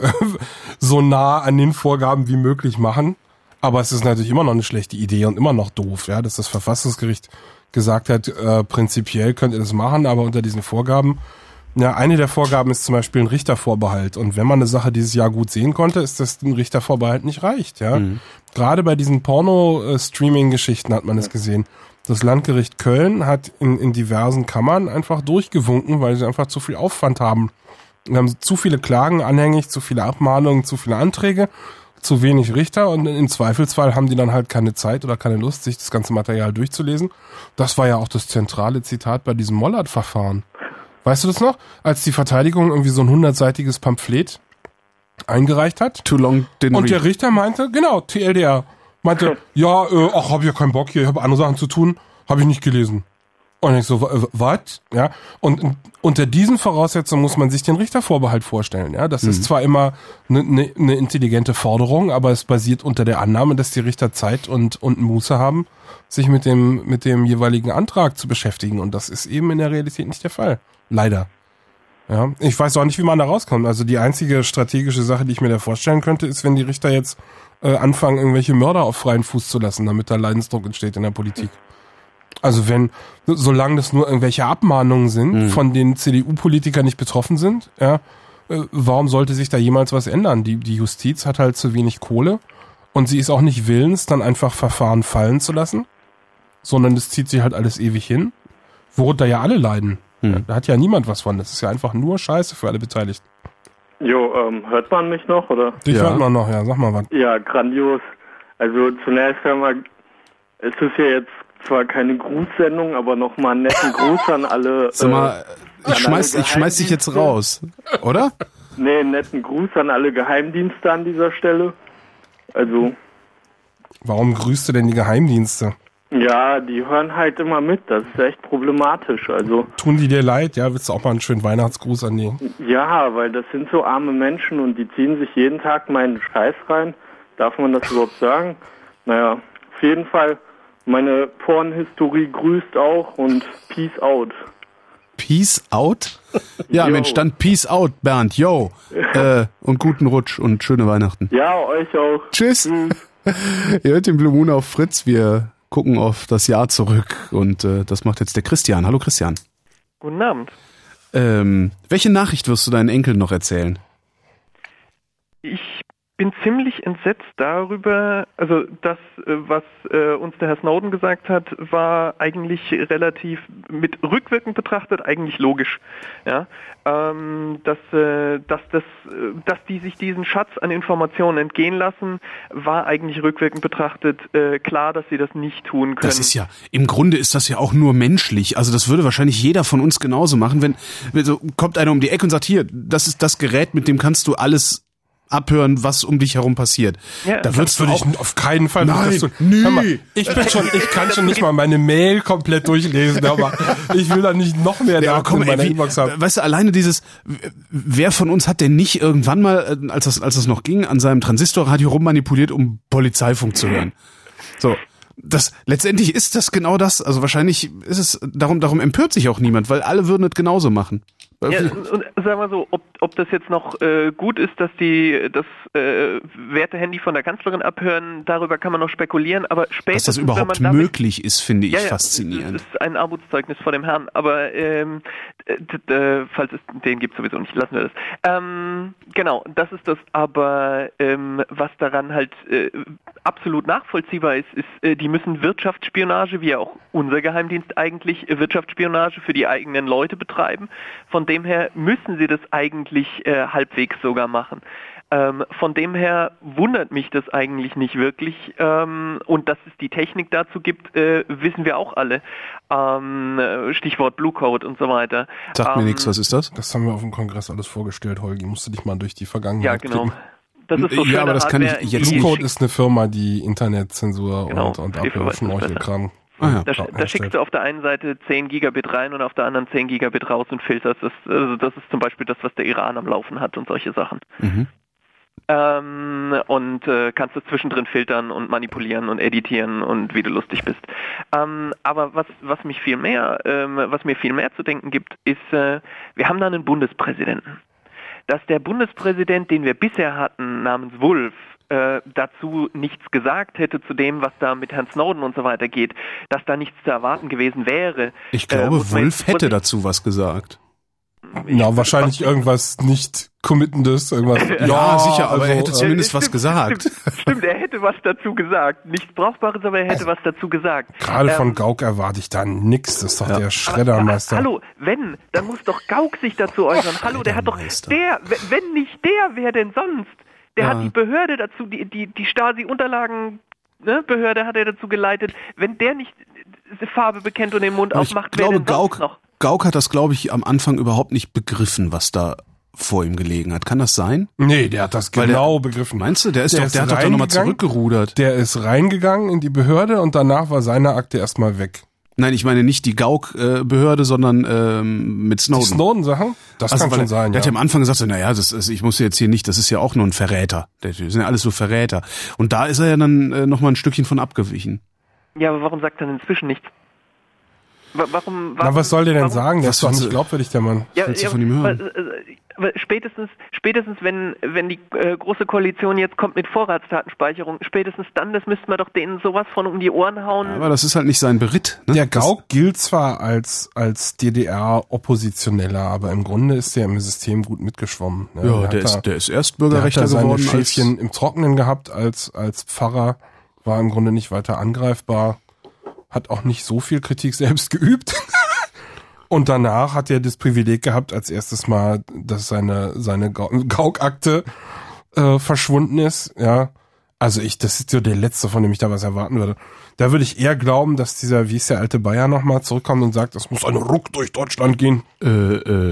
so nah an den Vorgaben wie möglich machen. Aber es ist natürlich immer noch eine schlechte Idee und immer noch doof, ja, dass das Verfassungsgericht gesagt hat, äh, prinzipiell könnt ihr das machen, aber unter diesen Vorgaben. Ja, eine der Vorgaben ist zum Beispiel ein Richtervorbehalt. Und wenn man eine Sache dieses Jahr gut sehen konnte, ist, dass ein Richtervorbehalt nicht reicht, ja. Mhm. Gerade bei diesen Porno-Streaming-Geschichten hat man es gesehen. Das Landgericht Köln hat in, in diversen Kammern einfach durchgewunken, weil sie einfach zu viel Aufwand haben. Wir haben zu viele Klagen anhängig, zu viele Abmahnungen, zu viele Anträge, zu wenig Richter und im Zweifelsfall haben die dann halt keine Zeit oder keine Lust, sich das ganze Material durchzulesen. Das war ja auch das zentrale Zitat bei diesem Mollert-Verfahren. Weißt du das noch? Als die Verteidigung irgendwie so ein hundertseitiges Pamphlet eingereicht hat Too long didn't und read. der Richter meinte, genau, T L D R, meinte, ja, äh, ach, hab ich ja keinen Bock hier, ich habe andere Sachen zu tun, habe ich nicht gelesen. Und ich so, was? Ja, und in, unter diesen Voraussetzungen muss man sich den Richtervorbehalt vorstellen. Ja, das Mhm. ist zwar immer eine ne, ne intelligente Forderung, aber es basiert unter der Annahme, dass die Richter Zeit und, und Muße haben, sich mit dem, mit dem jeweiligen Antrag zu beschäftigen. Und das ist eben in der Realität nicht der Fall. Leider. Ja, ich weiß auch nicht, wie man da rauskommt. Also die einzige strategische Sache, die ich mir da vorstellen könnte, ist, wenn die Richter jetzt äh, anfangen, irgendwelche Mörder auf freien Fuß zu lassen, damit da Leidensdruck entsteht in der Politik. Also wenn, solange das nur irgendwelche Abmahnungen sind, Mhm. von denen C D U-Politiker nicht betroffen sind, ja, äh, warum sollte sich da jemals was ändern? Die, die Justiz hat halt zu wenig Kohle und sie ist auch nicht willens, dann einfach Verfahren fallen zu lassen, sondern das zieht sich halt alles ewig hin, worunter ja alle leiden. Mhm. Ja, da hat ja niemand was von. Das ist ja einfach nur Scheiße für alle Beteiligten. Jo, ähm, hört man mich noch, oder? Dich Ja. hört man noch, ja, sag mal was. Ja, grandios. Also zunächst einmal, es ist ja jetzt zwar keine Grußsendung, aber nochmal einen netten Gruß an alle. Sag mal, äh, ich schmeiß, ich schmeiß dich jetzt raus, oder? Nee, einen netten Gruß an alle Geheimdienste an dieser Stelle. Also. Warum grüßt du denn die Geheimdienste? Ja, die hören halt immer mit. Das ist echt problematisch. Also. Tun die dir leid? Ja, willst du auch mal einen schönen Weihnachtsgruß an die? Ja, weil das sind so arme Menschen und die ziehen sich jeden Tag meinen Scheiß rein. Darf man das überhaupt sagen? Naja, auf jeden Fall, meine Pornhistorie grüßt auch und Peace out. Peace out? Ja, Yo. Mensch, dann Peace out, Bernd. Yo. äh, und guten Rutsch und schöne Weihnachten. Ja, euch auch. Tschüss. Tschüss. Ihr hört den Blue Moon auf Fritz. Wir gucken auf das Jahr zurück und äh, das macht jetzt der Christian. Hallo Christian. Guten Abend. Ähm, welche Nachricht wirst du deinen Enkeln noch erzählen? Ich bin ziemlich entsetzt darüber, also das, was äh, uns der Herr Snowden gesagt hat, war eigentlich relativ, mit rückwirkend betrachtet, eigentlich logisch. Ja? Ähm, dass, äh, dass, das, dass die sich diesen Schatz an Informationen entgehen lassen, war eigentlich rückwirkend betrachtet äh, klar, dass sie das nicht tun können. Das ist ja, im Grunde ist das ja auch nur menschlich. Also das würde wahrscheinlich jeder von uns genauso machen, wenn, wenn so kommt einer um die Ecke und sagt, hier, das ist das Gerät, mit dem kannst du alles abhören, was um dich herum passiert. Ja, da würdest du auch ich auf keinen Fall. Nein, du, nie. Mal, ich bin schon, ich kann schon nicht mal meine Mail komplett durchlesen, aber ich will da nicht noch mehr ja, Daten komm, in meiner ey, wie, Inbox haben. Weißt du, alleine dieses, wer von uns hat denn nicht irgendwann mal, als das, als das noch ging, an seinem Transistorradio rummanipuliert, um Polizeifunk zu hören? So. Das, letztendlich ist das genau das, also wahrscheinlich ist es, darum, darum empört sich auch niemand, weil alle würden es genauso machen. Ja, und, und sagen wir so, ob, ob das jetzt noch äh, gut ist, dass die das äh, Wertehandy von der Kanzlerin abhören, darüber kann man noch spekulieren, aber spätestens, dass das überhaupt wenn man damit, möglich ist, finde ich ja, ja, faszinierend. Das ist ein Armutszeugnis vor dem Herrn, aber ähm, d- d- falls es den gibt sowieso nicht, lassen wir das. Ähm, genau, das ist das, aber ähm, was daran halt äh, absolut nachvollziehbar ist, ist, äh, die müssen Wirtschaftsspionage, wie ja auch unser Geheimdienst eigentlich, äh, Wirtschaftsspionage für die eigenen Leute betreiben. Von dem her müssen sie das eigentlich äh, halbwegs sogar machen. Ähm, von dem her wundert mich das eigentlich nicht wirklich. Ähm, und dass es die Technik dazu gibt, äh, wissen wir auch alle. Ähm, Stichwort Blue Code und so weiter. Sagt ähm, mir nichts, was ist das? Das haben wir auf dem Kongress alles vorgestellt, Holgi. Musst du dich mal durch die Vergangenheit Ja, genau. klicken. Das ist so Ja, aber das kann ich Hardware, jetzt Blue nicht. Code ist eine Firma, die Internetzensur Genau, und, und viel Abhör von besser. Heuchelkram. Ah, ja. Da, da schickst du auf der einen Seite zehn Gigabit rein und auf der anderen zehn Gigabit raus und filterst. Das, also das ist zum Beispiel das, was der Iran am Laufen hat und solche Sachen. Mhm. Ähm, und äh, kannst du zwischendrin filtern und manipulieren und editieren und wie du lustig bist. Ähm, aber was, was mich viel mehr, ähm, was mir viel mehr zu denken gibt, ist, äh, wir haben da einen Bundespräsidenten. Dass der Bundespräsident, den wir bisher hatten, namens Wulff, äh, dazu nichts gesagt hätte zu dem, was da mit Herrn Snowden und so weiter geht, dass da nichts zu erwarten gewesen wäre. Ich glaube, äh, Wulff hätte dazu was gesagt. Ja, wahrscheinlich irgendwas nicht committendes, irgendwas. Ja, ja sicher, aber also, er hätte äh, zumindest stimmt, was gesagt. Stimmt, stimmt, er hätte was dazu gesagt. Nichts Brauchbares, aber er hätte was dazu gesagt. Gerade Ähm, von Gauck erwarte ich da nix. Das ist doch Ja. der Schreddermeister. Hallo, wenn, dann muss doch Gauck sich dazu äußern. Hallo, der hat doch, Schreddermeister. der, w- wenn nicht der, wer denn sonst? Der Ja. hat die Behörde dazu, die, die, die Stasi-Unterlagen, ne, Behörde hat er dazu geleitet. Wenn der nicht äh, Farbe bekennt und den Mund Ich aufmacht, glaube, wer denn sonst Gauck, noch? Gauck hat das, glaube ich, am Anfang überhaupt nicht begriffen, was da vor ihm gelegen hat. Kann das sein? Nee, der hat das Weil genau der, begriffen. Meinst du, der ist Der doch, ist der hat doch da nochmal reingegangen. zurückgerudert. Der ist reingegangen in die Behörde und danach war seine Akte erstmal weg. Nein, ich meine nicht die Gauck-Behörde, sondern ähm, mit Snowden. Die Snowden-Sachen? Das Also, kann weil schon er- sein, Der ja. hat ja am Anfang gesagt, so, naja, das ist, ich muss jetzt hier nicht, das ist ja auch nur ein Verräter. Das sind ja alles so Verräter. Und da ist er ja dann äh, nochmal ein Stückchen von abgewichen. Ja, aber warum sagt er denn inzwischen nichts? Wa- Warum, warum, Na, was soll der denn warum, sagen? Der Was ist doch willst nicht du- glaubwürdig, der Mann. Ja, willst du ja, von ihm hören? weil, äh, weil spätestens, spätestens wenn, wenn die äh, große Koalition jetzt kommt mit Vorratsdatenspeicherung, spätestens dann, das müssten wir doch denen sowas von um die Ohren hauen. Aber das ist halt nicht sein Beritt. Ne? Der Das- Gauck gilt zwar als, als D D R-Oppositioneller, aber im Grunde ist der im System gut mitgeschwommen. Ne? Ja, hat der da- ist, der ist erst der hat Bürgerrechtler da seine geworden. Als, Schäfchen im Trockenen gehabt als, als Pfarrer, war im Grunde nicht weiter angreifbar, hat auch nicht so viel Kritik selbst geübt. Und danach hat er das Privileg gehabt, als erstes Mal, dass seine, seine Gau- Gauck-Akte äh, verschwunden ist. Ja, also ich, das ist so der letzte, von dem ich da was erwarten würde. Da würde ich eher glauben, dass dieser, wie ist der alte Bayer nochmal, zurückkommt und sagt, es muss ein Ruck durch Deutschland gehen. äh, äh,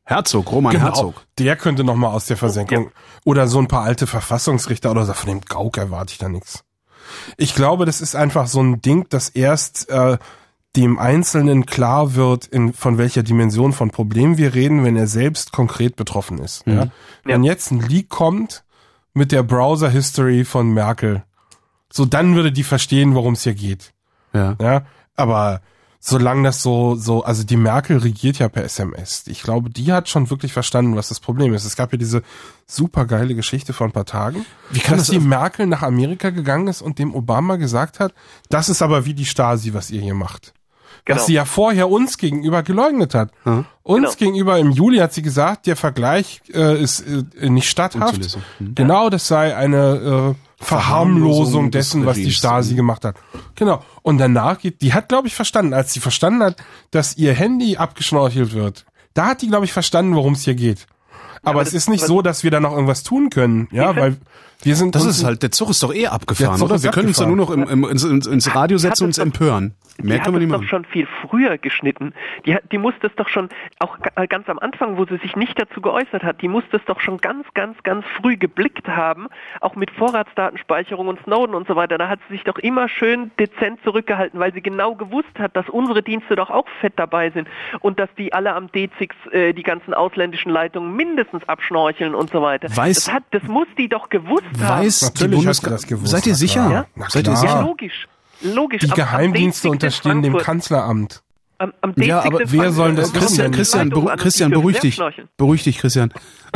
Herzog, Roman genau, Herzog. Der könnte noch mal aus der Versenkung. Ja. Oder so ein paar alte Verfassungsrichter oder so. Von dem Gauck erwarte ich da nichts. Ich glaube, das ist einfach so ein Ding, das erst äh, dem Einzelnen klar wird, in von welcher Dimension von Problem wir reden, wenn er selbst konkret betroffen ist. Mhm. Ja? Wenn ja. jetzt ein Leak kommt mit der Browser-History von Merkel, so dann würde die verstehen, worum es hier geht. Ja. Ja, aber solange das so, so, also die Merkel regiert ja per S M S. Ich glaube, die hat schon wirklich verstanden, was das Problem ist. Es gab ja diese super geile Geschichte vor ein paar Tagen, wie kann dass das die Merkel nach Amerika gegangen ist und dem Obama gesagt hat, das ist aber wie die Stasi, was ihr hier macht. Genau. Was sie ja vorher uns gegenüber geleugnet hat. Mhm. Uns genau. gegenüber im Juli hat sie gesagt, der Vergleich äh, ist äh, nicht statthaft. Mhm. Genau, das sei eine äh, Verharmlosung dessen, was die Stasi gemacht hat. Genau. Und danach geht, die hat, glaube ich, verstanden, als sie verstanden hat, dass ihr Handy abgeschnorchelt wird, da hat die, glaube ich, verstanden, worum es hier geht. Aber, aber es ist nicht so, dass wir da noch irgendwas tun können, ja, weil wir sind. Das ist halt, der Zug ist doch eh abgefahren, oder? Wir können uns da nur noch im, im, ins, ins Radio setzen und uns empören. Mehr können wir nicht machen. Die hat es doch schon viel früher geschnitten. Die, die musste es doch schon, auch ganz am Anfang, wo sie sich nicht dazu geäußert hat, die musste es doch schon ganz, ganz, ganz früh geblickt haben, auch mit Vorratsdatenspeicherung und Snowden und so weiter. Da hat sie sich doch immer schön dezent zurückgehalten, weil sie genau gewusst hat, dass unsere Dienste doch auch fett dabei sind und dass die alle am D sechs äh, die ganzen ausländischen Leitungen mindestens abschnorcheln und so weiter. Weiß, das, hat, das muss die doch gewusst weiß haben. Die Bundeskanzlerin das gewusst. Seid ihr sicher? Ja? Seid ihr sicher? Ja, logisch. Logisch. Die Geheimdienste am, am unterstehen dem Kanzleramt. Am, am ja, aber wer soll das Christian, Christian, beru- Christian, beruhig dich. Beruhig dich, Christian.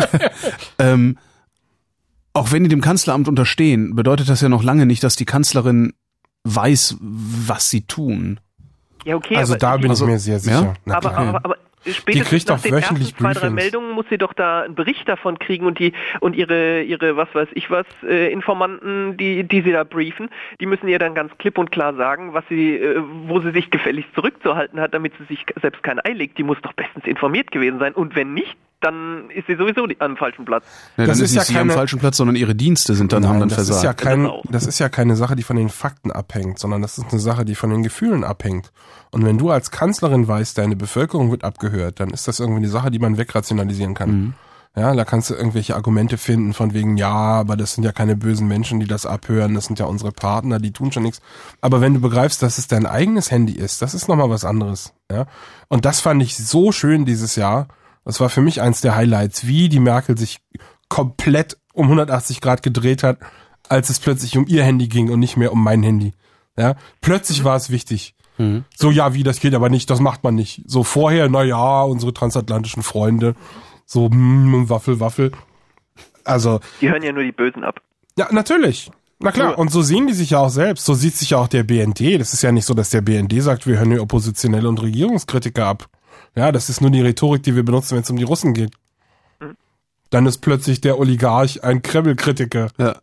ähm, auch wenn die dem Kanzleramt unterstehen, bedeutet das ja noch lange nicht, dass die Kanzlerin weiß, was sie tun. Ja, okay. Also da bin also, ich mir sehr sicher. Ja? Aber, aber, aber die kriegt nach doch den wöchentlich ersten zwei, drei Briefings. Meldungen muss sie doch da einen Bericht davon kriegen und die und ihre ihre was weiß ich was äh, Informanten, die die sie da briefen, die müssen ihr dann ganz klipp und klar sagen, was sie äh, wo sie sich gefälligst zurückzuhalten hat, damit sie sich selbst kein Ei legt. Die muss doch bestens informiert gewesen sein und wenn nicht, dann ist sie sowieso die, am falschen Platz. Ja, das dann ist, ist ja nicht sie keine, am falschen Platz, sondern ihre Dienste sind dann nein, haben dann das versagt. Ist ja kein, das, das ist ja keine Sache, die von den Fakten abhängt, sondern das ist eine Sache, die von den Gefühlen abhängt. Und wenn du als Kanzlerin weißt, deine Bevölkerung wird abgehört, dann ist das irgendwie eine Sache, die man wegrationalisieren kann. Mhm. Ja, da kannst du irgendwelche Argumente finden von wegen, ja, aber das sind ja keine bösen Menschen, die das abhören, das sind ja unsere Partner, die tun schon nichts. Aber wenn du begreifst, dass es dein eigenes Handy ist, das ist nochmal was anderes. Ja, und das fand ich so schön dieses Jahr. Das war für mich eins der Highlights, wie die Merkel sich komplett um hundertachtzig Grad gedreht hat, als es plötzlich um ihr Handy ging und nicht mehr um mein Handy. Ja, plötzlich mhm. war es wichtig. Mhm. So, ja, wie, das geht aber nicht, das macht man nicht. So vorher, na ja, unsere transatlantischen Freunde, so, mm, Waffel, Waffel. Also. Die hören ja nur die Bösen ab. Ja, natürlich. Na klar, ja. Und so sehen die sich ja auch selbst. So sieht sich ja auch der B N D. Das ist ja nicht so, dass der B N D sagt, wir hören die Oppositionelle und Regierungskritiker ab. Ja, das ist nur die Rhetorik, die wir benutzen, wenn es um die Russen geht. Mhm. Dann ist plötzlich der Oligarch ein Kreml-Kritiker. Ja.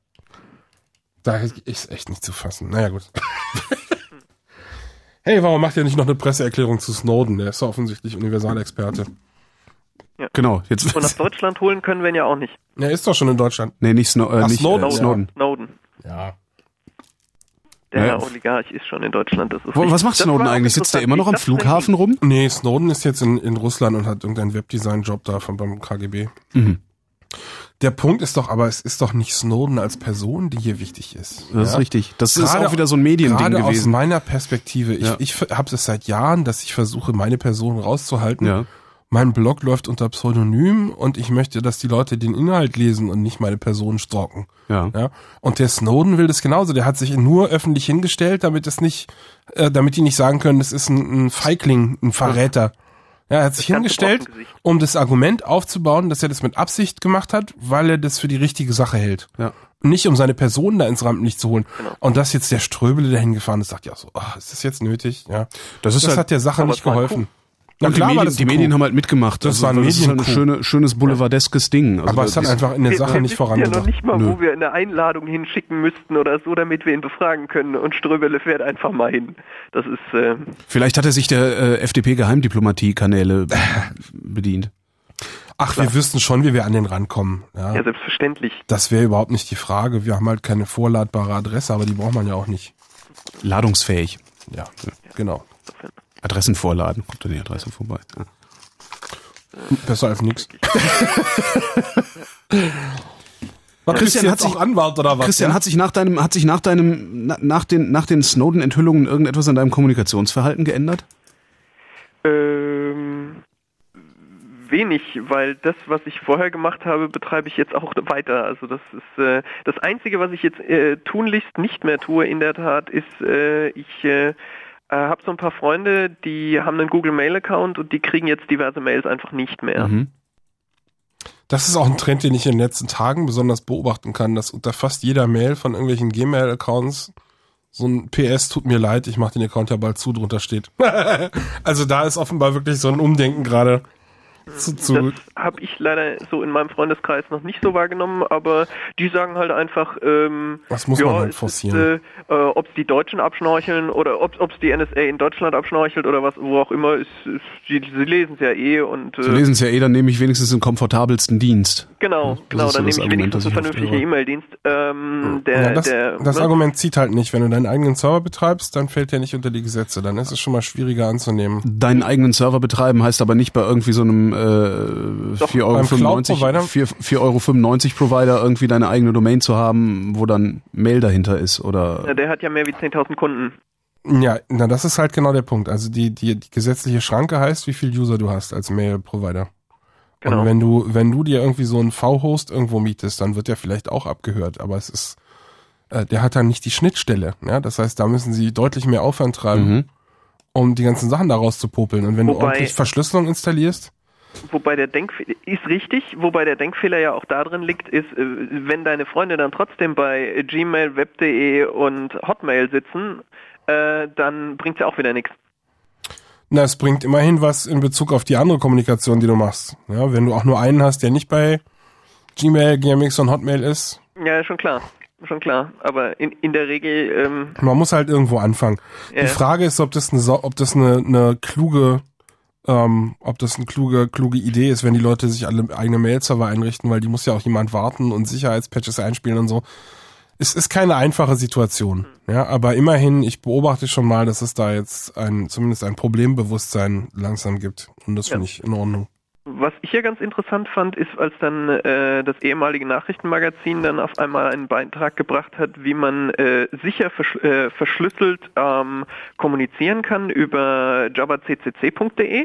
Da ist echt nicht zu fassen. Naja, gut. Hey, warum macht ihr nicht noch eine Presseerklärung zu Snowden? Der ist ja offensichtlich Universalexperte. Ja. Genau. Jetzt und nach Deutschland holen können wir ihn ja auch nicht. Er ist doch schon in Deutschland. Nee, nicht, Sno- äh, Ach, nicht Snowden. Äh, Snowden. Snowden. Ja. Der ja. Oligarch ist schon in Deutschland. Das ist Wo, was macht Snowden eigentlich? Sitzt der immer noch am Flughafen rum? Nee, Snowden ist jetzt in, in Russland und hat irgendeinen Webdesign-Job da von, beim K G B. Mhm. Der Punkt ist doch, aber es ist doch nicht Snowden als Person, die hier wichtig ist. Das ja? ist richtig. Das gerade, ist auch wieder so ein Mediending gerade gewesen. Aus meiner Perspektive. Ich, ja. ich habe es seit Jahren, dass ich versuche, meine Person rauszuhalten. Ja. Mein Blog läuft unter Pseudonym und ich möchte, dass die Leute den Inhalt lesen und nicht meine Person stalken. Ja. Ja. Und der Snowden will das genauso. Der hat sich nur öffentlich hingestellt, damit es nicht, äh, damit die nicht sagen können, das ist ein, ein Feigling, ein Verräter. Ja, er hat sich hingestellt, um das Argument aufzubauen, dass er das mit Absicht gemacht hat, weil er das für die richtige Sache hält. Ja. Nicht um seine Person da ins Rampenlicht zu holen. Genau. Und dass jetzt der Ströbele dahin gefahren ist, sagt ja so, ach, ist das jetzt nötig? Ja. Das, ist das halt, hat der Sache nicht geholfen. Na Und klar, die, Medien, die die Medien haben halt mitgemacht. Das also, war ein das ist halt ein schöne, schönes boulevardeskes Ding. Also aber es hat einfach in der Sache wir nicht wissen vorangebracht. ja noch nicht mal, Nö. wo wir eine Einladung hinschicken müssten oder so, damit wir ihn befragen können. Und Ströbele fährt einfach mal hin. Das ist. Äh Vielleicht hat er sich der äh, F D P-Geheimdiplomatie-Kanäle bedient. Ach, wir wüssten schon, wie wir an den rankommen. Ja, ja selbstverständlich. Das wäre überhaupt nicht die Frage. Wir haben halt keine vorladbare Adresse, aber die braucht man ja auch nicht. Ladungsfähig. Ja, ja. Genau. Adressen vorladen. Kommt dann die Adresse vorbei. Ja. Besser als nix. Was, Christian hat sich auch Anwalt oder was? Christian ja? hat sich nach deinem hat sich nach deinem na, nach den nach den Snowden-Enthüllungen irgendetwas an deinem Kommunikationsverhalten geändert? Ähm, wenig, weil das, was ich vorher gemacht habe, betreibe ich jetzt auch weiter. Also das ist äh, das Einzige, was ich jetzt äh, tunlichst nicht mehr tue, in der Tat, ist, äh, ich äh, habe so ein paar Freunde, die haben einen Google Mail Account und die kriegen jetzt diverse Mails einfach nicht mehr. Mhm. Das ist auch ein Trend, den ich in den letzten Tagen besonders beobachten kann, dass unter fast jeder Mail von irgendwelchen Gmail-Accounts so ein P S, tut mir leid, ich mach den Account ja bald zu, drunter steht. Also da ist offenbar wirklich so ein Umdenken gerade. Zu, zu das habe ich leider so in meinem Freundeskreis noch nicht so wahrgenommen, aber die sagen halt einfach, ähm, das muss ja, man halt forcieren. Ist, äh, äh, ob es die Deutschen abschnorcheln oder ob es die N S A in Deutschland abschnorchelt oder was, wo auch immer, ist, ist sie, sie lesen es ja eh und äh, sie lesen es ja eh, dann nehme ich wenigstens den komfortabelsten Dienst. Genau, das genau, so dann nehme ich Argument, wenigstens einen vernünftigen E-Mail-Dienst. Ähm, der, ja, das der, das ne? Argument zieht halt nicht. Wenn du deinen eigenen Server betreibst, dann fällt der nicht unter die Gesetze. Dann ist es schon mal schwieriger anzunehmen. Deinen eigenen Server betreiben heißt aber nicht bei irgendwie so einem äh, vier Euro fünfundneunzig Provider irgendwie deine eigene Domain zu haben, wo dann Mail dahinter ist, oder? Ja, der hat ja mehr wie zehntausend Kunden. Ja, na, das ist halt genau der Punkt. Also die, die, die gesetzliche Schranke heißt, wie viel User du hast als Mail-Provider. Genau. Und wenn du, wenn du dir irgendwie so einen V-Host irgendwo mietest, dann wird der vielleicht auch abgehört, aber es ist, äh, der hat dann nicht die Schnittstelle, ja. Das heißt, da müssen sie deutlich mehr Aufwand treiben, mhm. um die ganzen Sachen daraus zu popeln. Und wenn Wobei, du ordentlich Verschlüsselung installierst, Wobei der Denkfehler, ist richtig, wobei der Denkfehler ja auch darin liegt, ist, wenn deine Freunde dann trotzdem bei Gmail, Web punkt de und Hotmail sitzen, äh, dann bringt's ja auch wieder nichts. Na, es bringt immerhin was in Bezug auf die andere Kommunikation, die du machst. Ja, wenn du auch nur einen hast, der nicht bei Gmail, G M X und Hotmail ist. Ja, schon klar. Schon klar, aber in, in der Regel... Ähm, Man muss halt irgendwo anfangen. Ja. Die Frage ist, ob das eine, ob das eine, eine kluge... Ähm, ob das eine kluge, kluge Idee ist, wenn die Leute sich alle eigene Mail-Server einrichten, weil die muss ja auch jemand warten und Sicherheitspatches einspielen und so. Es ist keine einfache Situation, ja, aber immerhin, ich beobachte schon mal, dass es da jetzt ein, zumindest ein Problembewusstsein langsam gibt und das ja. finde ich in Ordnung. Was ich ja ganz interessant fand, ist, als dann äh, das ehemalige Nachrichtenmagazin dann auf einmal einen Beitrag gebracht hat, wie man äh, sicher versch- äh, verschlüsselt ähm, kommunizieren kann über jabba c c c punkt de.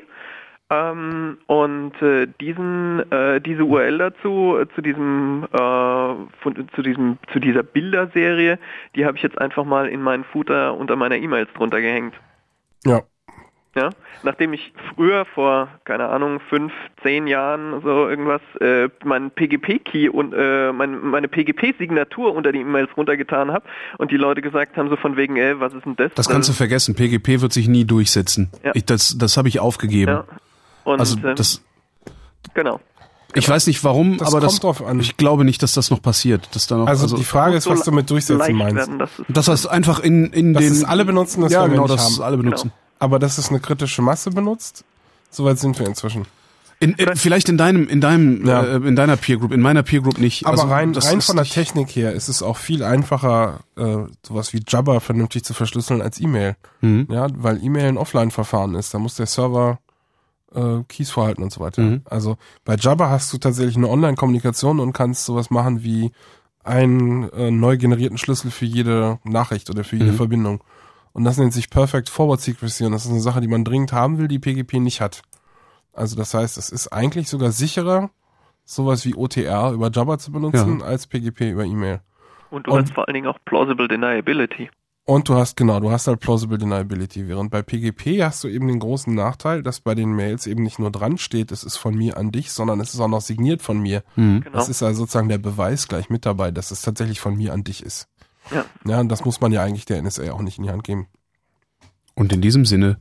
Ähm, und äh, diesen äh, diese U R L dazu äh, zu diesem äh, von, zu diesem zu dieser Bilderserie, die habe ich jetzt einfach mal in meinen Footer unter meiner E-Mails drunter gehängt. Ja. Ja, nachdem ich früher vor, keine Ahnung, fünf, zehn Jahren so irgendwas, äh, meinen P G P-Key und äh, mein, meine P G P-Signatur unter die E-Mails runtergetan habe und die Leute gesagt haben so von wegen, ey, was ist denn das? Das kannst du vergessen, P G P wird sich nie durchsetzen. Ja. Ich, das das habe ich aufgegeben. Ja. Und, also das... Genau. Ich weiß nicht warum, das aber kommt das, drauf an. Ich glaube nicht, dass das noch passiert. Dass da noch, also, also die Frage ist, was so du mit durchsetzen meinst. Werden, das, ist das heißt einfach in, in das den... Das alle benutzen, das ja, wir genau, nicht das haben. alle benutzen. Genau. Aber dass es eine kritische Masse benutzt, soweit sind wir inzwischen. In, in, vielleicht in deinem, in deinem, ja. äh, in deiner Peer Group, in meiner Peer Group nicht. Aber also, rein, rein von der Technik her ist es auch viel einfacher, äh, sowas wie Jabba vernünftig zu verschlüsseln als E-Mail. Mhm. Ja, weil E-Mail ein Offline-Verfahren ist. Da muss der Server äh, Keys vorhalten und so weiter. Mhm. Also bei Jabba hast du tatsächlich eine Online-Kommunikation und kannst sowas machen wie einen äh, neu generierten Schlüssel für jede Nachricht oder für jede mhm. Verbindung. Und das nennt sich Perfect Forward Secrecy und das ist eine Sache, die man dringend haben will, die P G P nicht hat. Also das heißt, es ist eigentlich sogar sicherer, sowas wie O T R über Jabba zu benutzen, ja. als P G P über E-Mail. Und du und, hast vor allen Dingen auch Plausible Deniability. Und du hast, genau, du hast halt Plausible Deniability. Während bei P G P hast du eben den großen Nachteil, dass bei den Mails eben nicht nur dran steht, es ist von mir an dich, sondern es ist auch noch signiert von mir. Mhm. Genau. Das ist also sozusagen der Beweis gleich mit dabei, dass es tatsächlich von mir an dich ist. Ja. Ja, und das muss man ja eigentlich der N S A auch nicht in die Hand geben. Und in diesem Sinne,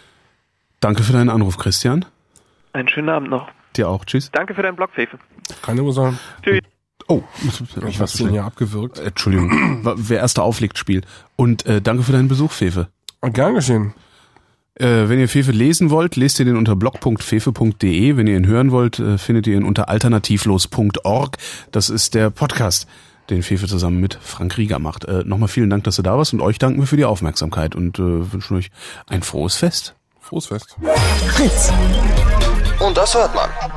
danke für deinen Anruf, Christian. Einen schönen Abend noch. Dir auch, tschüss. Danke für deinen Blog, Fefe. Keine Ursache. Tschüss. Oh, ich hab's den ja abgewürgt. Entschuldigung, wer erster auflegt, spielt. Und äh, danke für deinen Besuch, Fefe. Gern geschehen. Äh, wenn ihr Fefe lesen wollt, lest ihr den unter blog punkt fefe punkt de. Wenn ihr ihn hören wollt, äh, findet ihr ihn unter alternativlos punkt org. Das ist der Podcast, den Fefe zusammen mit Frank Rieger macht. Äh, Nochmal vielen Dank, dass du da warst und euch danken wir für die Aufmerksamkeit und äh, wünschen euch ein frohes Fest. Frohes Fest. Fritz. Und das hört man.